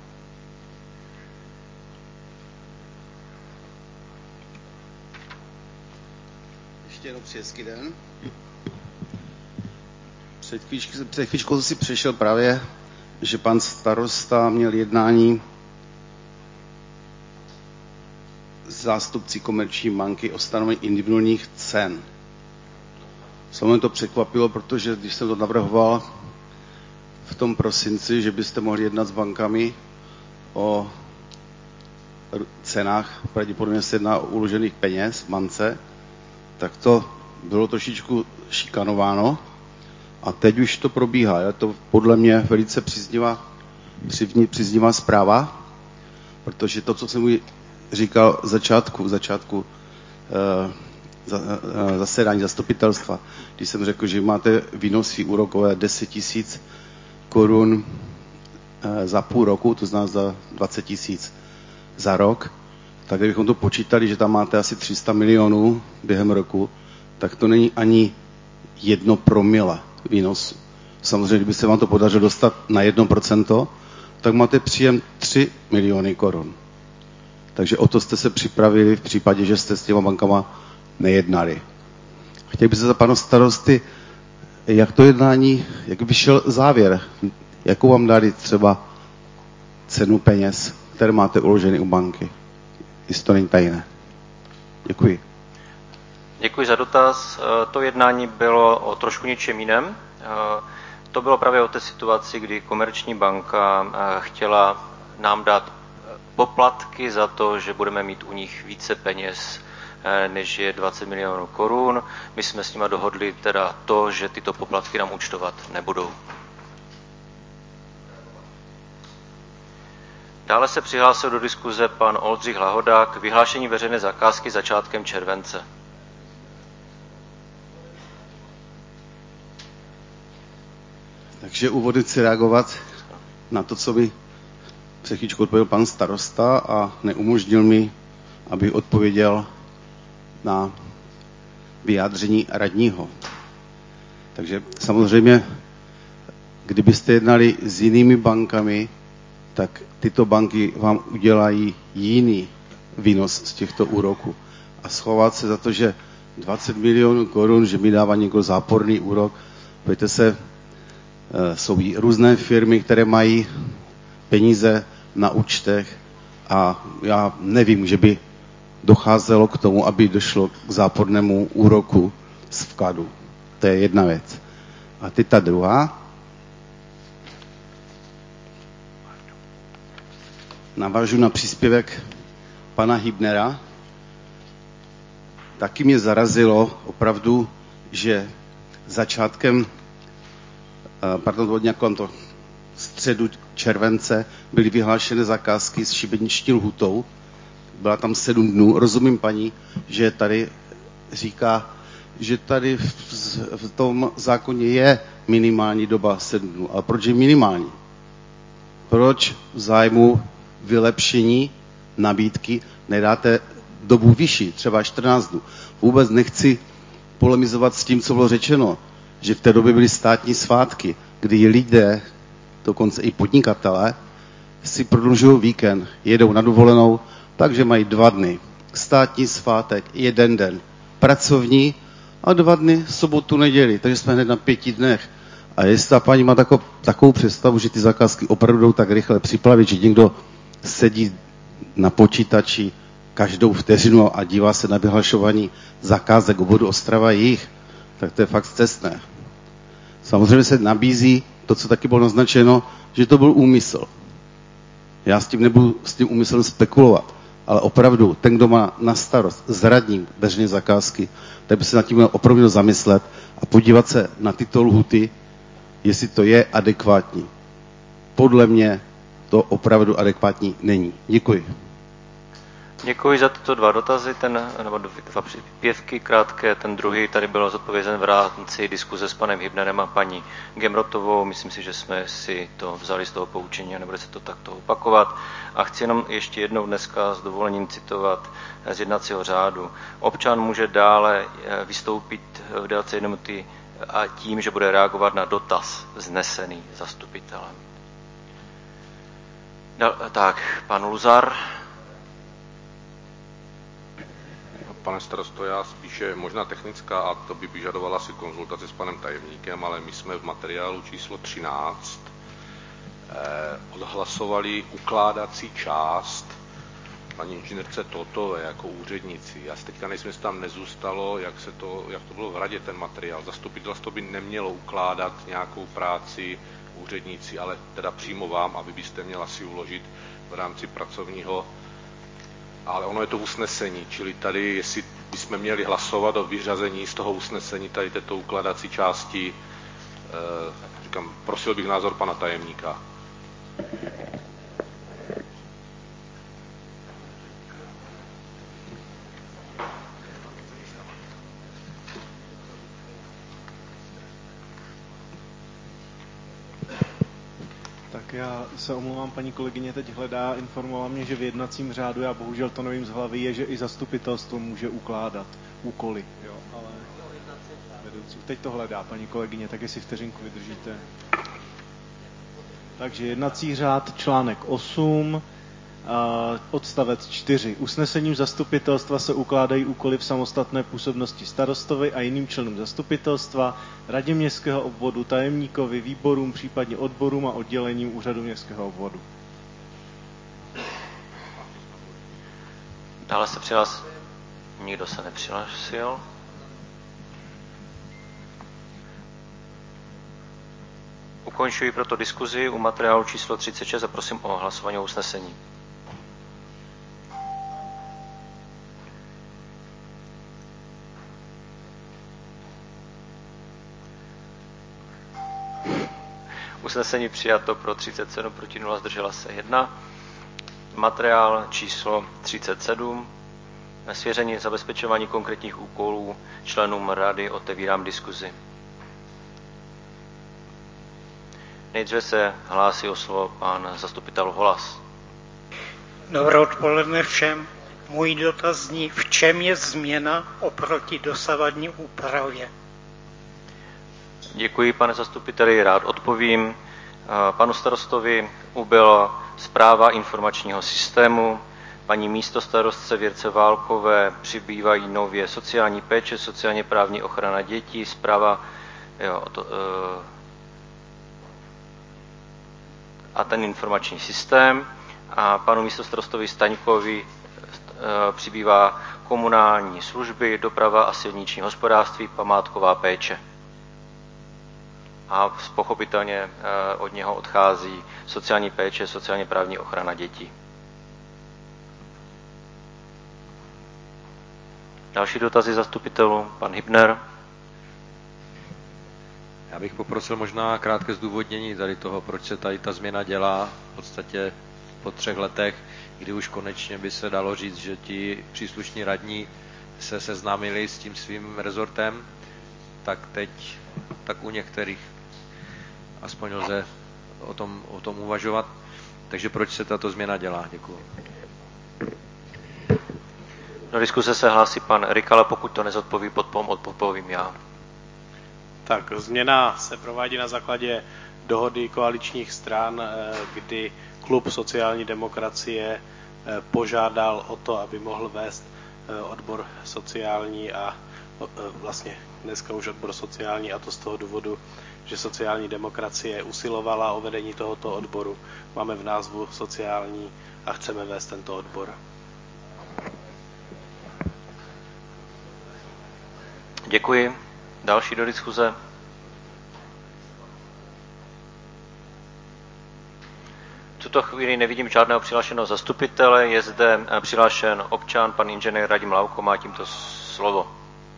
Ještě jednou hezký den. Před chvíčkou jsem si přešel právě, že pan starosta měl jednání s zástupci Komerční banky o stanovení individuálních cen. Samozřejmě to překvapilo, protože když jsem to navrhoval v tom prosinci, že byste mohli jednat s bankami o cenách, pravděpodobně se jedná o uložených peněz v bance, tak to bylo trošičku šikanováno a teď už to probíhá. Je to podle mě velice příznivá zpráva, protože to, co jsem mu říkal v začátku zasedání zastupitelstva, když jsem řekl, že máte výnosy úrokové 10 000 korun za půl roku, to znamená za 20 000 za rok, tak kdybychom to počítali, že tam máte asi 300 milionů během roku, tak to není ani 1 promile výnosu. Samozřejmě, kdyby se vám to podařilo dostat na 1%, tak máte příjem 3 miliony korun. Takže o to jste se připravili v případě, že jste s těma bankama nejednali. Chtěl bych se za pana starosty, jak to jednání, jak vyšel závěr, jakou vám dali třeba cenu peněz, které máte uloženy u banky. Jestli to není tajné. Děkuji. Děkuji za dotaz. To jednání bylo o trošku něčem jiném. To bylo právě o té situaci, kdy Komerční banka chtěla nám dát poplatky za to, že budeme mít u nich více peněz, než je 20 milionů korun. My jsme s nimi dohodli teda to, že tyto poplatky nám účtovat nebudou. Dále se přihlásil do diskuze pan Oldřich Lahoda k vyhlášení veřejné zakázky začátkem července. Takže úvodem chci reagovat na to, co mi před chvíličkou odpověděl pan starosta a neumožnil mi, abych odpověděl na vyjádření radního. Takže samozřejmě, kdybyste jednali s jinými bankami, tak tyto banky vám udělají jiný výnos z těchto úroků. A schovat se za to, že 20 milionů korun, že mi dává někdo záporný úrok, pojďte se, jsou různé firmy, které mají peníze na účtech a já nevím, že by docházelo k tomu, aby došlo k zápornému úroku z vkladu. To je jedna věc. A teď ta druhá. Navážu na příspěvek pana Hybnera. Taky mě zarazilo opravdu, že začátkem, kolem toho středu července byly vyhlášené zakázky s šibeniční lhutou. Byla tam 7 dnů. Rozumím paní, že tady říká, že tady v tom zákoně je minimální doba 7 dnů. Ale proč je minimální? Proč v zájmu vylepšení nabídky nedáte dobu vyšší, třeba 14 dnů? Vůbec nechci polemizovat s tím, co bylo řečeno, že v té době byly státní svátky, kdy lidé, dokonce i podnikatelé, si prodlužují víkend, jedou na dovolenou, takže mají 2 dny. Státní svátek, 1 den pracovní a 2 dny sobotu, neděli. Takže jsme hned na 5 dnech. A jestli ta paní má takovou představu, že ty zakázky opravdu jdou tak rychle připlavit, že někdo sedí na počítači každou vteřinu a dívá se na vyhlašování zakázek obvodu Ostrava jich, tak to je fakt scestné. Samozřejmě se nabízí to, co taky bylo naznačeno, že to byl úmysl. Já s tím nebudu s tím úmyslem spekulovat, ale opravdu ten, kdo má na starost s radním veřejné zakázky, tak by se nad tím měl opravdu zamyslet a podívat se na tyto lhuty, jestli to je adekvátní. Podle mě to opravdu adekvátní není. Děkuji. Děkuji za tyto dva dotazy, nebo dva příspěvky krátké. Ten druhý tady byl zodpovězen v rámci diskuze s panem Hybnerem a paní Gemrotovou. Myslím si, že jsme si to vzali z toho poučení a nebude se to takto opakovat. A chci jenom ještě jednou dneska s dovolením citovat z jednacího řádu. Občan může dále vystoupit v délce 1 minuty a tím, že bude reagovat na dotaz vznesený zastupitelem. Tak, pan Luzar. Pane starosto, já spíše možná technická, a to by vyžadovala si konzultaci s panem tajemníkem, ale my jsme v materiálu číslo 13 odhlasovali ukládací část paní inženýrce Totové jako úřednici. Já si teďka nejsem, jestli tam nezůstalo, jak to bylo v radě ten materiál. Zastupitelstvo by nemělo ukládat nějakou práci úředníci, ale teda přímo vám, aby byste měla si uložit v rámci pracovního. Ale ono je to usnesení, čili tady, jestli bychom měli hlasovat o vyřazení z toho usnesení tady této ukladací části, říkám, prosil bych názor pana tajemníka. Tak já se omlouvám, paní kolegyně teď hledá, informovala mě, že v jednacím řádu, já bohužel to nevím z hlavy, je, že i zastupitelstvo může ukládat úkoly, jo, ale vedoucí. Teď to hledá, paní kolegyně, tak jestli vteřinku vydržíte. Takže jednací řád, článek 8, odstavec 4. Usnesením zastupitelstva se ukládají úkoly v samostatné působnosti starostovi a jiným členům zastupitelstva, radě městského obvodu, tajemníkovi, výborům, případně odborům a oddělením úřadu městského obvodu. Dále se přihlásil. Nikdo se nepřihlásil. Ukončuji proto diskuzi u materiálu číslo 36 a prosím o hlasování o usnesení. Usnesení přijato pro 37, proti 0, zdržela se 1. Materiál číslo 37. Svěření zabezpečování konkrétních úkolů členům rady. Otevírám diskuzi. Nejdříve se hlásí o slovo pan zastupitel Holas. Dobré odpoledne všem. Můj dotaz zní, v čem je změna oproti dosavadní úpravě? Děkuji, pane zastupiteli, rád odpovím. Panu starostovi ubyla správa informačního systému, paní místostarostce Věrce Válkové přibývají nově sociální péče, sociálně právní ochrana dětí, správa a ten informační systém. A panu místostarostovi Staňkovi přibývá komunální služby, doprava a silniční hospodářství, památková péče. A pochopitelně od něho odchází sociální péče, sociálně právní ochrana dětí. Další dotazy zastupitelů, pan Hybner. Já bych poprosil možná krátké zdůvodnění tady toho, proč se tady ta změna dělá v podstatě po 3 letech, kdy už konečně by se dalo říct, že ti příslušní radní se seznámili s tím svým rezortem, tak teď, tak u některých aspoň lze o tom uvažovat. Takže proč se tato změna dělá? Děkuji. Do diskuse se hlásí pan Erik, ale pokud to nezodpoví, odpovím já. Tak, změna se provádí na základě dohody koaličních stran, kdy klub sociální demokracie požádal o to, aby mohl vést odbor sociální a vlastně dneska už odbor sociální, a to z toho důvodu, že sociální demokracie usilovala o vedení tohoto odboru. Máme v názvu sociální a chceme vést tento odbor. Děkuji. Další do diskuze. tuto chvíli nevidím žádného přihlášeného zastupitele, je zde přihlášen občan, pan inženýr Radim Lauko, má tímto slovo.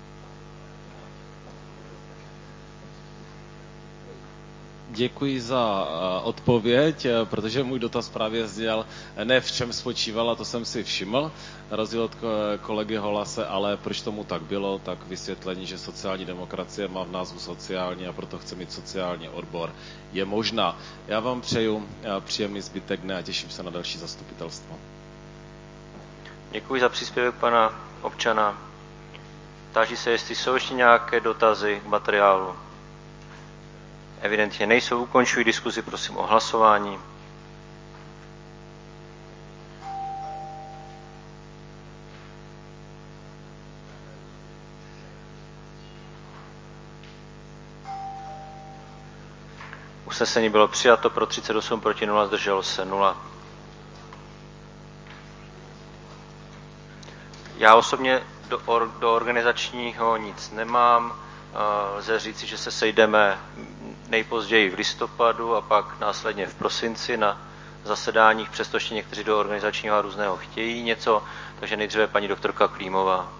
Děkuji za odpověď, protože můj dotaz právě zněl, ne v čem spočívala, to jsem si všiml, na rozdíl od kolegy Holase, ale proč tomu tak bylo, tak vysvětlení, že sociální demokracie má v názvu sociální a proto chce mít sociální odbor, je možná. Já vám přeju příjemný zbytek dne a těším se na další zastupitelstvo. Děkuji za příspěvek pana občana. Táží se, jestli jsou ještě nějaké dotazy k materiálu. Evidentně nejsou, ukončuji diskuzi, prosím o hlasování. Usnesení bylo přijato, pro 38, proti 0, zdrželo se 0. Já osobně do organizačního nic nemám. Lze říci, že se sejdeme nejpozději v listopadu a pak následně v prosinci na zasedáních, přestože někteří do organizačního a různého chtějí něco, takže nejdříve paní doktorka Klímová.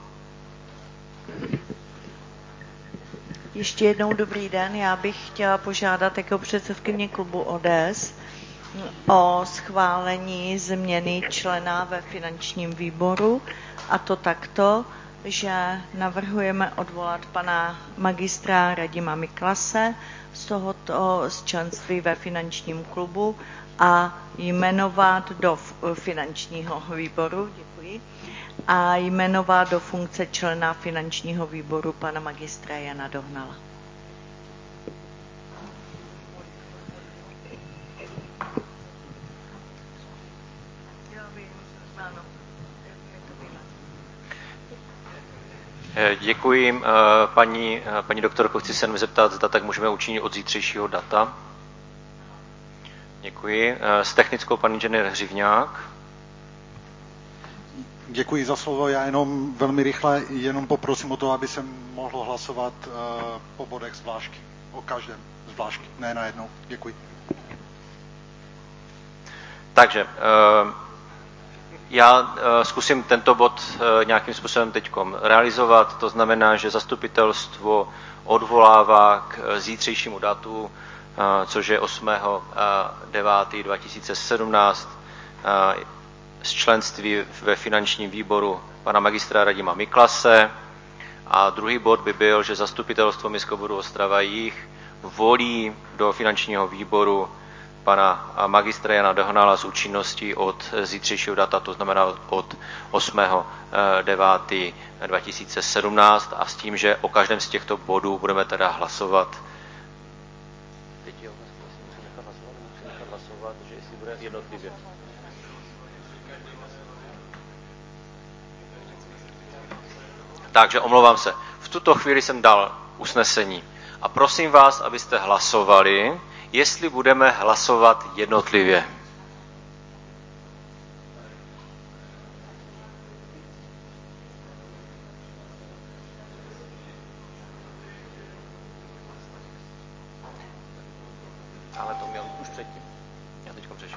Ještě jednou dobrý den, já bych chtěla požádat jako předsedkyně klubu ODS o schválení změny člena ve finančním výboru, a to takto, že navrhujeme odvolat pana magistra Radima Miklase z členství ve finančním klubu a jmenovat do finančního výboru, děkuji, a jmenovat do funkce člena finančního výboru pana magistra Jana Dohnala. Děkuji, paní doktorko, chci se zeptat, zda tak můžeme učinit od zítřejšího data. Děkuji. S technickou pan inženýr Hřivňák. Děkuji za slovo, já jenom velmi rychle poprosím o to, aby se mohlo hlasovat po bodech zvlášť, o každém zvlášť, ne najednou. Děkuji. Takže já zkusím tento bod nějakým způsobem teď realizovat, to znamená, že zastupitelstvo odvolává k zítřejšímu datu, což je 8.9.2017, z členství ve finančním výboru pana magistra Radima Miklase. A druhý bod by byl, že zastupitelstvo Městského obvodu Ostrava Jih volí do finančního výboru pana magistra Jana Dohnala s účinností od zítřejšího data, to znamená od 8.9.2017, a s tím, že o každém z těchto bodů budeme teda hlasovat. Teď jo, musím nechat hlasovat, že jestli bude jednotlivě. Takže omlouvám se. V tuto chvíli jsem dal usnesení. A prosím vás, abyste hlasovali, jestli budeme hlasovat jednotlivě. Ale to měl už předtím. Já teď přešel.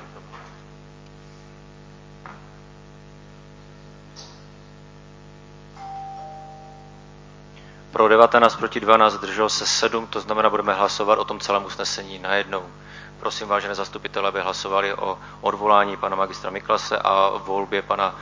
Pro 19, proti 12, zdrželo se 7, to znamená, budeme hlasovat o tom celém usnesení najednou. Prosím vážené zastupitele, aby hlasovali o odvolání pana magistra Miklase a volbě pana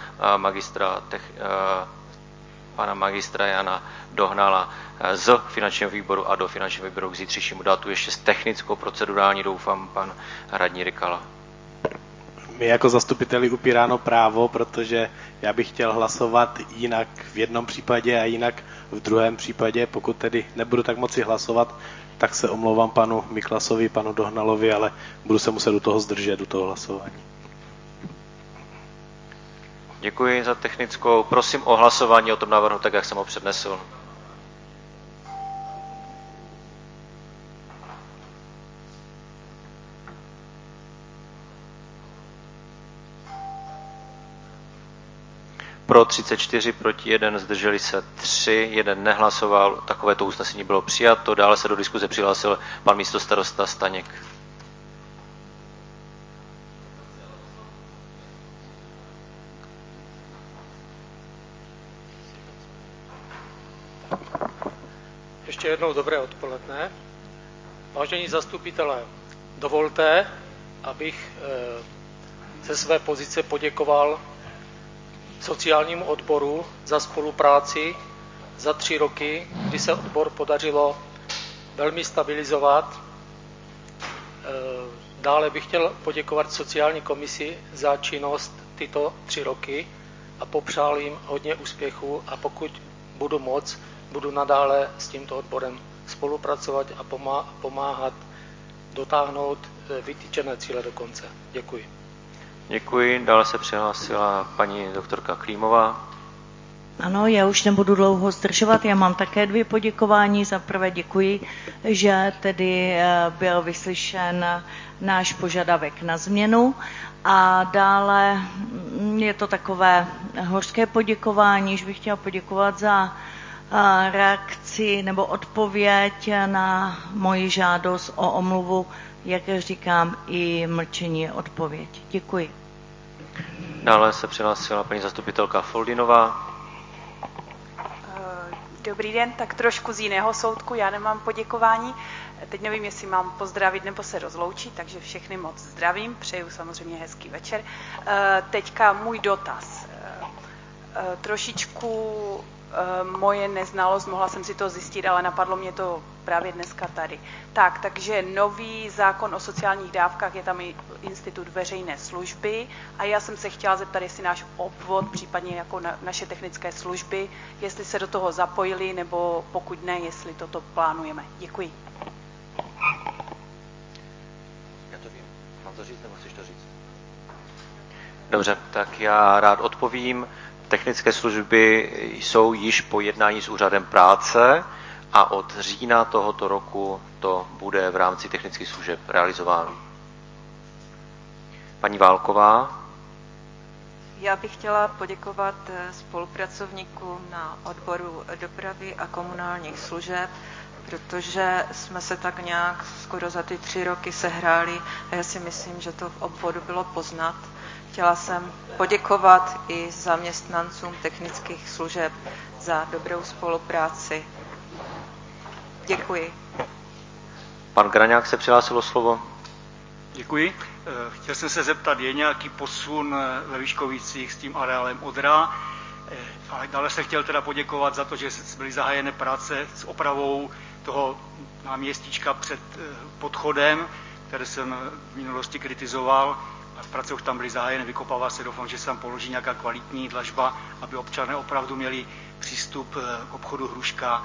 magistra Jana Dohnala z finančního výboru a do finančního výboru k zítřejšímu datu. Ještě s technickou procedurální, doufám, pan radní Rykala. My jako zastupiteli upíráno právo, protože já bych chtěl hlasovat jinak v jednom případě a jinak v druhém případě. Pokud tedy nebudu tak moci hlasovat, tak se omlouvám panu Miklasovi, panu Dohnalovi, ale budu se muset do toho zdržet, do toho hlasování. Děkuji za technickou. Prosím o hlasování o tom návrhu, tak jak jsem ho přednesl. Pro 34, proti 1, zdrželi se 3, 1 nehlasoval, takovéto usnesení bylo přijato. Dále se do diskuze přihlásil pan místostarosta Staněk. Ještě jednou dobré odpoledne. Vážení zastupitelé, dovolte, abych ze své pozice poděkoval sociálnímu odboru za spolupráci za 3 roky, kdy se odbor podařilo velmi stabilizovat. Dále bych chtěl poděkovat sociální komisi za činnost tyto 3 roky a popřál jim hodně úspěchů a pokud budu moct, budu nadále s tímto odborem spolupracovat a pomáhat dotáhnout vytyčené cíle do konce. Děkuji. Děkuji. Dále se přihlásila paní doktorka Klímová. Ano, já už nebudu dlouho zdržovat, já mám také 2 poděkování. Za prvé děkuji, že tedy byl vyslyšen náš požadavek na změnu a dále je to takové hořké poděkování, že bych chtěla poděkovat za reakci nebo odpověď na moji žádost o omluvu, jak říkám, i mlčení je odpověď. Děkuji. Dále se přihlásila paní zastupitelka Foldinová. Dobrý den, tak trošku z jiného soudku, já nemám poděkování. Teď nevím, jestli mám pozdravit nebo se rozloučit, takže všechny moc zdravím, přeju samozřejmě hezký večer. Teďka můj dotaz. Trošičku moje neznalost, mohla jsem si to zjistit, ale napadlo mě to právě dneska tady. Takže nový zákon o sociálních dávkách, je tam i institut veřejné služby a já jsem se chtěla zeptat, jestli náš obvod, případně jako naše technické služby, jestli se do toho zapojili, nebo pokud ne, jestli toto plánujeme. Děkuji. Já to vím. Mám to říct, nebo chceš to říct? Dobře, tak já rád odpovím. Technické služby jsou již po jednání s úřadem práce a od října tohoto roku to bude v rámci technických služeb realizováno. Paní Válková. Já bych chtěla poděkovat spolupracovníkům na odboru dopravy a komunálních služeb, protože jsme se tak nějak skoro za ty 3 roky sehráli a já si myslím, že to v obvodu bylo poznat. Chtěla jsem poděkovat i zaměstnancům technických služeb za dobrou spolupráci. Děkuji. Pan Graňák se přihlásil o slovo. Děkuji. Chtěl jsem se zeptat, je nějaký posun ve Vyškovicích s tím areálem Odra? A dále se chtěl teda poděkovat za to, že byly zahájené práce s opravou toho náměstíčka před podchodem, které jsem v minulosti kritizoval. A práce už tam byly zahájeny, vykopává se, doufám, že se tam položí nějaká kvalitní dlažba, aby občané opravdu měli přístup k obchodu Hruška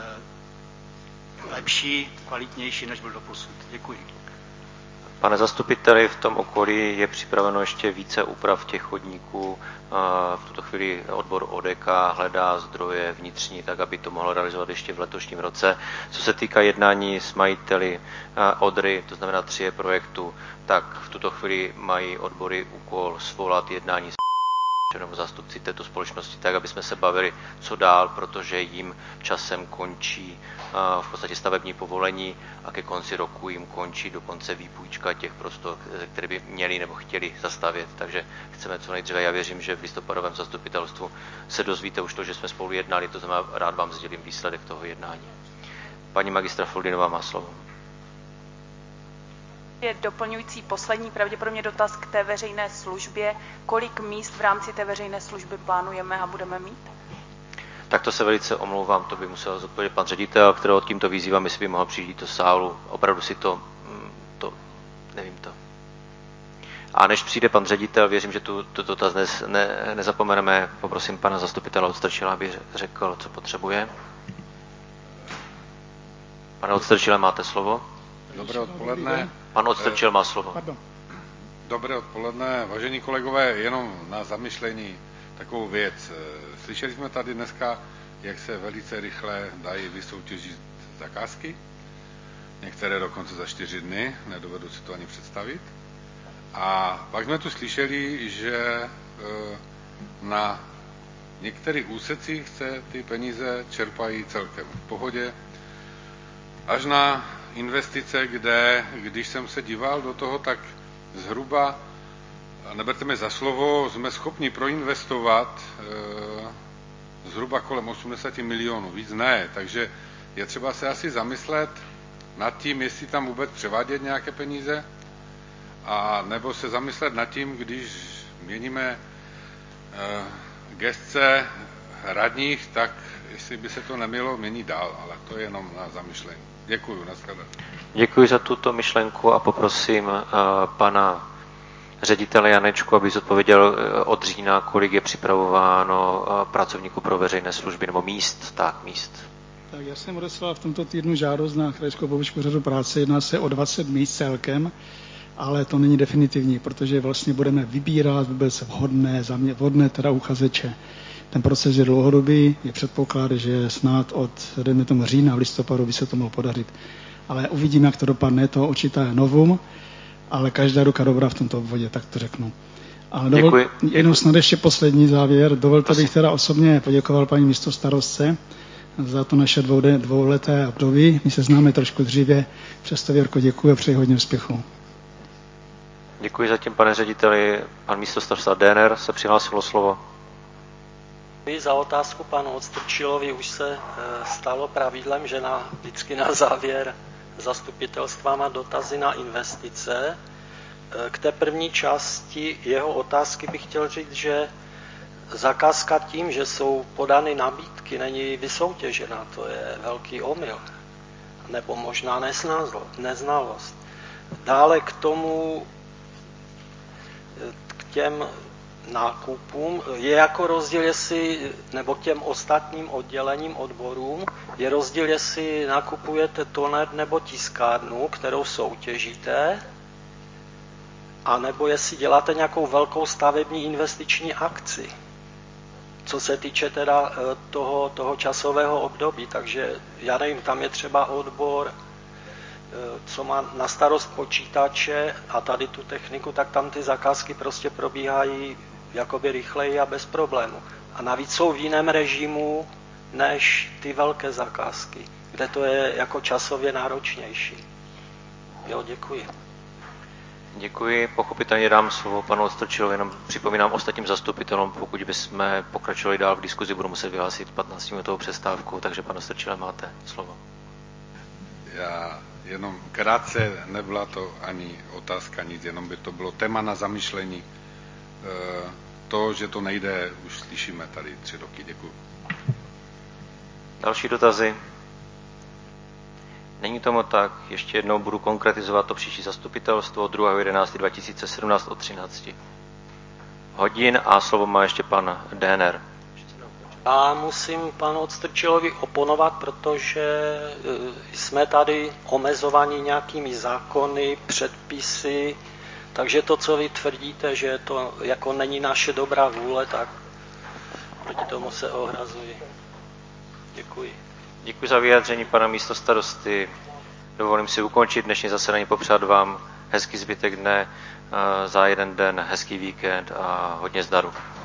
lepší, kvalitnější, než byl doposud. Děkuji. Pane zastupiteli, v tom okolí je připraveno ještě více úprav těch chodníků. V tuto chvíli odbor ODK hledá zdroje vnitřní, tak aby to mohlo realizovat ještě v letošním roce. Co se týká jednání s majiteli Odry, to znamená 3 projektu, tak v tuto chvíli mají odbory úkol svolat jednání s nebo zástupci této společnosti, tak aby jsme se bavili, co dál, protože jim časem končí v podstatě stavební povolení a ke konci roku jim končí dokonce výpůjčka těch prostor, které by měli nebo chtěli zastavět. Takže chceme co nejdříve. Já věřím, že v listopadovém zastupitelstvu se dozvíte už to, že jsme spolu jednali, to znamená, rád vám sdělím výsledek toho jednání. Paní magistra Foldinová má slovo. Je doplňující poslední pravděpodobně dotaz k té veřejné službě. Kolik míst v rámci té veřejné služby plánujeme a budeme mít? Tak to se velice omlouvám, to by musel zodpovědět pan ředitel, kterého tímto vyzývám, jestli by mohl přijít do sálu. Opravdu si to nevím to. A než přijde pan ředitel, věřím, že tu dotaz nezapomeneme. Poprosím pana zastupitele Odstrčila, aby řekl, co potřebuje. Pane Odstrčile, máte slovo. Dobré odpoledne. Pan Odstrčil má slovo. Dobré odpoledne. Vážení kolegové, jenom na zamyšlení takovou věc. Slyšeli jsme tady dneska, jak se velice rychle dají vysoutěžit zakázky. Některé dokonce za 4 dny, nedovedu si to ani představit. A pak jsme tu slyšeli, že na některých úsecích se ty peníze čerpají celkem v pohodě. Až na investice, kde, když jsem se díval do toho, tak zhruba, neberte mě za slovo, jsme schopni proinvestovat zhruba kolem 80 milionů, víc ne, takže je třeba se asi zamyslet nad tím, jestli tam vůbec převádět nějaké peníze, a nebo se zamyslet nad tím, když měníme gesce radních, tak jestli by se to nemělo měnit dál, ale to je jenom na zamyšlení. Děkuju, nashledanou. Děkuji za tuto myšlenku a poprosím pana ředitele Janečku, aby zodpověděl od října, kolik je připravováno pracovníků pro veřejné služby, nebo míst. Tak já jsem odeslal v tomto týdnu žádost na Krajskou pobočku úřadu práce, jedná se o 20 míst celkem, ale to není definitivní, protože vlastně budeme vybírat vůbec vhodné teda uchazeče. Ten proces je dlouhodobý, je předpoklad, že snad od, dejme tomu října, v listopadu by se to mohlo podařit. Ale uvidíme, jak to dopadne, to určitá je novum, ale každá ruka dobrá v tomto obvodě, tak to řeknu. Ale jenom snad ještě poslední závěr. Dovolte, bych teda osobně poděkoval paní místostarostce za to naše dvouleté období. My se známe trošku dříve, přesto Věrko děkuji a přeji hodně úspěchu. Děkuji zatím, pane řediteli. Pan místostarosta Déner se přihlásil o slovo. Děkuji za otázku panu Odstrčilovi. Už se stalo pravidlem, že vždycky na závěr zastupitelstva má dotazy na investice. K té první části jeho otázky bych chtěl říct, že zakázka tím, že jsou podány nabídky, není vysoutěžená. To je velký omyl. Nebo možná neznalost. Dále k těm nákupům je jako rozdíl, nebo k těm ostatním oddělením odborům, je rozdíl, jestli nakupujete toner nebo tiskárnu, kterou soutěžíte, a nebo jestli děláte nějakou velkou stavební investiční akci, co se týče teda toho časového období. Takže já nevím, tam je třeba odbor, co má na starost počítače a tady tu techniku, tak tam ty zakázky prostě probíhají jakoby rychleji a bez problému. A navíc jsou v jiném režimu než ty velké zakázky, kde to je jako časově náročnější. Jo, děkuji. Děkuji, pochopitelně dám slovo panu Odstrčilovi, jenom připomínám ostatním zastupitelům, pokud bychom pokračovali dál v diskuzi, budu muset vyhlásit 15-minutovou přestávku, takže pane Odstrčile, máte slovo. Já jenom krátce, nebyla to ani otázka, nic, jenom by to bylo téma na zamyšlení. To, že to nejde, už slyšíme tady 3 roky. Děkuji. Další dotazy? Není tomu tak. Ještě jednou budu konkretizovat to příští zastupitelstvo 2.11.2017 od 13 hodin a slovo má ještě pan Déner. Já musím panu Odstrčilovi oponovat, protože jsme tady omezovaní nějakými zákony, předpisy, takže to, co vy tvrdíte, že to jako není naše dobrá vůle, tak proti tomu se ohrazuji. Děkuji. Děkuji za vyjádření pana místostarosty. Dovolím si ukončit dnešní zasedání, popřát vám hezký zbytek dne, za jeden den hezký víkend a hodně zdaru.